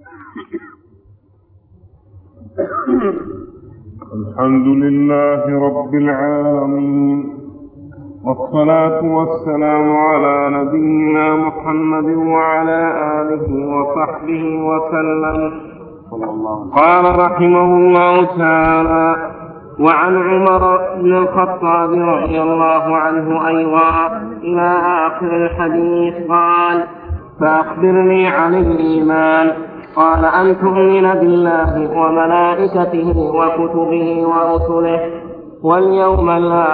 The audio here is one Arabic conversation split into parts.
الحمد لله رب العالمين، والصلاة والسلام على نبينا محمد وعلى آله وصحبه وسلم. قال رحمه الله تعالى: وعن عمر بن الخطاب رضي الله عنه أيضا إلى آخر الحديث قال: فأخبرني عن الإيمان. قال: أن تؤمن بالله وملائكته وكتبه ورسله واليوم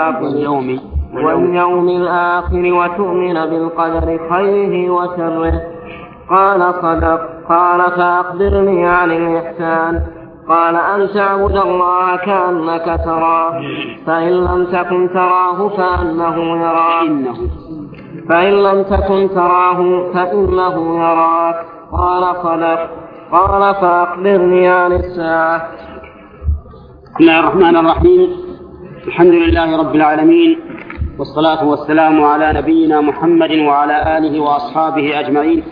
الآخر وتؤمن بالقدر خيره وشره. قال: صدق. قال: فأخبرني عن الإحسان. قال: أن تعبد الله كأنك تراه، فإن لم تكن تراه فإنه يراك، فإن لم تكن تراه فإنه يراك. قال: صدق. قال: فأخبرني عن الساعة. بسم الله الرحمن الرحيم. الحمد لله رب العالمين، والصلاة والسلام على نبينا محمد وعلى آله وأصحابه أجمعين.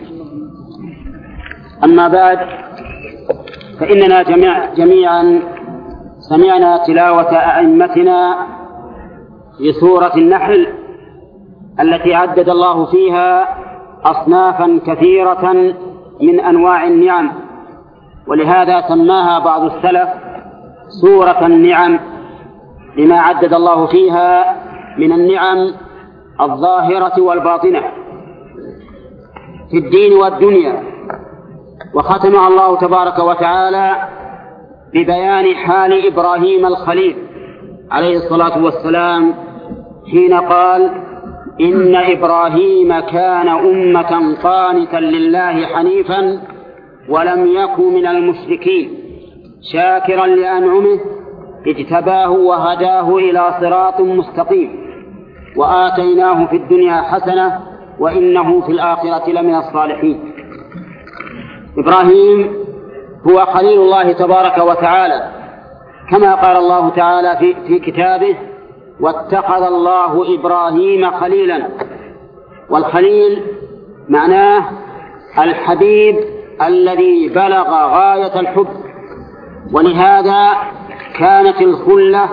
أما بعد، فإننا جميعا سمعنا تلاوة أئمتنا في سورة النحل التي عدد الله فيها أصنافا كثيرة من أنواع النعم، ولهذا سماها بعض السلف سورة النعم، لما عدد الله فيها من النعم الظاهرة والباطنة في الدين والدنيا. وختمها الله تبارك وتعالى ببيان حال إبراهيم الخليل عليه الصلاة والسلام حين قال: إن إبراهيم كان أمة قانتا لله حنيفا ولم يكن من المشركين شاكرا لأنعمه اجتباه وهداه إلى صراط مستقيم وآتيناه في الدنيا حسنة وإنه في الآخرة لمن الصالحين. إبراهيم هو خليل الله تبارك وتعالى، كما قال الله تعالى في كتابه: واتخذ الله إبراهيم خليلا. والخليل معناه الحبيب الذي بلغ غاية الحب، ولهذا كانت الخلة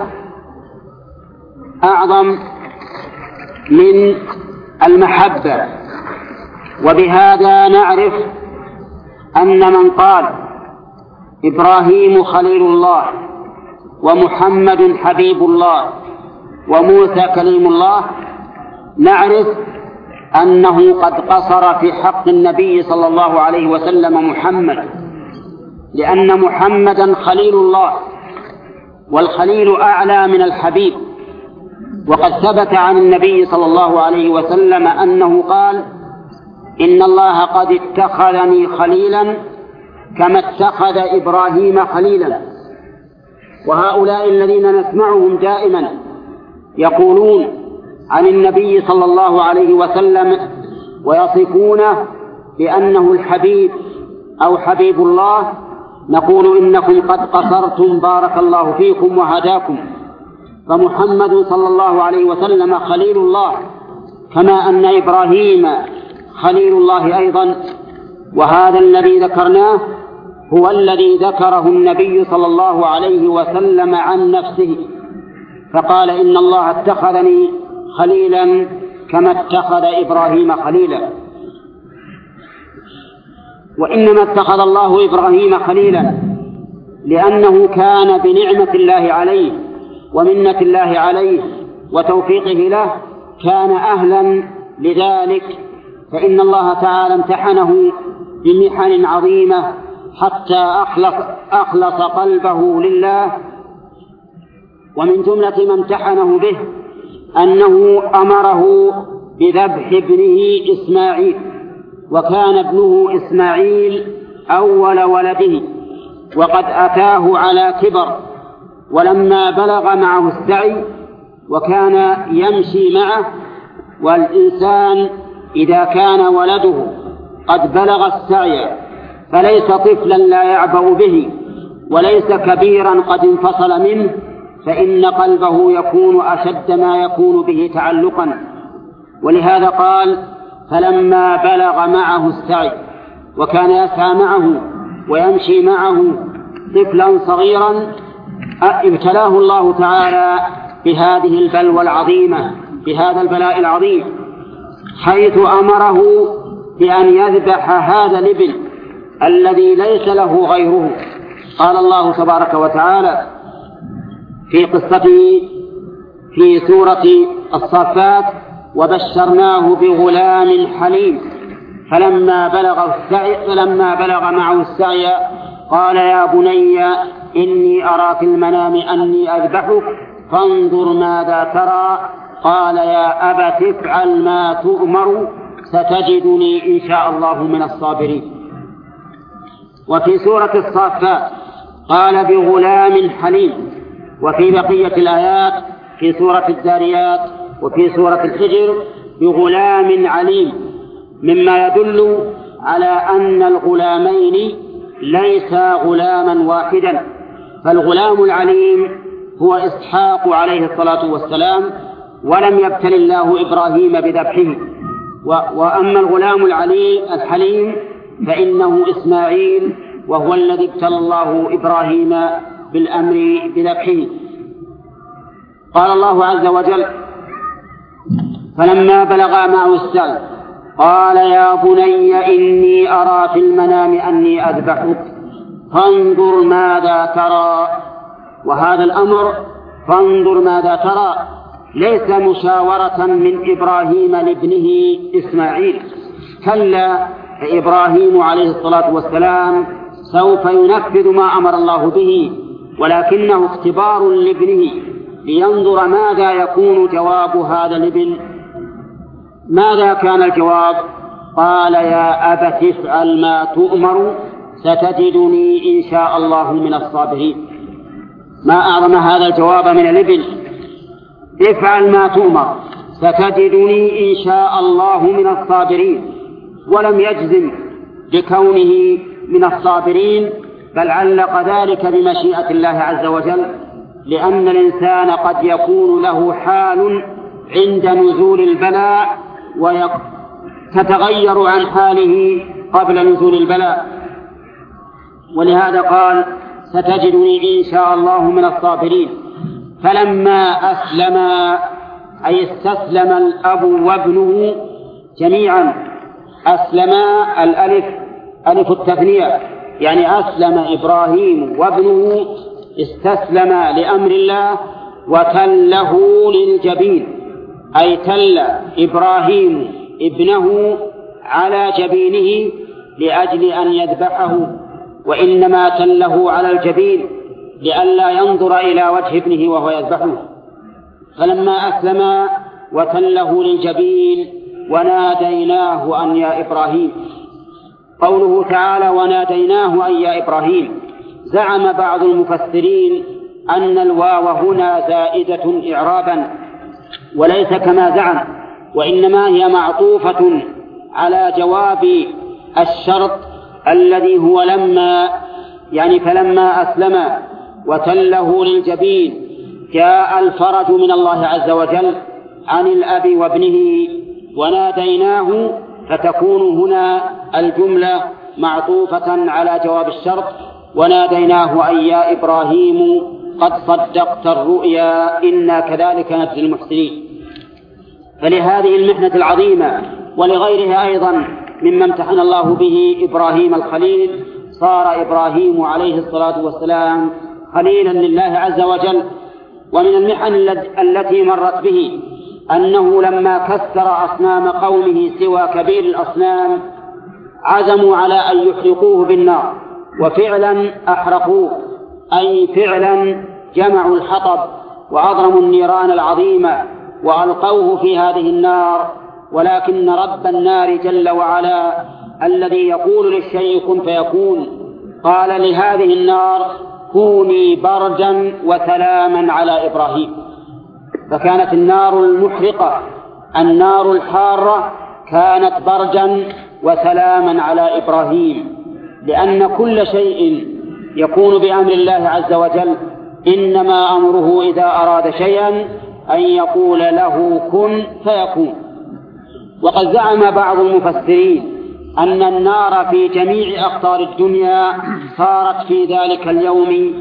أعظم من المحبة. وبهذا نعرف أن من قال إبراهيم خليل الله ومحمد حبيب الله وموسى كليم الله، نعرف أنه قد قصر في حق النبي صلى الله عليه وسلم محمد، لأن محمدا خليل الله، والخليل أعلى من الحبيب. وقد ثبت عن النبي صلى الله عليه وسلم أنه قال: إن الله قد اتخذني خليلا كما اتخذ إبراهيم خليلا. وهؤلاء الذين نسمعهم دائما يقولون عن النبي صلى الله عليه وسلم ويصفونه بأنه الحبيب أو حبيب الله، نقول: إنكم قد قصرتم، بارك الله فيكم وهداكم. فمحمد صلى الله عليه وسلم خليل الله، كما أن إبراهيم خليل الله أيضا. وهذا الذي ذكرناه هو الذي ذكره النبي صلى الله عليه وسلم عن نفسه، فقال: إن الله اتخذني خليلا كما اتخذ إبراهيم خليلا. وإنما اتخذ الله إبراهيم خليلا لأنه كان بنعمة الله عليه ومنة الله عليه وتوفيقه له كان أهلا لذلك، فإن الله تعالى امتحنه بمحن عظيمة حتى أخلص قلبه لله. ومن جملة ما امتحنه به أنه أمره بذبح ابنه إسماعيل، وكان ابنه إسماعيل أول ولده، وقد أتاه على كبر، ولما بلغ معه السعي وكان يمشي معه. والإنسان إذا كان ولده قد بلغ السعي فليس طفلا لا يعبأ به، وليس كبيرا قد انفصل منه، فإن قلبه يكون أشد ما يكون به تعلقا. ولهذا قال: فلما بلغ معه السعي، وكان يسعى معه ويمشي معه طفلا صغيرا ابتلاه الله تعالى بهذه البلوى العظيمة، بهذا البلاء العظيم، حيث أمره بأن يذبح هذا الابن الذي ليس له غيره. قال الله تبارك وتعالى في قصته في سورة الصافات: وبشرناه بغلام حليم فلما بلغ معه السعي قال يا بني إني أرى في المنام أني أذبحك فانظر ماذا ترى قال يا أبت افعل ما تؤمر ستجدني إن شاء الله من الصابرين. وفي سورة الصافات قال بغلام حليم. وفي بقية الآيات في سورة الذاريات وفي سورة الحجر بغلام عليم، مما يدل على أن الغلامين ليسا غلاما واحدا، فالغلام العليم هو إسحاق عليه الصلاة والسلام، ولم يبتل الله إبراهيم بذبحه. وأما الغلام الحليم فإنه إسماعيل، وهو الذي ابتلى الله إبراهيم بالأمر بذبحه. قال الله عز وجل: فلما بلغا معه السعي قال يا بني إني أرى في المنام أني أذبحك فانظر ماذا ترى. وهذا الأمر فانظر ماذا ترى ليس مشاورة من إبراهيم لابنه إسماعيل، كلا، فإبراهيم عليه الصلاة والسلام سوف ينفذ ما أمر الله به، ولكنه اختبار لابنه لينظر ماذا يكون جواب هذا الابن. ماذا كان الجواب؟ قال يا أبت افعل ما تؤمر ستجدني إن شاء الله من الصابرين. ما أعظم هذا الجواب من الابن: افعل ما تؤمر ستجدني إن شاء الله من الصابرين. ولم يجزم بكونه من الصابرين، بل علق ذلك بمشيئة الله عز وجل، لأن الإنسان قد يكون له حال عند نزول البلاء وتتغير عن حاله قبل نزول البلاء. ولهذا قال ستجدني إن شاء الله من الصابرين. فلما أسلما أي استسلم الأب وابنه جميعا. أسلما الألف ألف التثنية، يعني أسلم إبراهيم وابنه، استسلم لأمر الله وتله للجبين، أي تل إبراهيم ابنه على جبينه لأجل أن يذبحه، وإنما تله على الجبين لئلا ينظر إلى وجه ابنه وهو يذبحه. فلما أسلم وتله للجبين وناديناه أن يا إبراهيم. قوله تعالى وناديناه أن يا إبراهيم، زعم بعض المفسرين أن الواو هنا زائدة إعرابا، وليس كما زعم، وإنما هي معطوفة على جواب الشرط الذي هو لما، يعني فلما أسلم وتله للجبين جاء الفرج من الله عز وجل عن الأب وابنه، وناديناه فتكون هنا الجملة معطوفة على جواب الشرط وناديناه أي يا إبراهيم قد صدقت الرؤيا إنا كذلك نجزي المحسنين. فلهذه المحنة العظيمة ولغيرها أيضا مما امتحن الله به إبراهيم الخليل، صار إبراهيم عليه الصلاة والسلام خليلا لله عز وجل. ومن المحن التي مرت به أنه لما كسر أصنام قومه سوى كبير الأصنام عزموا على أن يحرقوه بالنار، وفعلا أحرقوه، أي فعلا جمعوا الحطب وأضرموا النيران العظيمة وألقوه في هذه النار. ولكن رب النار جل وعلا الذي يقول للشيء كن فيكون قال لهذه النار كوني بردا وسلاما على إبراهيم. فكانت النار المحرقة، النار الحارة، كانت بردا وسلاما على إبراهيم، لأن كل شيء يكون بأمر الله عز وجل إنما أمره إذا أراد شيئا أن يقول له كن فيكون. وقد زعم بعض المفسرين أن النار في جميع أقطار الدنيا صارت في ذلك اليوم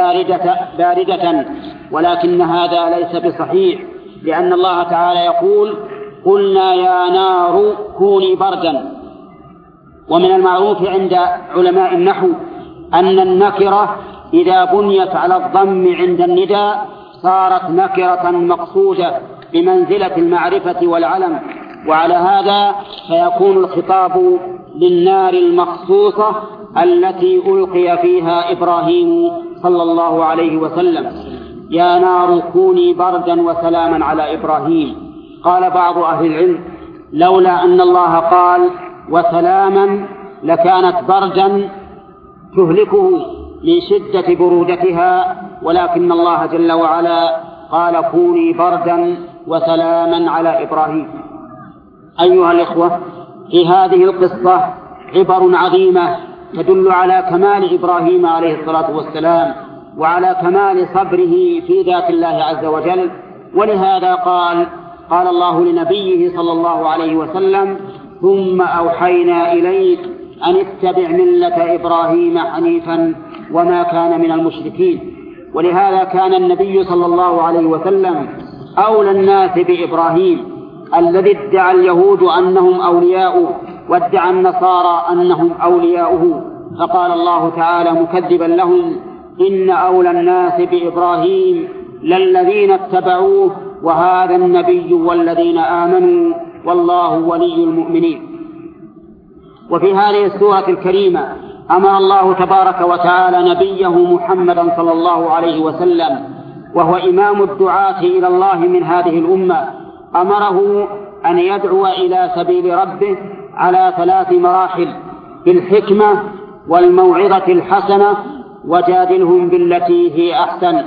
باردة، ولكن هذا ليس بصحيح، لأن الله تعالى يقول: قلنا يا نار كوني بردا. ومن المعروف عند علماء النحو أن النكرة إذا بنيت على الضم عند النداء صارت نكرة مقصودة بمنزلة المعرفة والعلم، وعلى هذا فيكون الخطاب للنار المخصوصة التي ألقي فيها إبراهيم صلى الله عليه وسلم: يا نار كوني بردا وسلاما على إبراهيم. قال بعض أهل العلم: لولا أن الله قال وسلاما لكانت بردا تهلكه من شدة برودتها، ولكن الله جل وعلا قال: كوني بردا وسلاما على إبراهيم. أيها الإخوة، في هذه القصة عبر عظيمة تدل على كمال إبراهيم عليه الصلاة والسلام وعلى كمال صبره في ذات الله عز وجل. ولهذا قال الله لنبيه صلى الله عليه وسلم: ثم أوحينا إليك أن اتبع ملة إبراهيم حنيفا وما كان من المشركين. ولهذا كان النبي صلى الله عليه وسلم أولى الناس بإبراهيم الذي ادعى اليهود أنهم أولياؤه وادعى النصارى أنهم أولياؤه، فقال الله تعالى مكذبا لهم: إن أولى الناس بإبراهيم للذين اتبعوه وهذا النبي والذين آمنوا والله ولي المؤمنين. وفي هذه السورة الكريمة أمر الله تبارك وتعالى نبيه محمدا صلى الله عليه وسلم، وهو إمام الدعاة إلى الله من هذه الأمة، أمره أن يدعو إلى سبيل ربه على 3 مراحل: بالحكمة والموعظة الحسنة وجادلهم بالتي هي أحسن.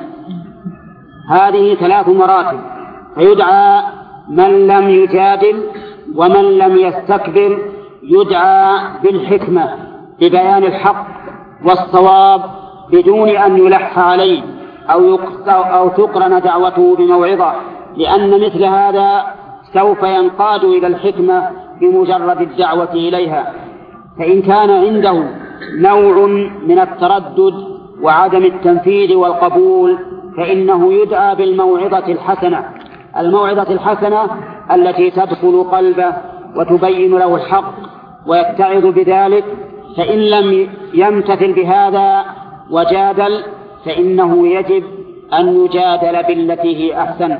هذه 3 مراتب، فيدعى من لم يجادل ومن لم يستكبر يدعى بالحكمة ببيان الحق والصواب بدون أن يلح عليه أو تقرن دعوته بموعظة، لأن مثل هذا سوف ينقاد إلى الحكمة بمجرد الدعوة إليها. فإن كان عنده نوع من التردد وعدم التنفيذ والقبول فإنه يدعى بالموعظة الحسنة، الموعظة الحسنة التي تدخل قلبه وتبين له الحق ويتعظ بذلك. فإن لم يمتثل بهذا وجادل فإنه يجب أن يجادل بالتي هي أحسن.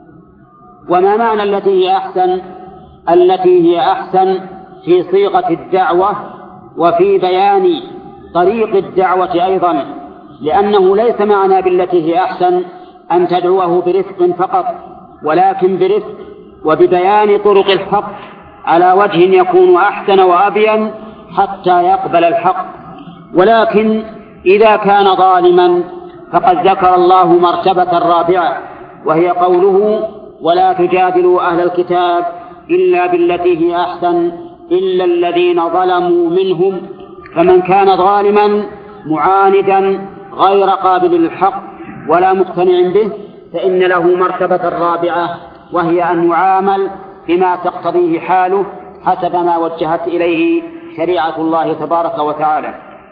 وما معنى التي هي أحسن؟ التي هي أحسن في صيغة الدعوة وفي بيان طريق الدعوة أيضا، لأنه ليس معنى بالتي هي أحسن أن تدعوه برفق فقط، ولكن برفق وببيان طرق الحق على وجه يكون أحسن وأبين حتى يقبل الحق. ولكن إذا كان ظالما فقد ذكر الله مرتبة رابعة، وهي قوله: ولا تجادلوا أهل الكتاب إلا بالتي هي أحسن إلا الذين ظلموا منهم. فمن كان ظالما معاندا غير قابل للحق ولا مقتنع به فإن له مرتبة رابعة، وهي أن يعامل بما تقتضيه حاله حسب ما وجهت إليه شريعة الله تبارك وتعالى.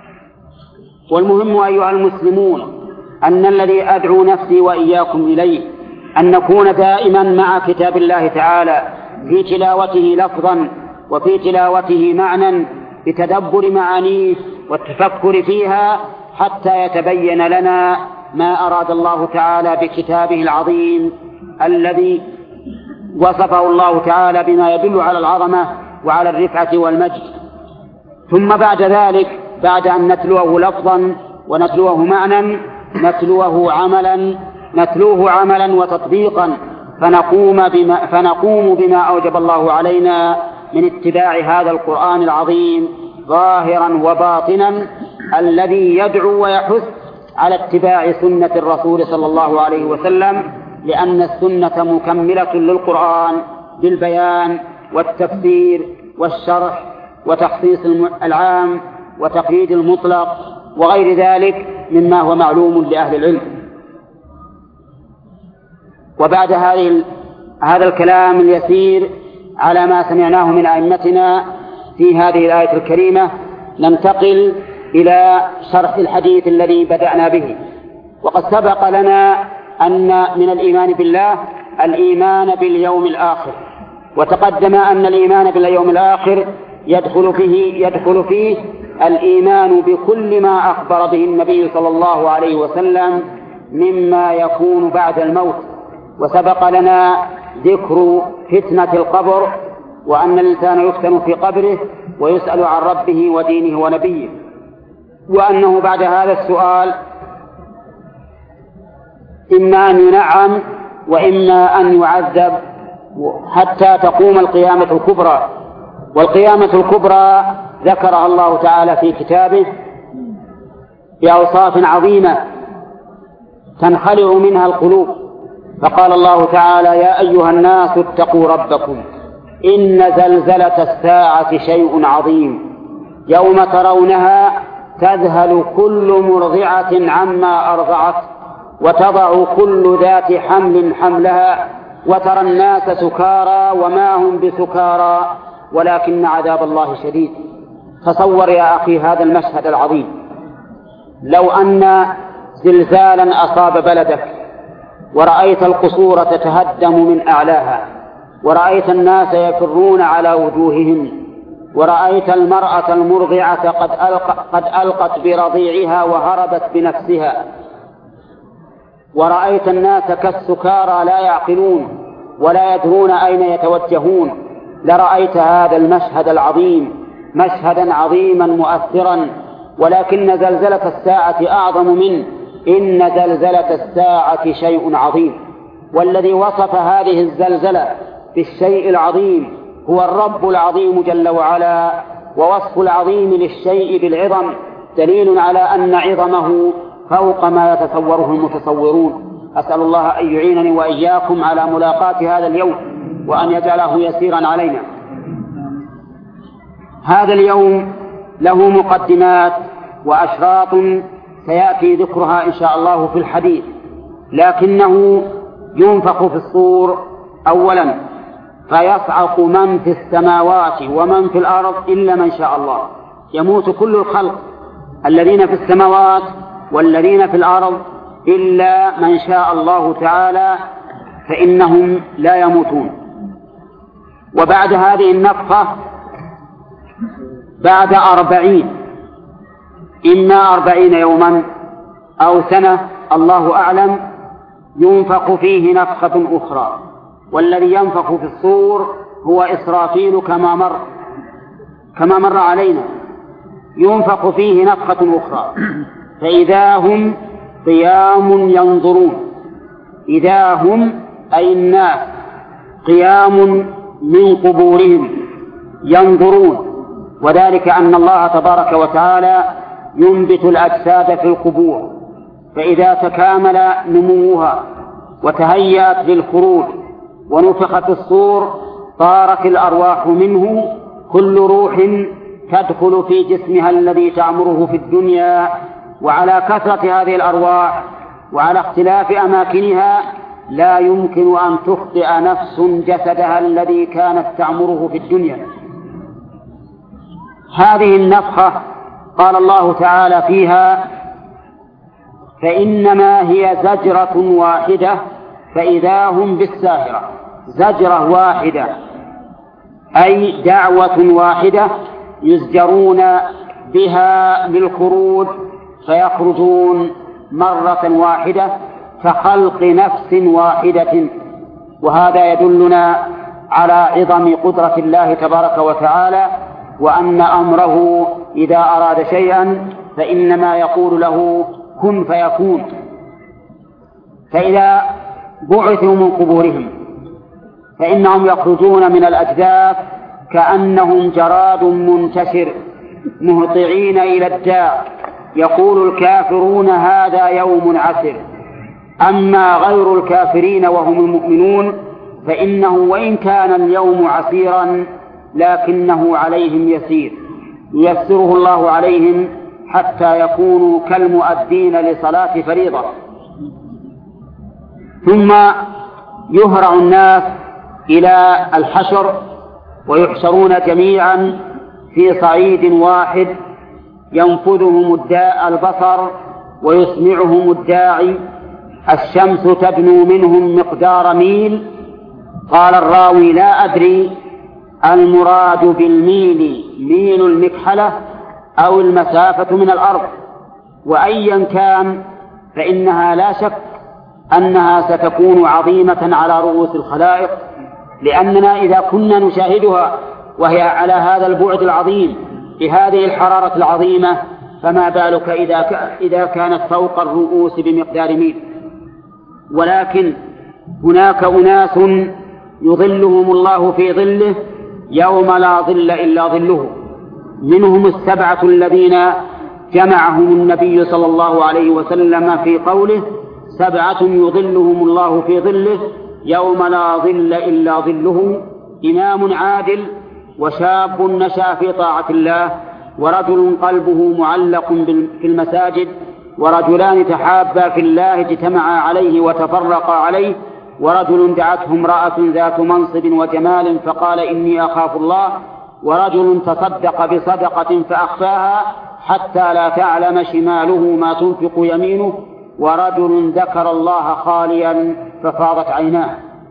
والمهم أيها المسلمون أن الذي أدعو نفسي وإياكم إليه أن نكون دائما مع كتاب الله تعالى في تلاوته لفظا وفي تلاوته معنى، بتدبر معانيه والتفكر فيها حتى يتبين لنا ما أراد الله تعالى بكتابه العظيم الذي وصفه الله تعالى بما يدل على العظمة وعلى الرفعة والمجد. ثم بعد ذلك، بعد أن نتلوه لفظا ونتلوه معنى، نتلوه عملا وتطبيقا، فنقوم بما أوجب الله علينا من اتباع هذا القرآن العظيم ظاهرا وباطنا، الذي يدعو ويحث على اتباع سنة الرسول صلى الله عليه وسلم، لأن السنة مكملة للقرآن بالبيان والتفسير والشرح وتخصيص العام وتقييد المطلق وغير ذلك مما هو معلوم لأهل العلم. وبعد هذا الكلام اليسير على ما سمعناه من أئمتنا، في هذه الآية الكريمة ننتقل إلى شرح الحديث الذي بدأنا به. وقد سبق لنا أن من الإيمان بالله الإيمان باليوم الآخر، وتقدم أن الإيمان باليوم الآخر يدخل فيه الإيمان بكل ما أخبر به النبي صلى الله عليه وسلم مما يكون بعد الموت. وسبق لنا ذكر فتنة القبر، وأن الإنسان يفتن في قبره ويسأل عن ربه ودينه ونبيه، وأنه بعد هذا السؤال إما أن ينعم وإما أن يعذب حتى تقوم القيامة الكبرى. والقيامة الكبرى ذكرها الله تعالى في كتابه بأوصاف عظيمة تنخلع منها القلوب، فقال الله تعالى: يا أيها الناس اتقوا ربكم إن زلزلة الساعة شيء عظيم يوم ترونها تذهل كل مرضعة عما أرضعت وتضع كل ذات حمل حملها وترى الناس سكارى وما هم بسكارى ولكن عذاب الله شديد. تصور يا أخي هذا المشهد العظيم، لو أن زلزالا أصاب بلدك ورأيت القصور تتهدم من أعلاها، ورأيت الناس يفرون على وجوههم، ورأيت المرأة المرضعة قد ألقت برضيعها وهربت بنفسها، ورأيت الناس كالسكارى لا يعقلون ولا يدرون أين يتوجهون، لرأيت هذا المشهد العظيم مشهدا عظيما مؤثرا. ولكن زلزلة الساعة أعظم منه، إن زلزلة الساعة شيء عظيم. والذي وصف هذه الزلزلة بالشيء العظيم هو الرب العظيم جل وعلا، ووصف العظيم للشيء بالعظم دليل على أن عظمه فوق ما يتصوره المتصورون. أسأل الله أن يعينني وإياكم على ملاقاة هذا اليوم وأن يجعله يسيرا علينا. هذا اليوم له مقدمات وأشراط سيأتي ذكرها إن شاء الله في الحديث، لكنه ينفخ في الصور أولا فيصعق من في السماوات ومن في الأرض إلا من شاء الله. يموت كل الخلق الذين في السماوات والذين في الأرض إلا من شاء الله تعالى، فإنهم لا يموتون. وبعد هذه النفخة بعد 40 إما 40 يوما أو سنة الله أعلم ينفخ فيه نفخة أخرى، والذي ينفخ في الصور هو إسرافيل كما مر علينا. ينفخ فيه نفخة أخرى فإذا هم قيام ينظرون. إذا هم أي الناس قيام من قبورهم ينظرون، وذلك أن الله تبارك وتعالى ينبت الأجساد في القبور، فإذا تكامل نموها وتهيأت للخروج ونفخت الصور طارت الأرواح منه، كل روح تدخل في جسمها الذي تعمره في الدنيا. وعلى كثرة هذه الأرواح وعلى اختلاف أماكنها لا يمكن أن تخطئ نفس جسدها الذي كانت تعمره في الدنيا. هذه النفخة قال الله تعالى فيها: فإنما هي زجرة واحدة فإذا هم بالساهرة. زجرة واحدة أي دعوة واحدة يزجرون بها للخروج فيخرجون مرة واحدة كخلق نفس واحدة. وهذا يدلنا على عظم قدرة الله تبارك وتعالى، وأن أمره إذا أراد شيئا فإنما يقول له كن فيكون. فإذا بعثوا من قبورهم فإنهم يخرجون من الأجداث كأنهم جراد منتشر مهطعين إلى الداع، يقول الكافرون هذا يوم عسر. أما غير الكافرين وهم المؤمنون فإنه وإن كان اليوم عسيرا لكنه عليهم يسير، ييسره الله عليهم حتى يكونوا كالمؤذين لصلاة فريضة. ثم يهرع الناس إلى الحشر ويحشرون جميعا في صعيد واحد ينفذهم البصر ويسمعهم الداعي، الشمس تدنو منهم مقدار ميل. قال الراوي: لا أدري المراد بالميل ميل المكحلة أو المسافة من الأرض، وأيا كان فإنها لا شك أنها ستكون عظيمة على رؤوس الخلائق، لأننا إذا كنا نشاهدها وهي على هذا البعد العظيم بهذه الحرارة العظيمة، فما بالك إذا كانت فوق الرؤوس بمقدار ميل. ولكن هناك أناس يظلهم الله في ظله يوم لا ظل إلا ظله، منهم 7 الذين جمعهم النبي صلى الله عليه وسلم في قوله: 7 يظلهم الله في ظله يوم لا ظل إلا ظله: إمام عادل، وشاب نشأ في طاعة الله، ورجل قلبه معلق في المساجد، ورجلان تحابا في الله اجتمعا عليه وتفرقا عليه، ورجل دعته امرأة ذات منصب وجمال فقال: إني أخاف الله، ورجل تصدق بصدقة فأخفاها حتى لا تعلم شماله ما تنفق يمينه، ورجل ذكر الله خاليا ففاضت عيناه.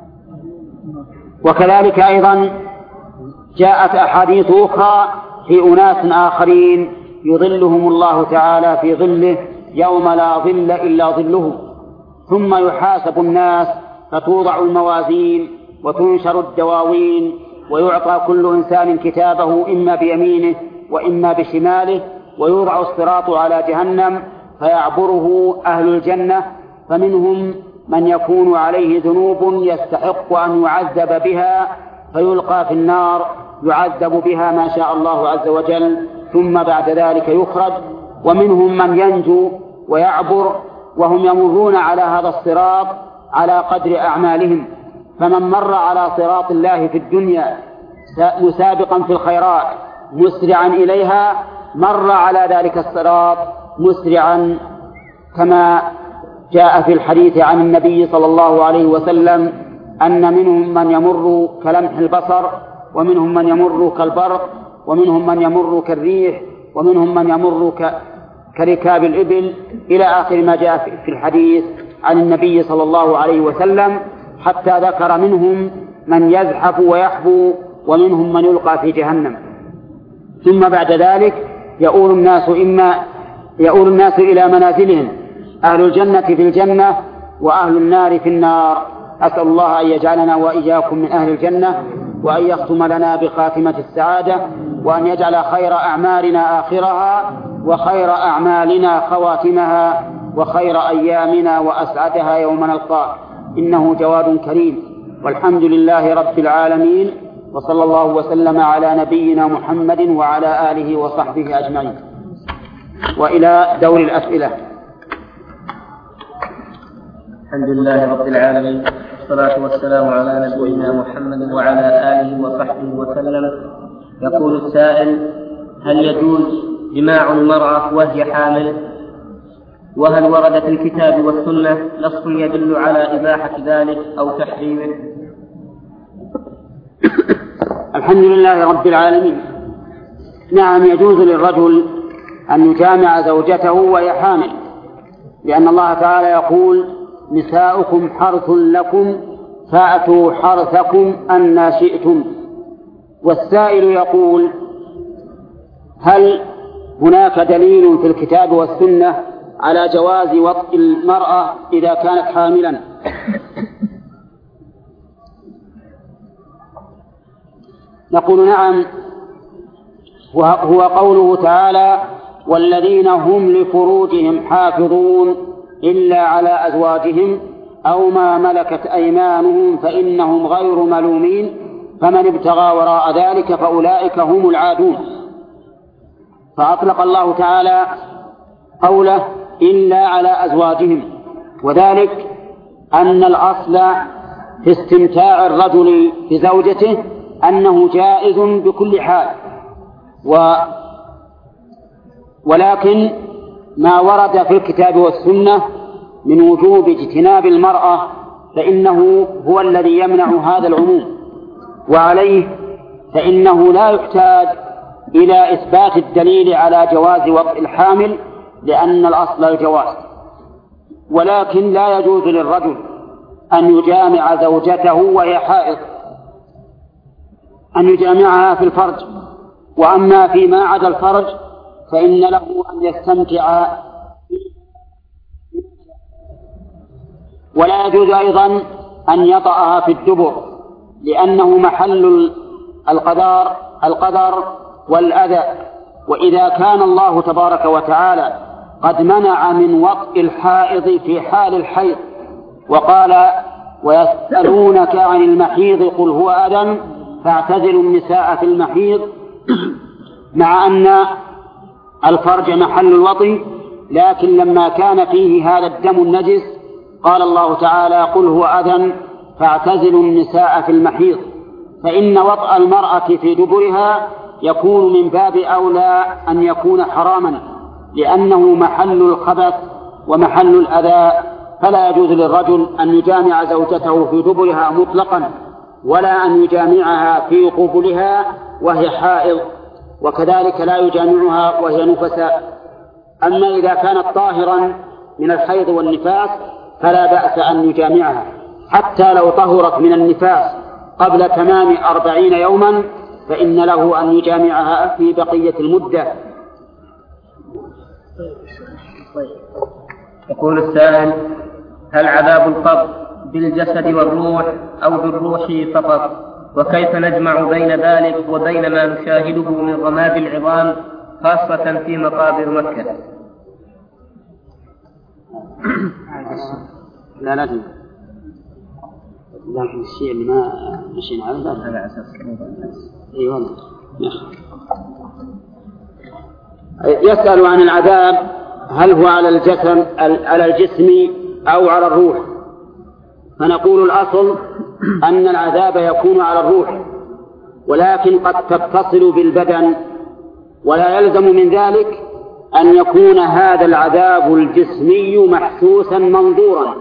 وكذلك أيضا جاءت أحاديث أخرى في أناس آخرين يظلهم الله تعالى في ظله يوم لا ظل إلا ظله. ثم يحاسب الناس فتوضع الموازين وتنشر الدواوين ويعطى كل إنسان كتابه إما بيمينه وإما بشماله، ويوضع الصراط على جهنم فيعبره أهل الجنة، فمنهم من يكون عليه ذنوب يستحق أن يعذب بها فيلقى في النار يعذب بها ما شاء الله عز وجل، ثم بعد ذلك يخرج. ومنهم من ينجو ويعبر وهم يمرون على هذا الصراط على قدر أعمالهم، فمن مر على صراط الله في الدنيا مسابقا في الخيرات مسرعا إليها، مر على ذلك الصراط مسرعا، كما جاء في الحديث عن النبي صلى الله عليه وسلم أن منهم من يمر كلمح البصر، ومنهم من يمر كالبرق، ومنهم من يمر كالريح، ومنهم من يمر كركاب الإبل، إلى آخر ما جاء في الحديث عن النبي صلى الله عليه وسلم، حتى ذكر منهم من يزحف ويحبو، ومنهم من يلقى في جهنم. ثم بعد ذلك يؤول الناس إلى منازلهم، أهل الجنة في الجنة وأهل النار في النار. أسأل الله أن يجعلنا وإياكم من أهل الجنة، وأن يختم لنا بخاتمة السعادة، وأن يجعل خير أعمالنا آخرها، وخير أعمالنا خواتمها، وخير أيامنا وأسعدها يوم نلقاه، إنه جواد كريم. والحمد لله رب العالمين، وصلى الله وسلم على نبينا محمد وعلى آله وصحبه أجمعين. وإلى دور الأسئلة. الحمد لله رب العالمين، والصلاة والسلام على نبينا محمد وعلى آله وصحبه وسلم. يقول السائل: هل يجوز جماع المرأة وهي حامل؟ وهل ورد في الكتاب والسنة نص يدل على إباحة ذلك أو تحريمه؟ الحمد لله رب العالمين. نعم، يجوز للرجل أن يجامع زوجته وهي حامل، لأن الله تعالى يقول: نساؤكم حرث لكم فأتوا حرثكم أن شئتم. والسائل يقول: هل هناك دليل في الكتاب والسنة على جواز وطء المرأة إذا كانت حاملا؟ نقول: نعم، وهو قوله تعالى: والذين هم لفروجهم حافظون إلا على أزواجهم أو ما ملكت أيمانهم فإنهم غير ملومين، فمن ابتغى وراء ذلك فأولئك هم العادون. فأطلق الله تعالى قوله إلا على أزواجهم، وذلك أن الأصل في استمتاع الرجل بزوجته أنه جائز بكل حال، ولكن ما ورد في الكتاب والسنة من وجوب اجتناب المرأة فإنه هو الذي يمنع هذا العموم، وعليه فإنه لا يحتاج إلى إثبات الدليل على جواز وطء الحامل، لأن الأصل الجواز. ولكن لا يجوز للرجل أن يجامع زوجته وهي حائض، أن يجامعها في الفرج. وأما فيما عدا الفرج فإن له أن يستمتع. ولا يجوز أيضا أن يطأها في الدبر، لأنه محل القدر والأذى. وإذا كان الله تبارك وتعالى قد منع من وطء الحائض في حال الحيض، وقال: ويسألونك عن المحيض قل هو أذى فاعتزلوا النساء في المحيض، مع أن الفرج محل الوطء، لكن لما كان فيه هذا الدم النجس قال الله تعالى: قل هو أذى فاعتزلوا النساء في المحيض. فإن وطأ المرأة في دبرها يكون من باب أولى أن يكون حراما، لأنه محل الخبث ومحل الأذى. فلا يجوز للرجل أن يجامع زوجته في دبرها مطلقا، ولا أن يجامعها في قبلها وهي حائض، وكذلك لا يجامعها وهي نفساء. أما إذا كانت طاهرا من الحيض والنفاس فلا بأس أن يجامعها، حتى لو طهرت من النفاس قبل تمام 40 يوما فإن له أن يجامعها في بقية المدة. يقول السائل: هل عذاب القبر بالجسد والروح أو بالروح فقط؟ وكيف نجمع بين ذلك وبين ما نشاهده من رماد العظام خاصة في مقابر مكة؟ لا لازم، لكن الشيء اللي ما مشينا على أساس أيوة. يسأل عن العذاب هل هو على الجسم أو على الروح؟ فنقول الأصل أن العذاب يكون على الروح، ولكن قد تتصل بالبدن، ولا يلزم من ذلك أن يكون هذا العذاب الجسمي محسوسا منظورا،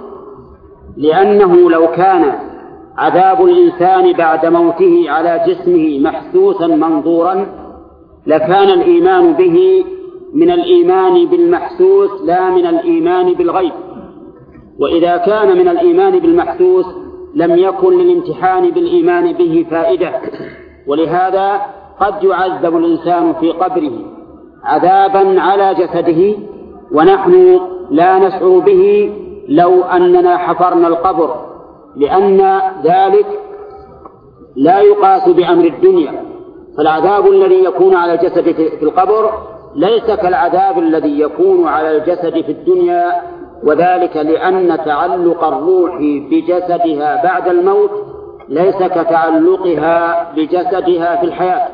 لأنه لو كان عذاب الإنسان بعد موته على جسمه محسوسا منظورا لكان الإيمان به من الإيمان بالمحسوس لا من الإيمان بالغيب. وإذا كان من الإيمان بالمحسوس لم يكن للامتحان بالإيمان به فائدة. ولهذا قد يعذب الإنسان في قبره عذابا على جسده ونحن لا نشعر به لو أننا حفرنا القبر، لأن ذلك لا يقاس بأمر الدنيا. فالعذاب الذي يكون على الجسد في القبر ليس كالعذاب الذي يكون على الجسد في الدنيا، وذلك لأن تعلق الروح بجسدها بعد الموت ليس كتعلقها بجسدها في الحياة.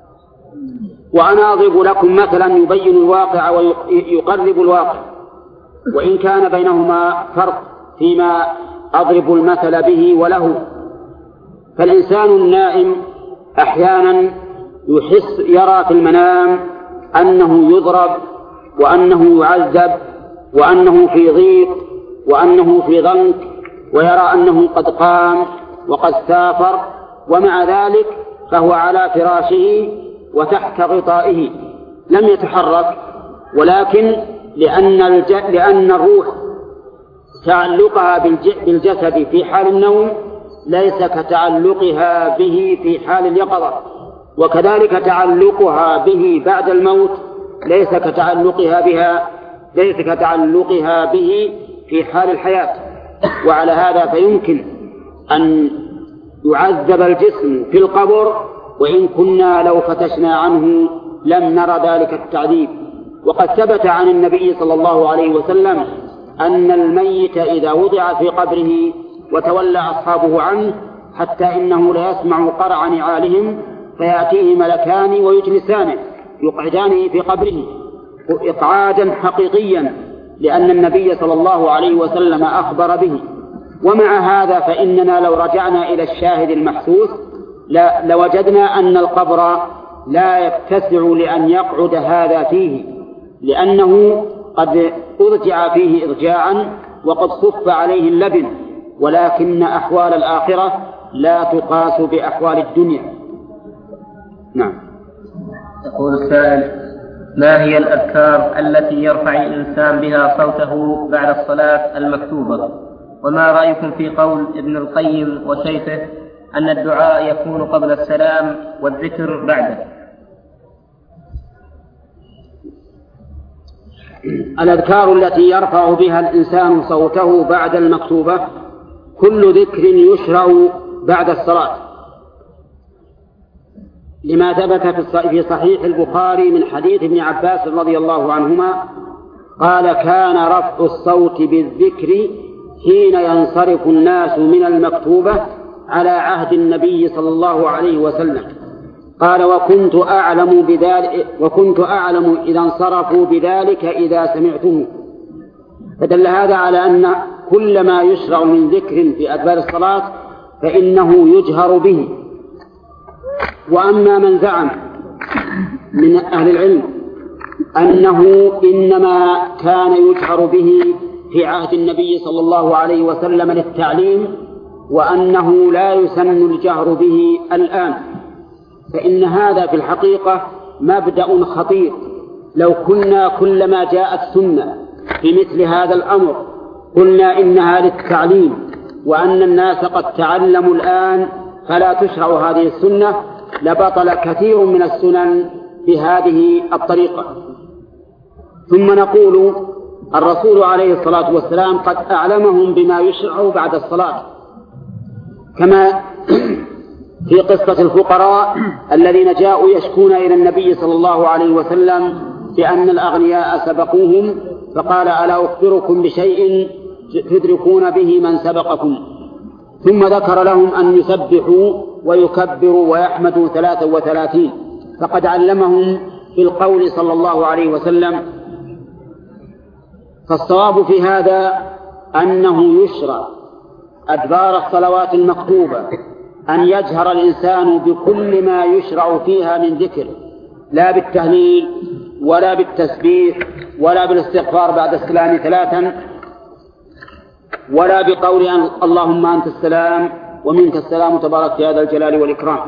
وأنا أضرب لكم مثلا يبين الواقع ويقرب الواقع، وإن كان بينهما فرق فيما أضرب المثل به وله. فالإنسان النائم أحيانا يرى في المنام أنه يضرب وأنه يعذب وأنه في ضيق وأنه في ضنك، ويرى أنه قد قام وقد سافر، ومع ذلك فهو على فراشه وتحت غطائه لم يتحرك. ولكن لأن الروح تعلقها بالجسد في حال النوم ليس كتعلقها به في حال اليقظة، وكذلك تعلقها به بعد الموت ليس كتعلقها به في حال الحياة. وعلى هذا فيمكن أن يعذب الجسم في القبر، وإن كنا لو فتشنا عنه لم نرى ذلك التعذيب. وقد ثبت عن النبي صلى الله عليه وسلم أن الميت إذا وضع في قبره وتولى أصحابه عنه حتى إنه لا يسمع قرع نعالهم فيأتيه ملكان ويجلسانه يقعدانه في قبره إقعادا حقيقيا، لأن النبي صلى الله عليه وسلم أخبر به. ومع هذا فإننا لو رجعنا إلى الشاهد المحسوس لوجدنا أن القبر لا يتسع لأن يقعد هذا فيه، لأنه قد أرجع فيه إرجاعا وقد صف عليه اللبن، ولكن أحوال الآخرة لا تقاس بأحوال الدنيا. نعم. يقول السائل: ما هي الأذكار التي يرفع الإنسان بها صوته بعد الصلاة المكتوبة؟ وما رأيكم في قول ابن القيم وشيخه أن الدعاء يكون قبل السلام والذكر بعده؟ الأذكار التي يرفع بها الإنسان صوته بعد المكتوبة كل ذكر يشرع بعد الصلاة، لما ثبت في صحيح البخاري من حديث ابن عباس رضي الله عنهما قال: كان رفع الصوت بالذكر حين ينصرف الناس من المكتوبة على عهد النبي صلى الله عليه وسلم. قال: وكنت أعلم إذا انصرفوا بذلك إذا سمعتموه. فدل هذا على أن كل ما يشرع من ذكر في أدبار الصلاة فإنه يجهر به. وأما من زعم من أهل العلم أنه إنما كان يجهر به في عهد النبي صلى الله عليه وسلم للتعليم وأنه لا يسن الجهر به الآن، فإن هذا في الحقيقة مبدأ خطير. لو كنا كلما جاءت سنة في مثل هذا الأمر قلنا إنها للتعليم وأن الناس قد تعلموا الآن فلا تشرع هذه السنة لبطل كثير من السنن بهذه الطريقة. ثم نقول: الرسول عليه الصلاة والسلام قد أعلمهم بما يشرع بعد الصلاة، كما في قصة الفقراء الذين جاءوا يشكون إلى النبي صلى الله عليه وسلم بأن الأغنياء سبقوهم، فقال: ألا أخبركم بشيء تدركون به من سبقكم؟ ثم ذكر لهم أن يسبحوا ويكبروا ويحمدوا 33، فقد علمهم بالقول صلى الله عليه وسلم. فالصواب في هذا أنه يشرع أدبار الصلوات المكتوبة أن يجهر الإنسان بكل ما يشرع فيها من ذكر، لا بالتهليل ولا بالتسبيح ولا بالاستغفار بعد السلام 3 ولا بقول اللهم أنت السلام ومنك السلام تبارك يا ذا الجلال والإكرام.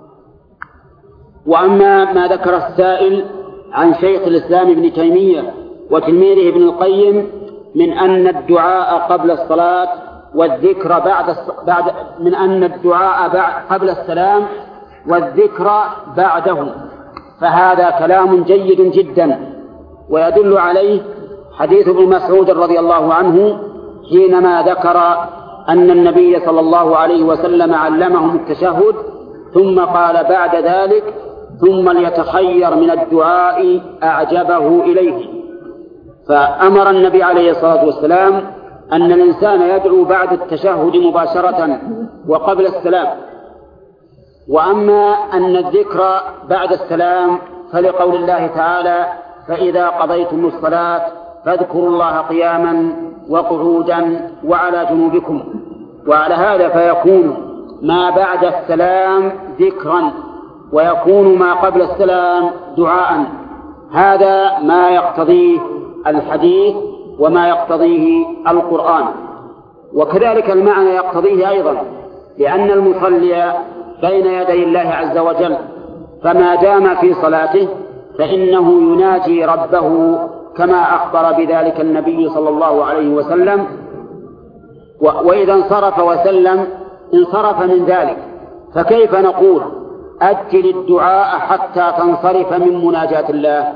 وأما ما ذكر السائل عن شيخ الإسلام ابن تيمية وتلميذه ابن القيم من أن الدعاء قبل الصلاة والذكر من أن الدعاء قبل السلام والذكر بعده، فهذا كلام جيد جدا، ويدل عليه حديث ابن مسعود رضي الله عنه حينما ذكر أن النبي صلى الله عليه وسلم علمهم التشهد ثم قال بعد ذلك: ثم ليتخير من الدعاء أعجبه إليه. فأمر النبي عليه الصلاة والسلام أن الإنسان يدعو بعد التشهد مباشرة وقبل السلام. وأما أن الذكر بعد السلام فلقول الله تعالى: فإذا قضيتم الصلاة فاذكروا الله قياما وقعودا وعلى جنوبكم. وعلى هذا فيكون ما بعد السلام ذكرا ويكون ما قبل السلام دعاء. هذا ما يقتضيه الحديث وما يقتضيه القرآن، وكذلك المعنى يقتضيه أيضا، لأن المصلي بين يدي الله عز وجل، فما دام في صلاته فإنه يناجي ربه كما أخبر بذلك النبي صلى الله عليه وسلم. وإذا انصرف وسلم انصرف من ذلك، فكيف نقول أجل الدعاء حتى تنصرف من مناجاة الله؟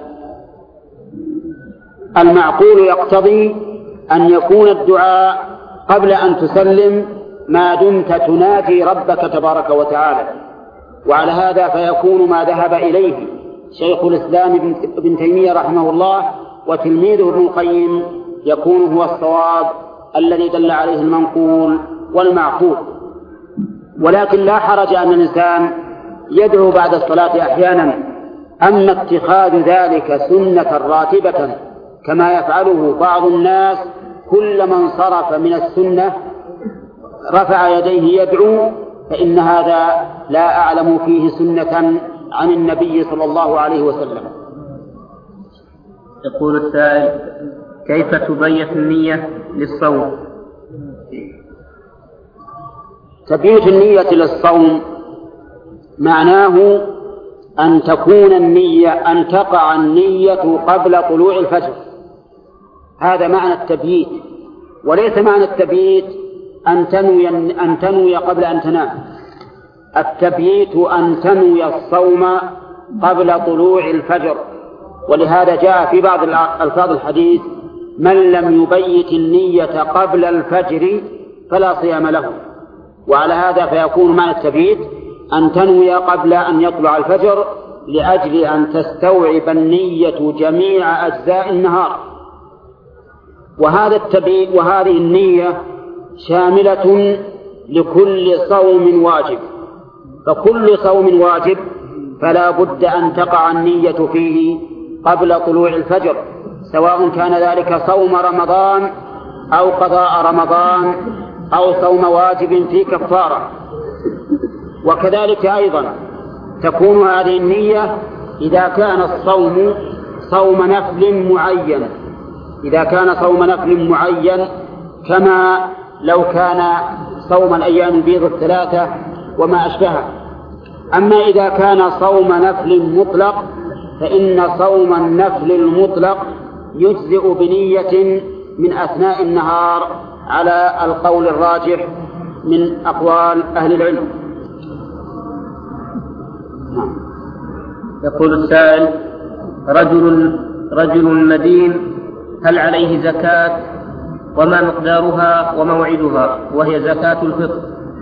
المعقول يقتضي أن يكون الدعاء قبل أن تسلم ما دمت تناجي ربك تبارك وتعالى. وعلى هذا فيكون ما ذهب إليه شيخ الإسلام ابن تيمية رحمه الله وتلميذه ابن القيم يكون هو الصواب الذي دل عليه المنقول والمعقول. ولكن لا حرج أن الإنسان يدعو بعد الصلاة أحيانا، أما اتخاذ ذلك سنة راتبة كما يفعله بعض الناس كلما انصرف من السنة رفع يديه يدعو، فإن هذا لا أعلم فيه سنة عن النبي صلى الله عليه وسلم. يقول السائل: كيف تبيت النية للصوم؟ تبيت النية للصوم معناه أن تكون النية أن تقع النية قبل طلوع الفجر، هذا معنى التبييت، وليس معنى التبييت أن تنوي قبل أن تنام. التبييت أن تنوي الصوم قبل طلوع الفجر، ولهذا جاء في بعض ألفاظ الحديث: من لم يبيت النية قبل الفجر فلا صيام له. وعلى هذا فيكون معنى التبييت أن تنوي قبل أن يطلع الفجر لأجل أن تستوعب النية جميع أجزاء النهار. وهذا التبييت وهذه النية شاملة لكل صوم واجب، فكل صوم واجب فلا بد أن تقع النية فيه قبل طلوع الفجر، سواء كان ذلك صوم رمضان أو قضاء رمضان أو صوم واجب في كفارة. وكذلك أيضا تكون هذه النية إذا كان الصوم صوم نفل معين، إذا كان صوم نفل معين كما لو كان صوم الأيام البيض الثلاثة وما أشبهه. أما إذا كان صوم نفل مطلق فإن صوم النفل المطلق يجزئ بنية من أثناء النهار على القول الراجح من أقوال أهل العلم. يقول السائل: رجل مدين، هل عليه زكاة؟ وما مقدارها وموعدها؟ وهي زكاة الفطر.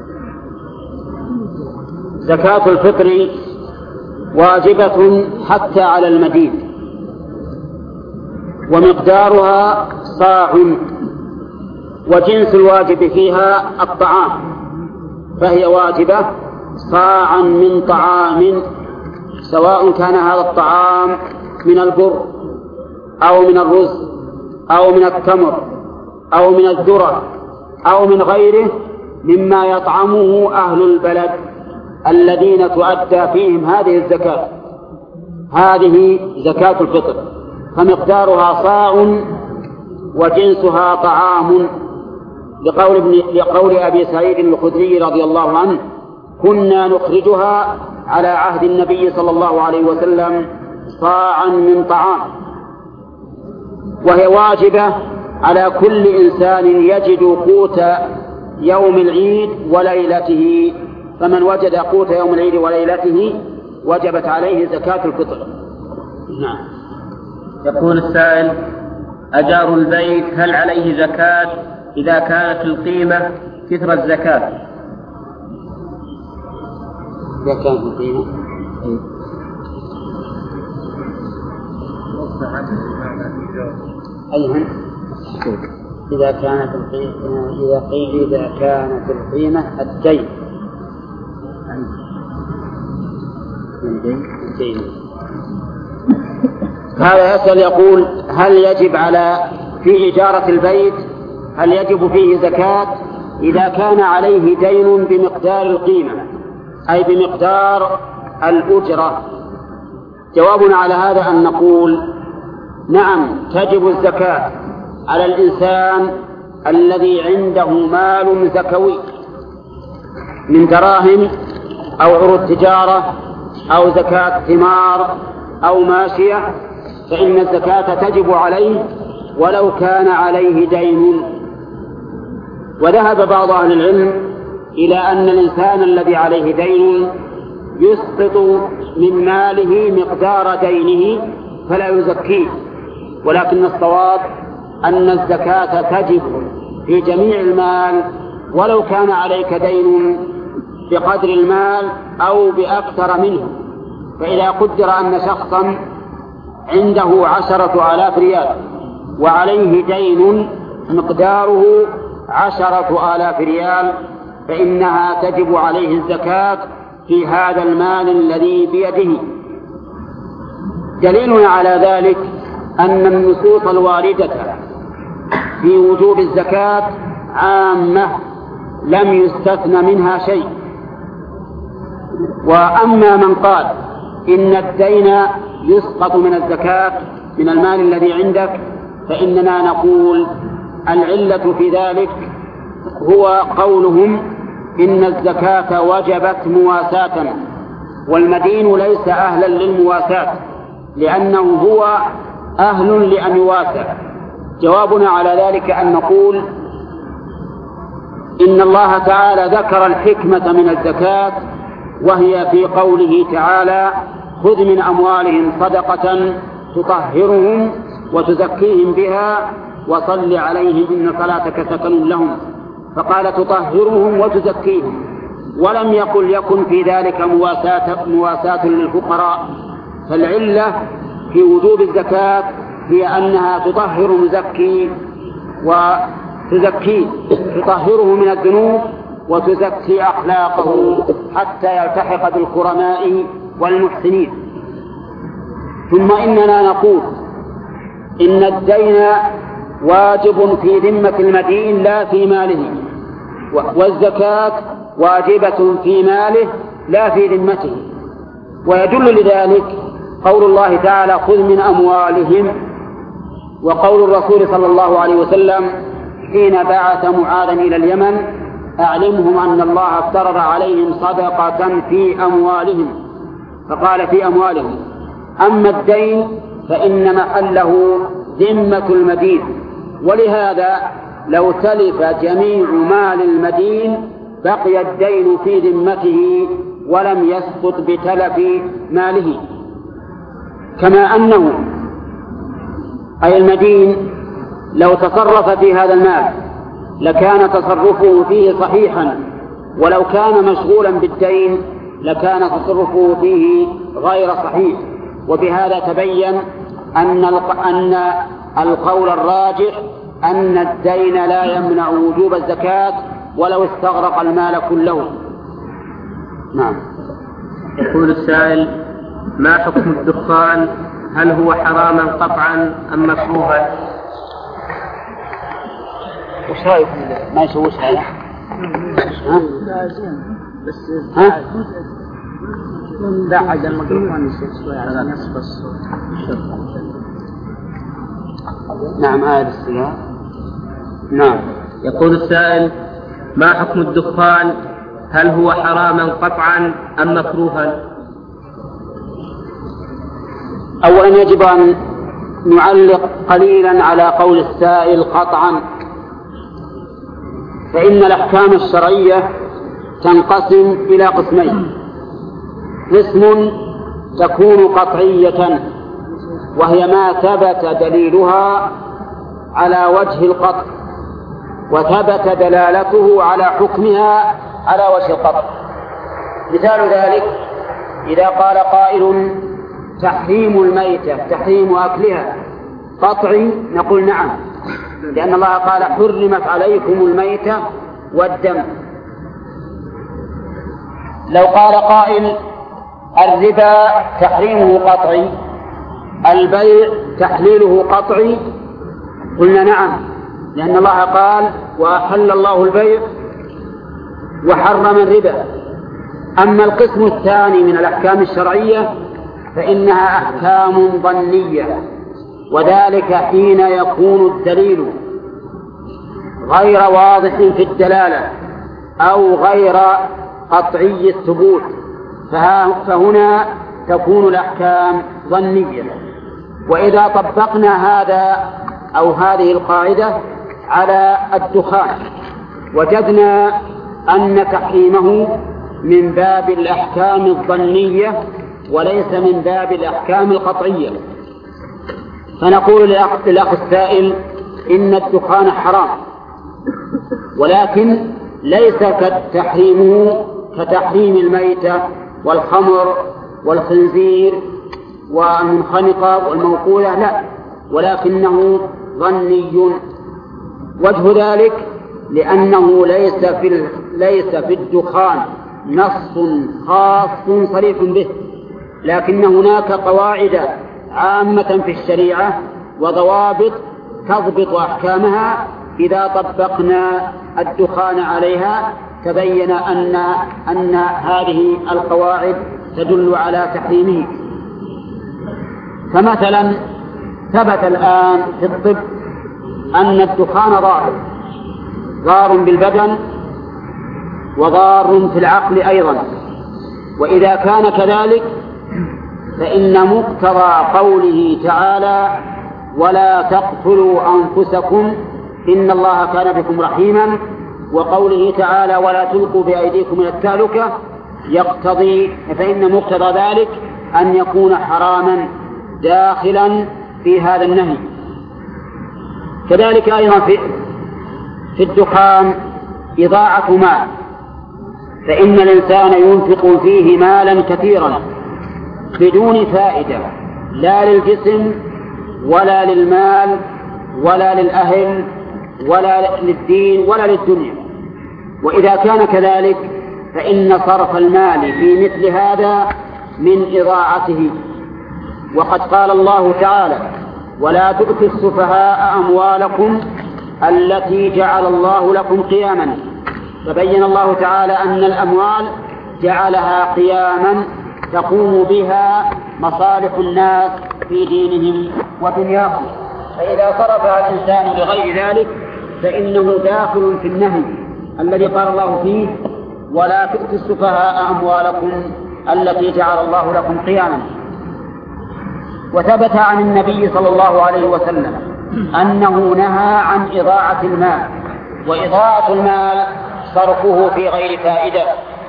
زكاة الفطر واجبة حتى على المدين، ومقدارها صاع، وجنس الواجب فيها الطعام، فهي واجبة صاعا من طعام، سواء كان هذا الطعام من البر أو من الرز أو من التمر أو من الذرة أو من غيره مما يطعمه أهل البلد الذين تؤدى فيهم هذه الزكاة. هذه زكاة الفطر، فمقدارها صاع وجنسها طعام، لقول أبي سعيد الخدري رضي الله عنه: كنا نخرجها على عهد النبي صلى الله عليه وسلم صاعا من طعام. وهي واجبة على كل إنسان يجد قوت يوم العيد وليلته، فمن وجد قوت يوم العيد وليلته وجبت عليه زكاة الفطر. نعم. يقول السائل: أجار البيت هل عليه زكاة إذا كانت القيمة كثر الزكاة؟ إذا كانت القيمة أيها إذا كانت القيمة الدين. هذا يسأل يقول: هل يجب في إجارة البيت هل يجب فيه زكاة إذا كان عليه دين بمقدار القيمة، أي بمقدار الأجرة؟ جوابنا على هذا أن نقول: نعم، تجب الزكاة على الإنسان الذي عنده مال زكوي من دراهم أو عروض تجارة أو زكاة ثمار أو ماشية، فإن الزكاة تجب عليه ولو كان عليه دين. وذهب بعض أهل العلم إلى أن الإنسان الذي عليه دين يسقط من ماله مقدار دينه فلا يزكيه، ولكن الصواب أن الزكاة تجب في جميع المال ولو كان عليك دين بقدر المال أو بأكثر منه. فإذا قدر أن شخصا عنده 10,000 ريال وعليه دين مقداره 10,000 ريال فإنها تجب عليه الزكاة في هذا المال الذي بيده. دليلنا على ذلك أن النصوص الواردة في وجوب الزكاة عامة لم يستثن منها شيء. وأما من قال إن الدين يسقط من الزكاة من المال الذي عندك، فإننا نقول العلة في ذلك هو قولهم إن الزكاة وجبت مواساة والمدين ليس أهلا للمواساة لأنه هو أهل لأن يواسى. جوابنا على ذلك أن نقول إن الله تعالى ذكر الحكمة من الزكاة، وهي في قوله تعالى: خذ من أموالهم صدقة تطهرهم وتزكيهم بها وصل عليهم إن صلاتك سكن لهم. فقال تطهرهم وتزكيهم، ولم يقل يكن في ذلك مواساة للفقراء. فالعلة في وجوب الزكاة هي أنها تطهر مزكي وتزكيه، تطهره من الذنوب وتزكي أخلاقه حتى يلتحق بالكرماء والمحسنين. ثم إننا نقول إن الدين واجب في ذمة المدين لا في ماله، والزكاة واجبة في ماله لا في ذمته. ويدل لذلك قول الله تعالى: خذ من أموالهم، وقول الرسول صلى الله عليه وسلم حين بعث معاذا إلى اليمن: أعلمهم أن الله افترض عليهم صدقة في أموالهم، فقال في أموالهم. أما الدين فإن محله ذمة المدين، ولهذا لو تلف جميع مال المدين بقي الدين في ذمته ولم يسقط بتلف ماله. كما أنه أي المدين لو تصرف في هذا المال لكان تصرفه فيه صحيحا، ولو كان مشغولا بالدين لكان تصرفه فيه غير صحيح. وبهذا تبين أن القول الراجح أن الدين لا يمنع وجوب الزكاة ولو استغرق المال كله. نعم. يقول السائل: ما حكم الدخان؟ هل هو حراما قطعا أم مكروها؟ وش رأيكم؟ ما يسويش هذا؟ ها؟ بعد الميكروفون يصير شوي على نصف الصوت. نعم هذا السؤال. نعم. يقول السائل: ما حكم الدخان؟ هل هو حراما قطعا أم مكروها؟ أولا يجب أن نعلق قليلا على قول السائل قطعا، فإن الأحكام الشرعية تنقسم إلى قسمين: قسم تكون قطعية وهي ما ثبت دليلها على وجه القطع وثبت دلالته على حكمها على وجه القطع. مثال ذلك إذا قال قائل: تحريم الميتة تحريم أكلها قطعي، نقول نعم، لأن الله قال: حرمت عليكم الميتة والدم. لو قال قائل: الربا تحريمه قطعي، البيع تحليله قطعي، قلنا نعم، لأن الله قال: وأحل الله البيع وحرم الربا. أما القسم الثاني من الأحكام الشرعية فإنها أحكام ظنية، وذلك حين يكون الدليل غير واضح في الدلالة أو غير قطعي الثبوت، فهنا تكون الأحكام ظنية. وإذا طبقنا هذا أو هذه القاعدة على الدخان وجدنا أن تحريمه من باب الأحكام الظنية وليس من باب الأحكام القطعية، فنقول للأخ السائل: إن الدخان حرام، ولكن ليس كتحريمه كتحريم الميتة والخمر والخنزير والمنخنقة والموقولة، لا، ولكنه ظني. وجه ذلك لأنه ليس في الدخان نص خاص صريح به، لكن هناك قواعد عامة في الشريعة وضوابط تضبط أحكامها، إذا طبقنا الدخان عليها تبين أن هذه القواعد تدل على تحريمه. فمثلا ثبت الآن في الطب أن الدخان ضار بالبدن وضار في العقل أيضا، وإذا كان كذلك فإن مقتضى قوله تعالى ولا تقتلوا أنفسكم إن الله كان بكم رحيما، وقوله تعالى ولا تلقوا بأيديكم إلى التهلكة يقتضي، فإن مقتضى ذلك أن يكون حراما داخلا في هذا النهي. كذلك أيضا في الدخان إضاعة مال، فإن الإنسان ينفق فيه مالا كثيرا بدون فائدة، لا للجسم ولا للمال ولا للأهل ولا للدين ولا للدنيا. وإذا كان كذلك فإن صرف المال في مثل هذا من إضاعته. وقد قال الله تعالى ولا تؤتوا السفهاء أموالكم التي جعل الله لكم قياما، فبين الله تعالى أن الأموال جعلها قياما تقوم بها مصالح الناس في دينهم ودنياهم، فإذا صرفها الإنسان لغير ذلك فإنه داخل في النهي الذي قال الله فيه ولا تؤتوا السفهاء أموالكم التي جعل الله لكم قياما. وثبت عن النبي صلى الله عليه وسلم أنه نهى عن إضاعة المال، وإضاعة المال صرفه في غير فائدة،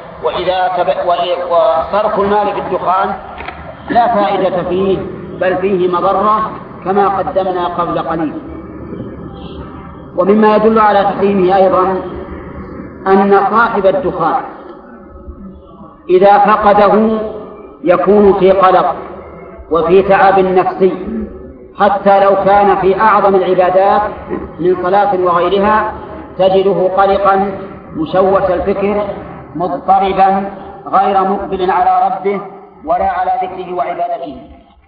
وصرف المال في الدخان لا فائدة فيه بل فيه مضرة كما قدمنا قبل قليل. ومما يدل على تحريمه أيضا أن صاحب الدخان إذا فقده يكون في قلق وفي تعب نفسي، حتى لو كان في أعظم العبادات من صلاة وغيرها تجده قلقا مشوش الفكر مضطربا غير مقبل على ربه ولا على ذكره وعبادته.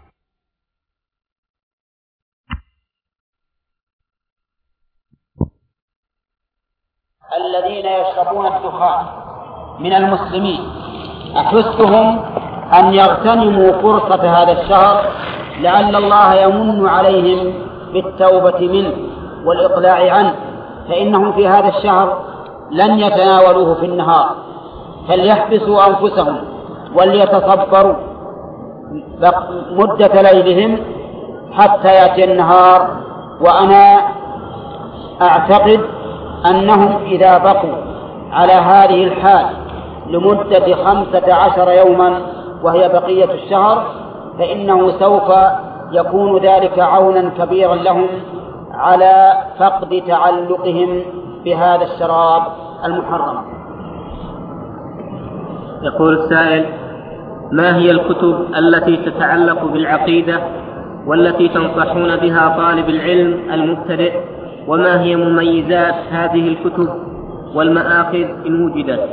الذين يشربون الدخان من المسلمين أحثهم أن يغتنموا فرصة هذا الشهر لعل الله يمن عليهم بالتوبة منه والإقلاع عنه، فإنهم في هذا الشهر لن يتناولوه في النهار، فليحبسوا أنفسهم وليتصبروا مدة ليلهم حتى يأتي النهار. وأنا أعتقد أنهم إذا بقوا على هذه الحال لمدة 15 يوما وهي بقية الشهر فإنه سوف يكون ذلك عونا كبيرا لهم على فقد تعلقهم بهذا الشراب المحرم. يقول السائل: ما هي الكتب التي تتعلق بالعقيدة والتي تنصحون بها طالب العلم المبتدئ، وما هي مميزات هذه الكتب والمآخذ إن وجدت؟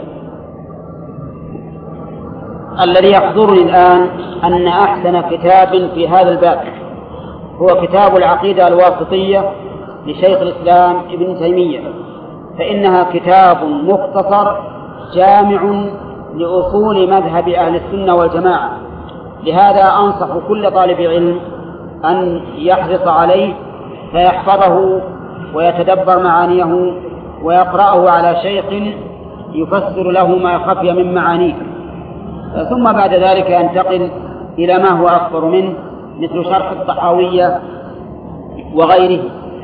الذي يحضرني الآن أن أحسن كتاب في هذا الباب هو كتاب العقيدة الواسطية لشيخ الإسلام ابن تيمية، فإنها كتاب مختصر جامع لأصول مذهب أهل السنة والجماعة. لهذا أنصح كل طالب علم أن يحرص عليه فيحفظه ويتدبر معانيه ويقرأه على شيخ يفسر له ما خفي من معانيه، ثم بعد ذلك ينتقل إلى ما هو أكبر منه مثل شرح الطحاوية وغيره.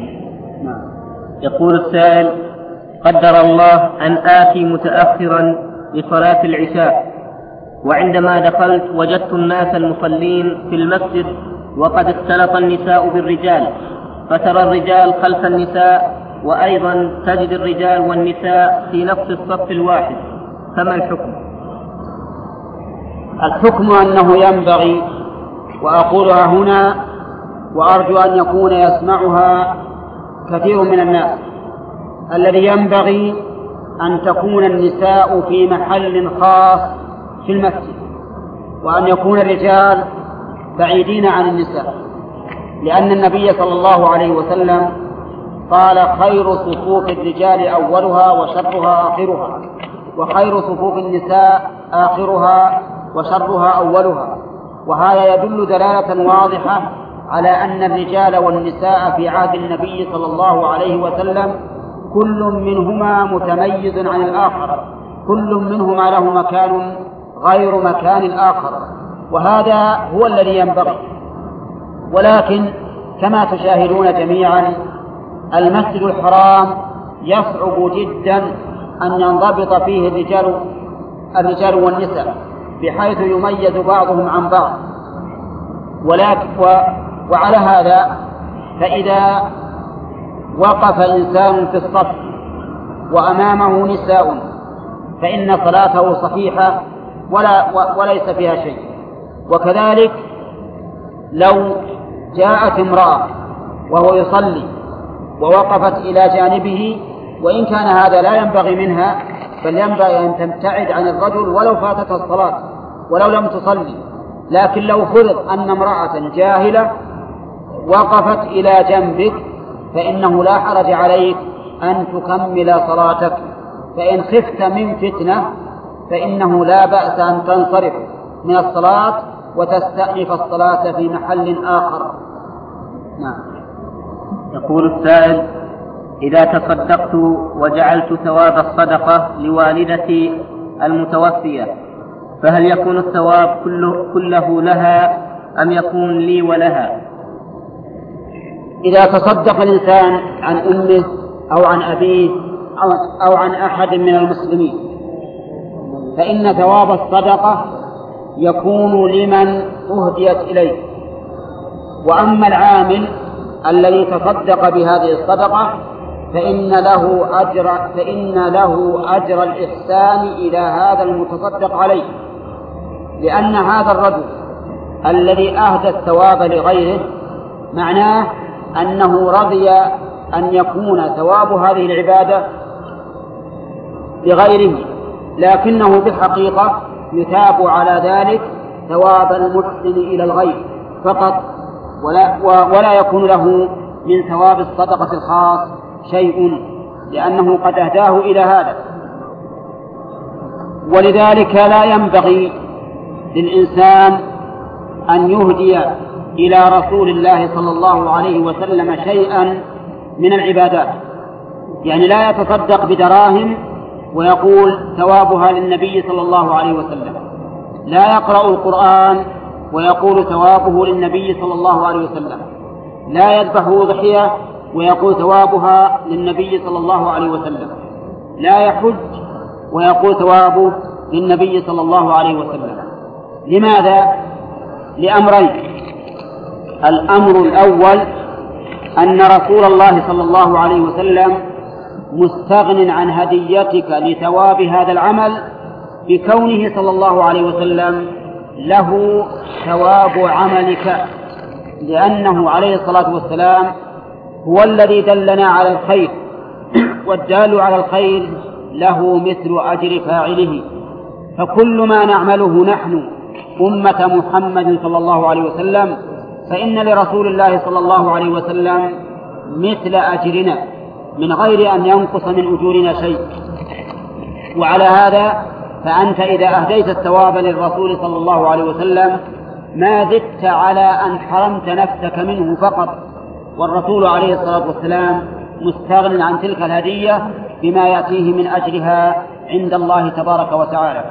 يقول السائل: قدر الله أن آتي متأخرا لصلاة العشاء، وعندما دخلت وجدت الناس المصلين في المسجد وقد اختلط النساء بالرجال، فترى الرجال خلف النساء وأيضا تجد الرجال والنساء في نفس الصف الواحد، فما الحكم؟ الحكم أنه ينبغي، وأقولها هنا وأرجو أن يكون يسمعها كثير من الناس، الذي ينبغي أن تكون النساء في محل خاص في المسجد، وأن يكون الرجال بعيدين عن النساء، لأن النبي صلى الله عليه وسلم قال: خير صفوف الرجال أولها وشرها آخرها، وخير صفوف النساء آخرها وشرها أولها. وهذا يدل دلالة واضحة على أن الرجال والنساء في عهد النبي صلى الله عليه وسلم كل منهما متميز عن الآخر، كل منهما له مكان غير مكان آخر، وهذا هو الذي ينبغي. ولكن كما تشاهدون جميعا المسجد الحرام يصعب جدا أن ينضبط فيه الرجال والنساء بحيث يميز بعضهم عن بعض. وعلى هذا فإذا وقف إنسان في الصف وأمامه نساء فإن صلاته صحيحة وليس فيها شيء. وكذلك لو جاءت امرأة وهو يصلي ووقفت إلى جانبه وإن كان هذا لا ينبغي منها بل ينبغي أن تبتعد عن الرجل ولو فاتتها الصلاة ولو لم تصلي، لكن لو فرض أن امرأة جاهلة وقفت إلى جنبك فإنه لا حرج عليك أن تكمل صلاتك، فإن خفت من فتنة فإنه لا بأس أن تنصرف من الصلاة وتستأنف الصلاة في محل آخر. نعم. يقول السائل: إذا تصدقت وجعلت ثواب الصدقة لوالدتي المتوفية فهل يكون الثواب كله لها أم يكون لي ولها؟ إذا تصدق الإنسان عن أمه أو عن أبيه أو عن أحد من المسلمين فإن ثواب الصدقة يكون لمن أهديت إليه، وأما العامل الذي تصدق بهذه الصدقة فإن له أجر الإحسان إلى هذا المتصدق عليه، لأن هذا الرجل الذي أهدى الثواب لغيره معناه أنه رضي أن يكون ثواب هذه العبادة لغيره، لكنه بالحقيقة يثاب على ذلك ثواب المحسن إلى الغير فقط، ولا يكون له من ثواب الصدقة الخاص شيء، لأنه قد أهداه إلى هذا. ولذلك لا ينبغي للإنسان أن يهدي إلى رسول الله صلى الله عليه وسلم شيئا من العبادات، يعني لا يتصدق بدراهم ويقول ثوابها للنبي صلى الله عليه وسلم، لا يقرأ القرآن ويقول ثوابه للنبي صلى الله عليه وسلم، لا يذبح أضحية ويقول ثوابها للنبي صلى الله عليه وسلم، لا يحج ويقول ثوابه للنبي صلى الله عليه وسلم. لماذا؟ لأمرين: الأمر الأول أن رسول الله صلى الله عليه وسلم مستغن عن هديتك لثواب هذا العمل بكونه صلى الله عليه وسلم له ثواب عملك، لأنه عليه الصلاة والسلام هو الذي دلنا على الخير، والدال على الخير له مثل أجر فاعله. فكل ما نعمله نحن أمة محمد صلى الله عليه وسلم فإن لرسول الله صلى الله عليه وسلم مثل أجرنا من غير أن ينقص من أجورنا شيء. وعلى هذا فأنت إذا أهديت الثواب للرسول صلى الله عليه وسلم ما زدت على أن حرمت نفسك منه فقط، والرسول عليه الصلاة والسلام مستغن عن تلك الهدية بما يأتيه من أجرها عند الله تبارك وتعالى.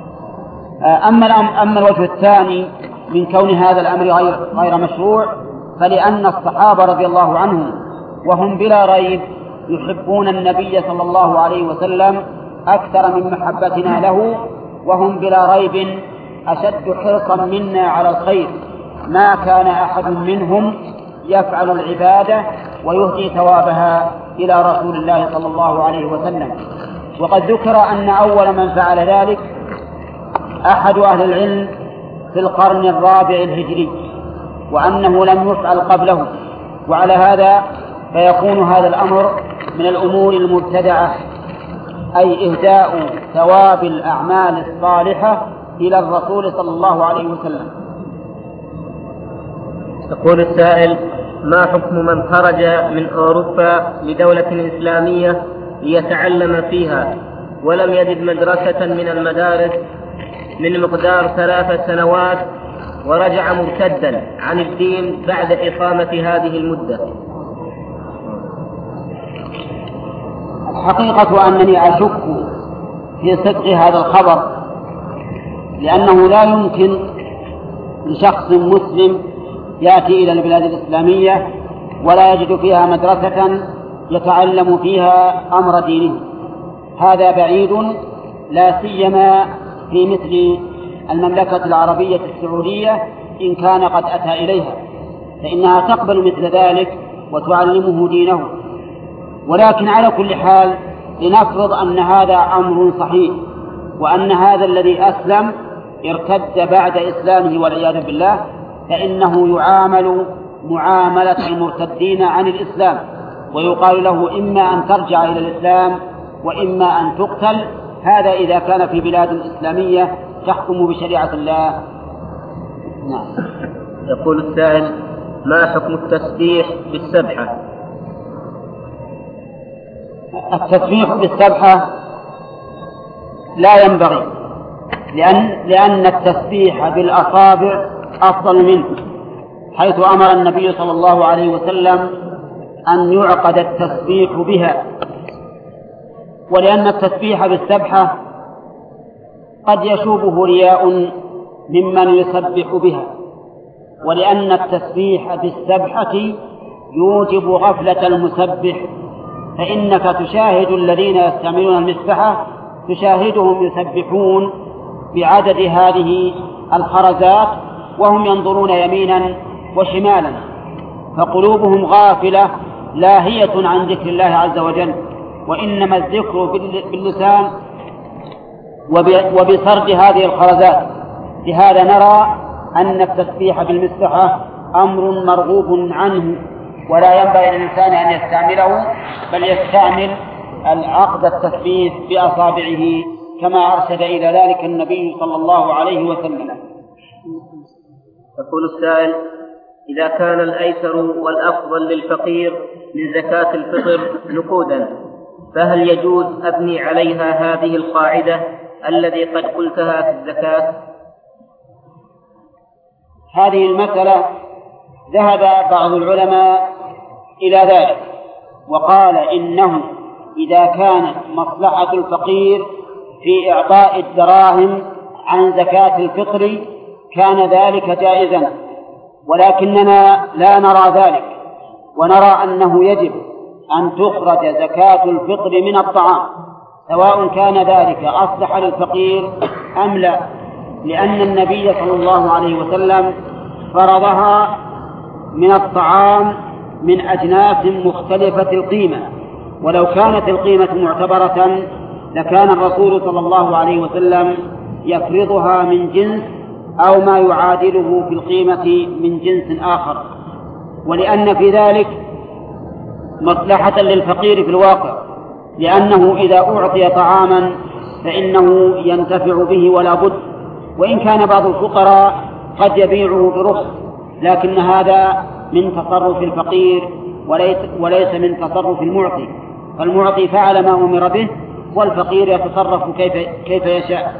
أما الوجه الثاني من كون هذا الأمر غير مشروع فلأن الصحابة رضي الله عنهم وهم بلا ريب يحبون النبي صلى الله عليه وسلم أكثر من محبتنا له، وهم بلا ريب أشد حرصا منا على الخير، ما كان أحد منهم يفعل العبادة ويهدي ثوابها إلى رسول الله صلى الله عليه وسلم. وقد ذكر أن أول من فعل ذلك أحد أهل العلم في القرن الرابع الهجري، وأنه لم يفعل قبله، وعلى هذا فيكون هذا الأمر من الأمور المبتدعة، أي إهداء ثواب الأعمال الصالحة إلى الرسول صلى الله عليه وسلم. يقول السائل: ما حكم من خرج من أوروبا لدولة إسلامية ليتعلم فيها ولم يجد مدرسة من المدارس من مقدار 3 سنوات ورجع مرتدا عن الدين بعد إقامة هذه المدة؟ الحقيقة أنني أشك في صدق هذا الخبر، لأنه لا يمكن لشخص مسلم يأتي إلى البلاد الإسلامية ولا يجد فيها مدرسة يتعلم فيها أمر دينه، هذا بعيد، لا سيما في مثل المملكة العربية السعودية إن كان قد أتى إليها، فإنها تقبل مثل ذلك وتعلمه دينه. ولكن على كل حال لنفرض أن هذا أمر صحيح، وأن هذا الذي أسلم ارتد بعد إسلامه والعياذ بالله، فإنه يعامل معاملة المرتدين عن الإسلام، ويقال له إما أن ترجع إلى الإسلام وإما أن تقتل، هذا إذا كان في بلاد إسلامية تحكم بشريعة الله. نعم. يقول السائل: ما حكم التسبيح بالسبحة؟ التسبيح بالسبحة لا ينبغي، لأن التسبيح بالأصابع أفضل منه، حيث أمر النبي صلى الله عليه وسلم أن يعقد التسبيح بها، ولأن التسبيح بالسبحة قد يشوبه رياء ممن يسبح بها، ولأن التسبيح بالسبحة يوجب غفلة المسبح، فإنك تشاهد الذين يستعملون المسبحة تشاهدهم يسبحون بعدد هذه الخرزات وهم ينظرون يمينا وشمالا، فقلوبهم غافلة لاهية عن ذكر الله عز وجل، وإنما الذكر باللسان وبسرد هذه الخرزات. لهذا نرى أن التسبيح بالمسبحة أمر مرغوب عنه، ولا ينبغي للإنسان أن يستعمله، بل يستعمل العقد التسبيح بأصابعه كما أرشد إلى ذلك النبي صلى الله عليه وسلم. يقول السائل: إذا كان الأيسر والأفضل للفقير من زكاة الفطر نقودا، فهل يجوز أبني عليها هذه القاعدة الذي قد قلتها في الزكاة؟ هذه المسألة ذهب بعض العلماء إلى ذلك، وقال إنه إذا كانت مصلحة الفقير في إعطاء الدراهم عن زكاة الفطر كان ذلك جائزا، ولكننا لا نرى ذلك، ونرى أنه يجب أن تخرج زكاة الفطر من الطعام، سواء كان ذلك أصلح للفقير أم لا، لأن النبي صلى الله عليه وسلم فرضها من الطعام من أجناس مختلفة القيمة، ولو كانت القيمة معتبرة لكان الرسول صلى الله عليه وسلم يفرضها من جنس أو ما يعادله في القيمة من جنس آخر، ولأن في ذلك مصلحة للفقير في الواقع، لأنه إذا أعطي طعاما فإنه ينتفع به ولا بد، وإن كان بعض الفقراء قد يبيعه برخص، لكن هذا من تصرف الفقير وليس من تصرف المعطي، فالمعطي فعل ما أمر به والفقير يتصرف كيف يشاء.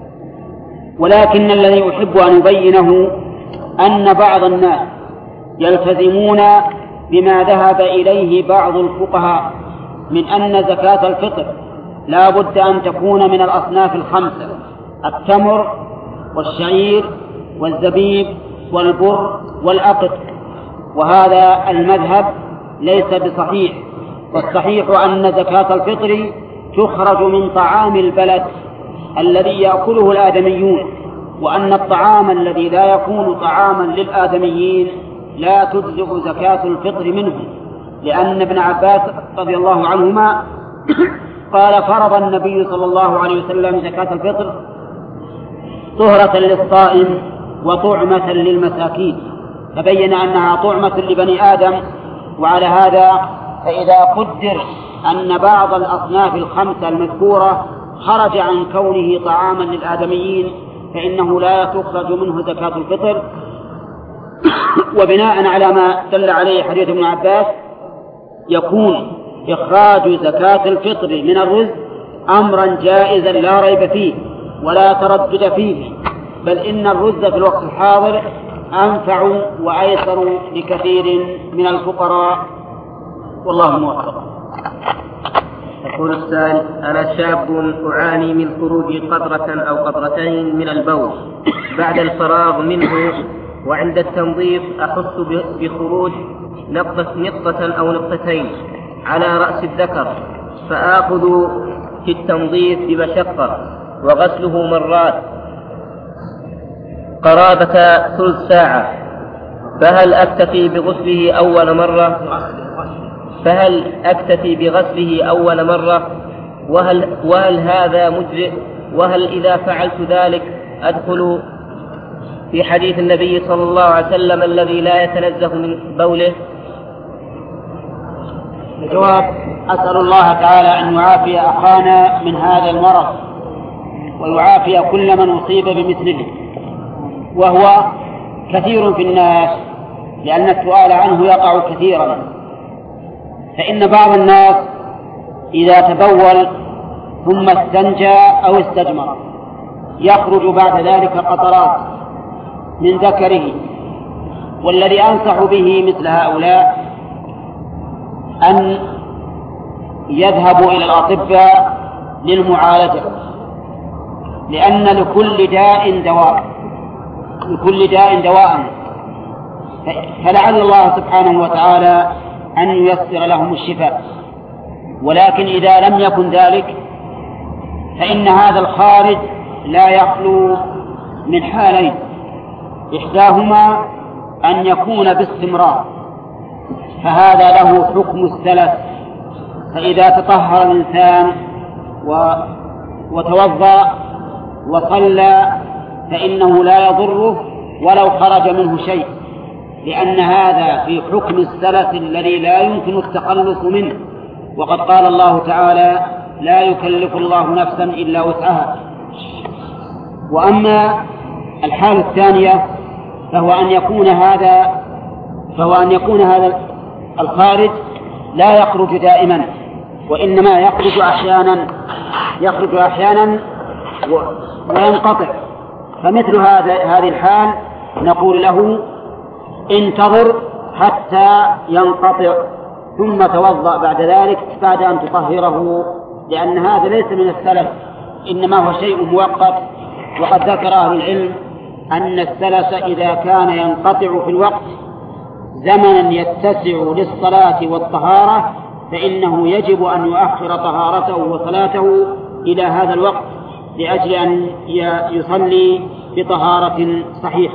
ولكن الذي أحب أن أبينه أن بعض الناس يلتزمون بما ذهب إليه بعض الفقهاء من أن زكاة الفطر لا بد أن تكون من الأصناف الخمسة: التمر والشعير والزبيب والبر والأقط، وهذا المذهب ليس بصحيح، والصحيح أن زكاة الفطر تخرج من طعام البلد الذي يأكله الآدميون، وأن الطعام الذي لا يكون طعاما للآدميين لا تجزئ زكاة الفطر منه، لأن ابن عباس رضي الله عنهما قال: فرض النبي صلى الله عليه وسلم زكاة الفطر طهرة للصائم وطعمة للمساكين، فبين أنها طعمة لبني آدم. وعلى هذا فإذا قدر أن بعض الأصناف الخمسة المذكورة خرج عن كونه طعاما للآدميين فإنه لا تخرج منه زكاة الفطر. وبناء على ما دل عليه حديث ابن عباس يكون إخراج زكاة الفطر من الرزق أمرا جائزا لا ريب فيه ولا تردد فيه، بل إن الرزق في الوقت الحاضر أنفع وأيسر لكثير من الفقراء، والله موفق. يقول السائل: أنا شاب أعاني من خروج قطرة أو قطرتين من البول بعد الفراغ منه، وعند التنظيف أحس بخروج نقطة أو نقطتين على رأس الذكر، فآخذ في التنظيف بمشقة وغسله مرات قرابة ثلث ساعة، فهل أكتفي بغسله أول مرة؟ وهل هذا مجزئ؟ وهل إذا فعلت ذلك أدخل في حديث النبي صلى الله عليه وسلم الذي لا يتنزه من بوله؟ الجواب: أسأل الله تعالى أن يعافي أخانا من هذا المرض ويعافي كل من أصيب بمثله، وهو كثير في الناس، لأن السؤال عنه يقع كثيرا. فإن بعض الناس إذا تبول ثم استنجى أو استجمر يخرج بعد ذلك قطرات من ذكره، والذي أنصح به مثل هؤلاء أن يذهبوا إلى الأطباء للمعالجة، لأن لكل داء دواء، فلعل الله سبحانه وتعالى أن ييسر لهم الشفاء. ولكن إذا لم يكن ذلك فإن هذا الخارج لا يخلو من حالين: إحداهما أن يكون باستمرار، فهذا له حكم السلف، فإذا تطهر الإنسان وتوضأ وصلى فإنه لا يضره ولو خرج منه شيء، لأن هذا في حكم السلف الذي لا يمكن التخلص منه. وقد قال الله تعالى: لا يكلف الله نفسا إلا وسعها. وأما الحالة الثانية فهو أن يكون هذا الخارج لا يخرج دائما، وإنما يخرج أحيانا وينقطع. فمثل هذه الحال نقول له: انتظر حتى ينقطع ثم توضأ بعد ذلك بعد أن تطهره، لأن هذا ليس من السلف، إنما هو شيء مؤقت. وقد ذكر أهل العلم أن السلس إذا كان ينقطع في الوقت زمنا يتسع للصلاة والطهارة فإنه يجب أن يؤخر طهارته وصلاته إلى هذا الوقت لأجل أن يصلي بطهارة صحيحة.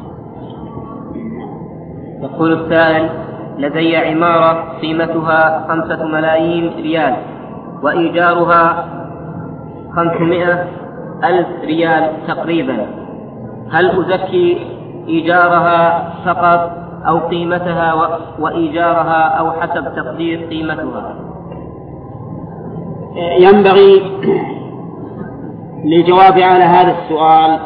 يقول السائل: لدي عمارة قيمتها 5 ملايين ريال وإيجارها 500,000 ريال تقريبا، هل أزكي إيجارها فقط أو قيمتها وإيجارها أو حسب تقدير قيمتها؟ ينبغي للجواب على هذا السؤال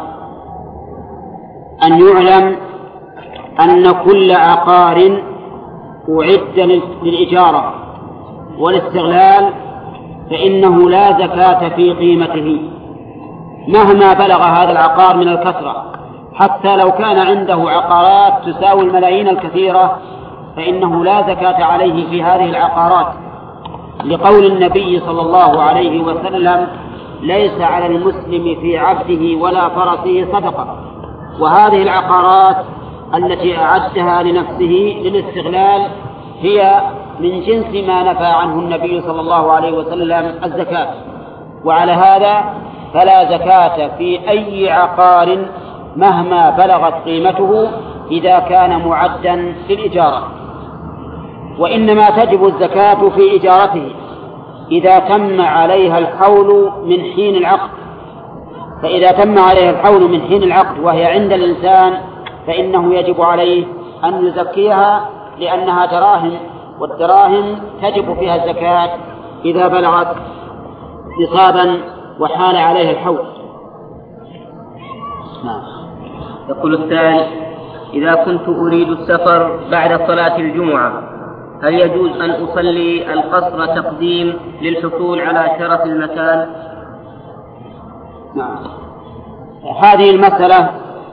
أن يعلم أن كل عقار أعد للإجارة والاستغلال فإنه لا زكاة في قيمته مهما بلغ هذا العقار من الكثرة، حتى لو كان عنده عقارات تساوي الملايين الكثيرة فإنه لا زكاة عليه في هذه العقارات، لقول النبي صلى الله عليه وسلم: ليس على المسلم في عبده ولا فرسه صدقة. وهذه العقارات التي أعدها لنفسه للاستغلال هي من جنس ما نفى عنه النبي صلى الله عليه وسلم الزكاة. وعلى هذا فلا زكاة في أي عقار مهما بلغت قيمته إذا كان معدا للإجارة، وإنما تجب الزكاة في إجارته إذا تم عليها الحول من حين العقد. فإذا تم عليها الحول من حين العقد وهي عند الإنسان فإنه يجب عليه أن يزكيها، لأنها دراهم، والدراهم تجب فيها الزكاة إذا بلغت نصابا وحال عليها الحول. يقول الثاني: إذا كنت أريد السفر بعد صلاة الجمعة هل يجوز أن أصلي القصر تقديم للحصول على شرف المكان؟ نعم، هذه المسألة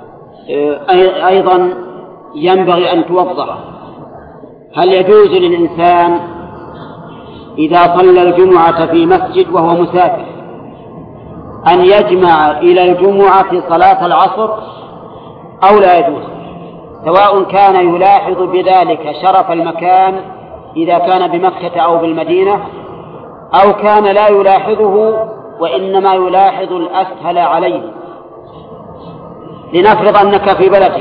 أيضا ينبغي أن توضح. هل يجوز للإنسان إذا صلى الجمعة في مسجد وهو مسافر أن يجمع إلى الجمعة صلاة العصر أو لا يجوز، سواء كان يلاحظ بذلك شرف المكان إذا كان بمكة أو بالمدينة، أو كان لا يلاحظه وإنما يلاحظ الأسهل عليه. لنفرض أنك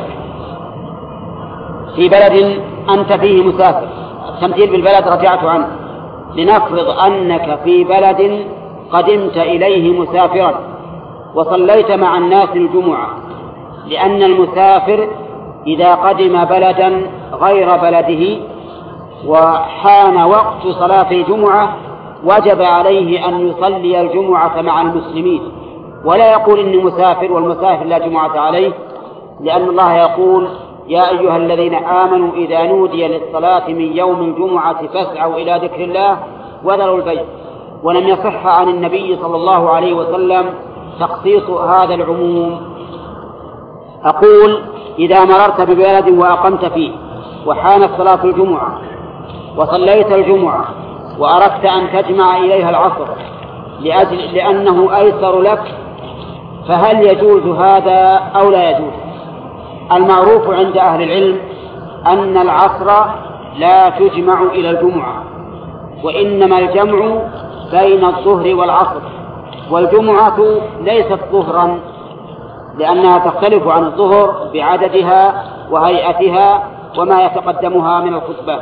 في بلد أنت فيه مسافر، التمثيل بالبلد رجعت عنه. لنفرض أنك في بلد قدمت إليه مسافرا وصليت مع الناس الجمعة، لأن المسافر إذا قدم بلدا غير بلده وحان وقت صلاة الجمعة وجب عليه أن يصلي الجمعة مع المسلمين، ولا يقول إني مسافر والمسافر لا جمعة عليه، لأن الله يقول يا أيها الذين آمنوا إذا نودي للصلاة من يوم الجمعة فاسعوا إلى ذكر الله وذروا البيع. ولم يصح عن النبي صلى الله عليه وسلم تخصيص هذا العموم. أقول إذا مررت ببلد وأقمت فيه وحانت صلاة الجمعة وصليت الجمعة وأردت أن تجمع إليها العصر لأنه أيسر لك، فهل يجوز هذا أو لا يجوز؟ المعروف عند أهل العلم أن العصر لا تجمع إلى الجمعة، وإنما الجمع بين الظهر والعصر، والجمعة ليست ظهرا لأنها تختلف عن الظهر بعددها وهيئتها وما يتقدمها من الخطبة.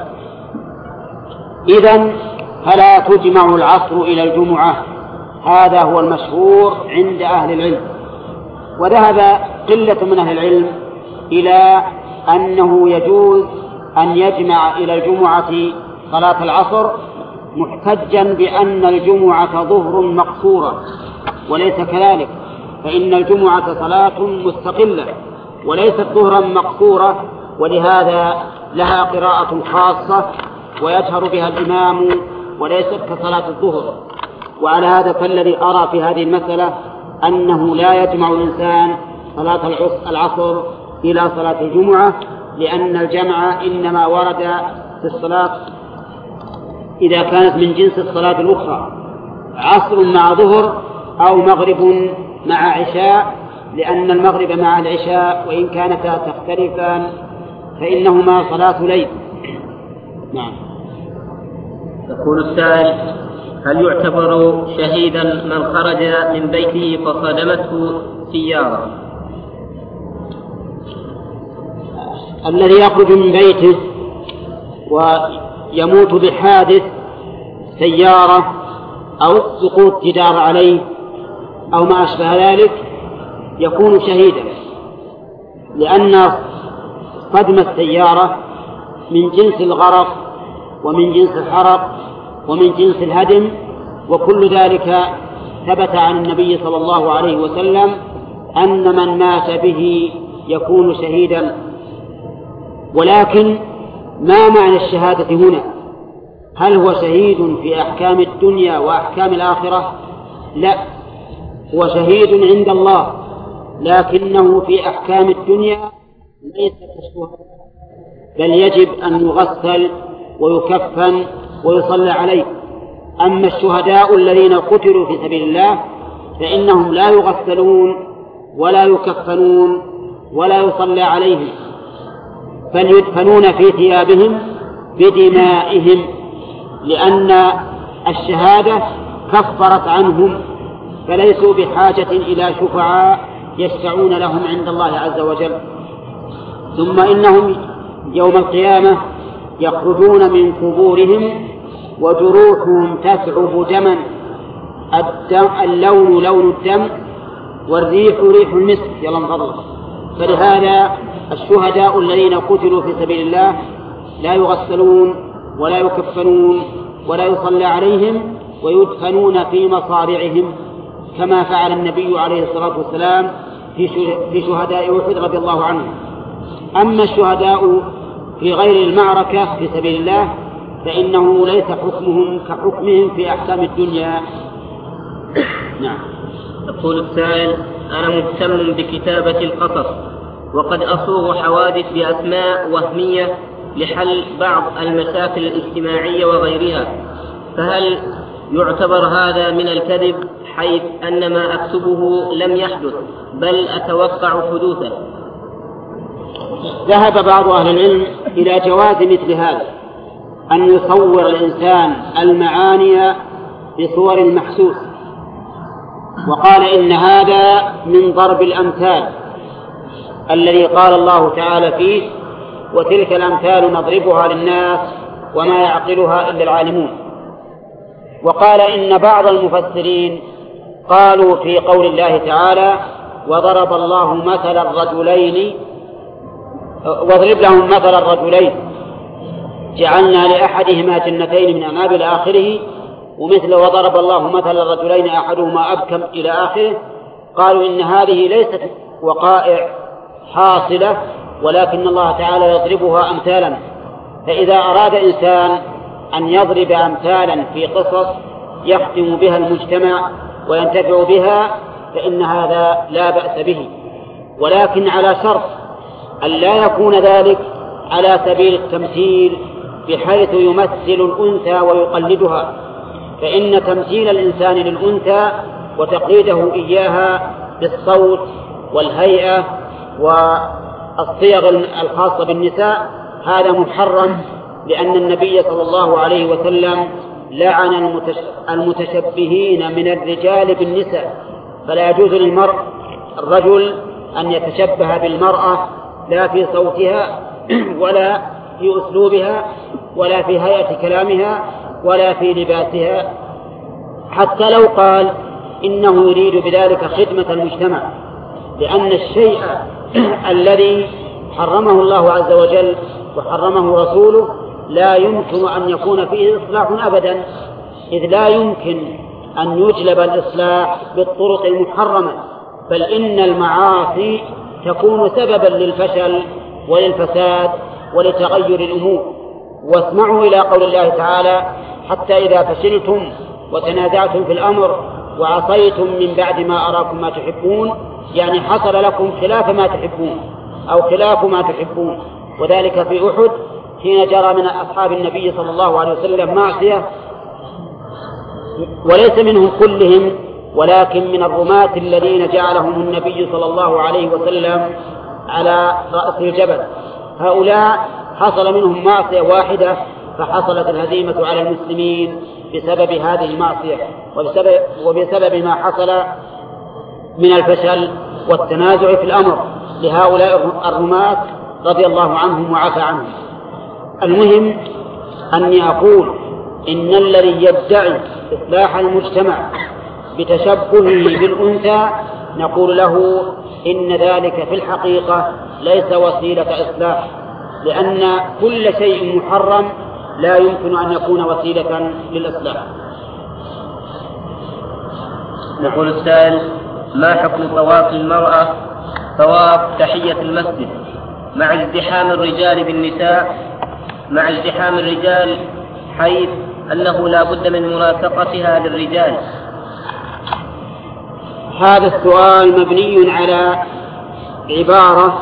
إذن فلا تجمع العصر إلى الجمعة، هذا هو المشهور عند أهل العلم. وذهب قلة من أهل العلم إلى أنه يجوز أن يجمع إلى الجمعة صلاة العصر، محتجا بأن الجمعة ظهر مقصورة، وليس كذلك، فإن الجمعة صلاة مستقلة وليست ظهرا مقصورة، ولهذا لها قراءة خاصة ويجهر بها الإمام وليست كصلاة الظهر. وعلى هذا فالذي أرى في هذه المسألة أنه لا يجمع الإنسان صلاة العصر إلى صلاة الجمعة، لأن الجمع إنما ورد في الصلاة إذا كانت من جنس الصلاة الأخرى، عصر مع ظهر أو مغرب مع عشاء، لأن المغرب مع العشاء وإن كانتا تختلفان فإنهما صلاة ليل. نعم. يقول السائل: هل يعتبر شهيدا من خرج من بيته فصدمته سيارة؟ الذي يخرج من بيته ويموت بحادث سيارة أو سقوط جدار عليه أو ما أشبه ذلك يكون شهيدا، لأن صدمة السيارة من جنس الغرق ومن جنس الحرق ومن جنس الهدم، وكل ذلك ثبت عن النبي صلى الله عليه وسلم أن من مات به يكون شهيدا. ولكن ما معنى الشهادة هنا؟ هل هو شهيد في أحكام الدنيا وأحكام الآخرة؟ لا، هو شهيد عند الله، لكنه في أحكام الدنيا ليس كالشهداء، بل يجب أن يغسل ويكفن ويصلى عليه. أما الشهداء الذين قتلوا في سبيل الله فإنهم لا يغسلون ولا يكفنون ولا يصلى عليهم، بل يدفنون في ثيابهم بدمائهم، لأن الشهادة كفرت عنهم، فليسوا بحاجة إلى شفعاء يشفعون لهم عند الله عز وجل. ثم إنهم يوم القيامة يخرجون من قبورهم وجروحهم تسعب دما، اللون لون الدم والريح ريح المسك. يلا انفضل. فلهذا الشهداء الذين قتلوا في سبيل الله لا يغسلون ولا يكفنون ولا يصلى عليهم، ويدفنون في مصارعهم كما فعل النبي عليه الصلاة والسلام في شهداء أحد رضي الله عنهم. أما الشهداء في غير المعركة في سبيل الله فإنه ليس حكمهم كحكمهم في أحكام الدنيا. نعم. يقول السائل: أنا مهتم بكتابة القصص، وقد أصوغ حوادث بأسماء وهمية لحل بعض المشاكل الاجتماعية وغيرها، فهل يعتبر هذا من الكذب حيث أن ما أكتبه لم يحدث بل أتوقع حدوثه؟ ذهب بعض أهل العلم إلى جواز مثل هذا، أن يصور الإنسان المعاني بصور المحسوس، وقال إن هذا من ضرب الأمثال الذي قال الله تعالى فيه: وتلك الأمثال نضربها للناس وما يعقلها إلا العالمون. وقال إن بعض المفسرين قالوا في قول الله تعالى: وضرب الله مثل الرجلين واضرب لهم مثل الرجلين جعلنا لأحدهما جنتين من أعناب إلى آخره، ومثل وضرب الله مثل الرجلين أحدهما أبكم إلى آخره. قالوا إن هذه ليست وقائع حاصلة، ولكن الله تعالى يضربها أمثالا، فإذا أراد إنسان أن يضرب أمثالا في قصص يخدم بها المجتمع وينتفع بها فإن هذا لا بأس به، ولكن على شرط أن لا يكون ذلك على سبيل التمثيل بحيث يمثل الأنثى ويقلدها، فإن تمثيل الإنسان للأنثى وتقليده إياها بالصوت والهيئة والصيغ الخاصة بالنساء هذا محرم، لأن النبي صلى الله عليه وسلم لعن المتشبهين من الرجال بالنساء، فلا يجوز الرجل أن يتشبه بالمرأة لا في صوتها ولا في أسلوبها ولا في هيئة كلامها ولا في لباسها، حتى لو قال إنه يريد بذلك خدمة المجتمع، لأن الشيء الذي حرمه الله عز وجل وحرمه رسوله لا يمكن أن يكون فيه إصلاح أبدا، إذ لا يمكن أن يجلب الإصلاح بالطرق المحرمة، بل إن المعاصي تكون سببا للفشل وللفساد ولتغير الأمور. واسمعوا إلى قول الله تعالى: حتى إذا فشلتم وتنازعتم في الأمر وعصيتم من بعد ما أراكم ما تحبون، يعني حصل لكم خلاف ما تحبون أو خلاف ما تحبون، وذلك في أحد حين جرى من أصحاب النبي صلى الله عليه وسلم معصية، وليس منهم كلهم ولكن من الرماة الذين جعلهم النبي صلى الله عليه وسلم على رأس الجبل، هؤلاء حصل منهم معصية واحدة فحصلت الهزيمة على المسلمين بسبب هذه المعصية وبسبب ما حصل من الفشل والتنازع في الأمر لهؤلاء الرماة رضي الله عنهم وعفى عنهم. المهم أني أقول إن الذي يدعي إصلاح المجتمع بتشبهه بالأنثى نقول له إن ذلك في الحقيقة ليس وسيلة إصلاح، لأن كل شيء محرم لا يمكن أن يكون وسيلة للإصلاح. يقول السائل: ما حكم طواف المرأة طواف تحية المسجد مع ازدحام الرجال بالنساء، مع ازدحام الرجال حيث أنه لا بد من مرافقتها للرجال؟ هذا السؤال مبني على عبارة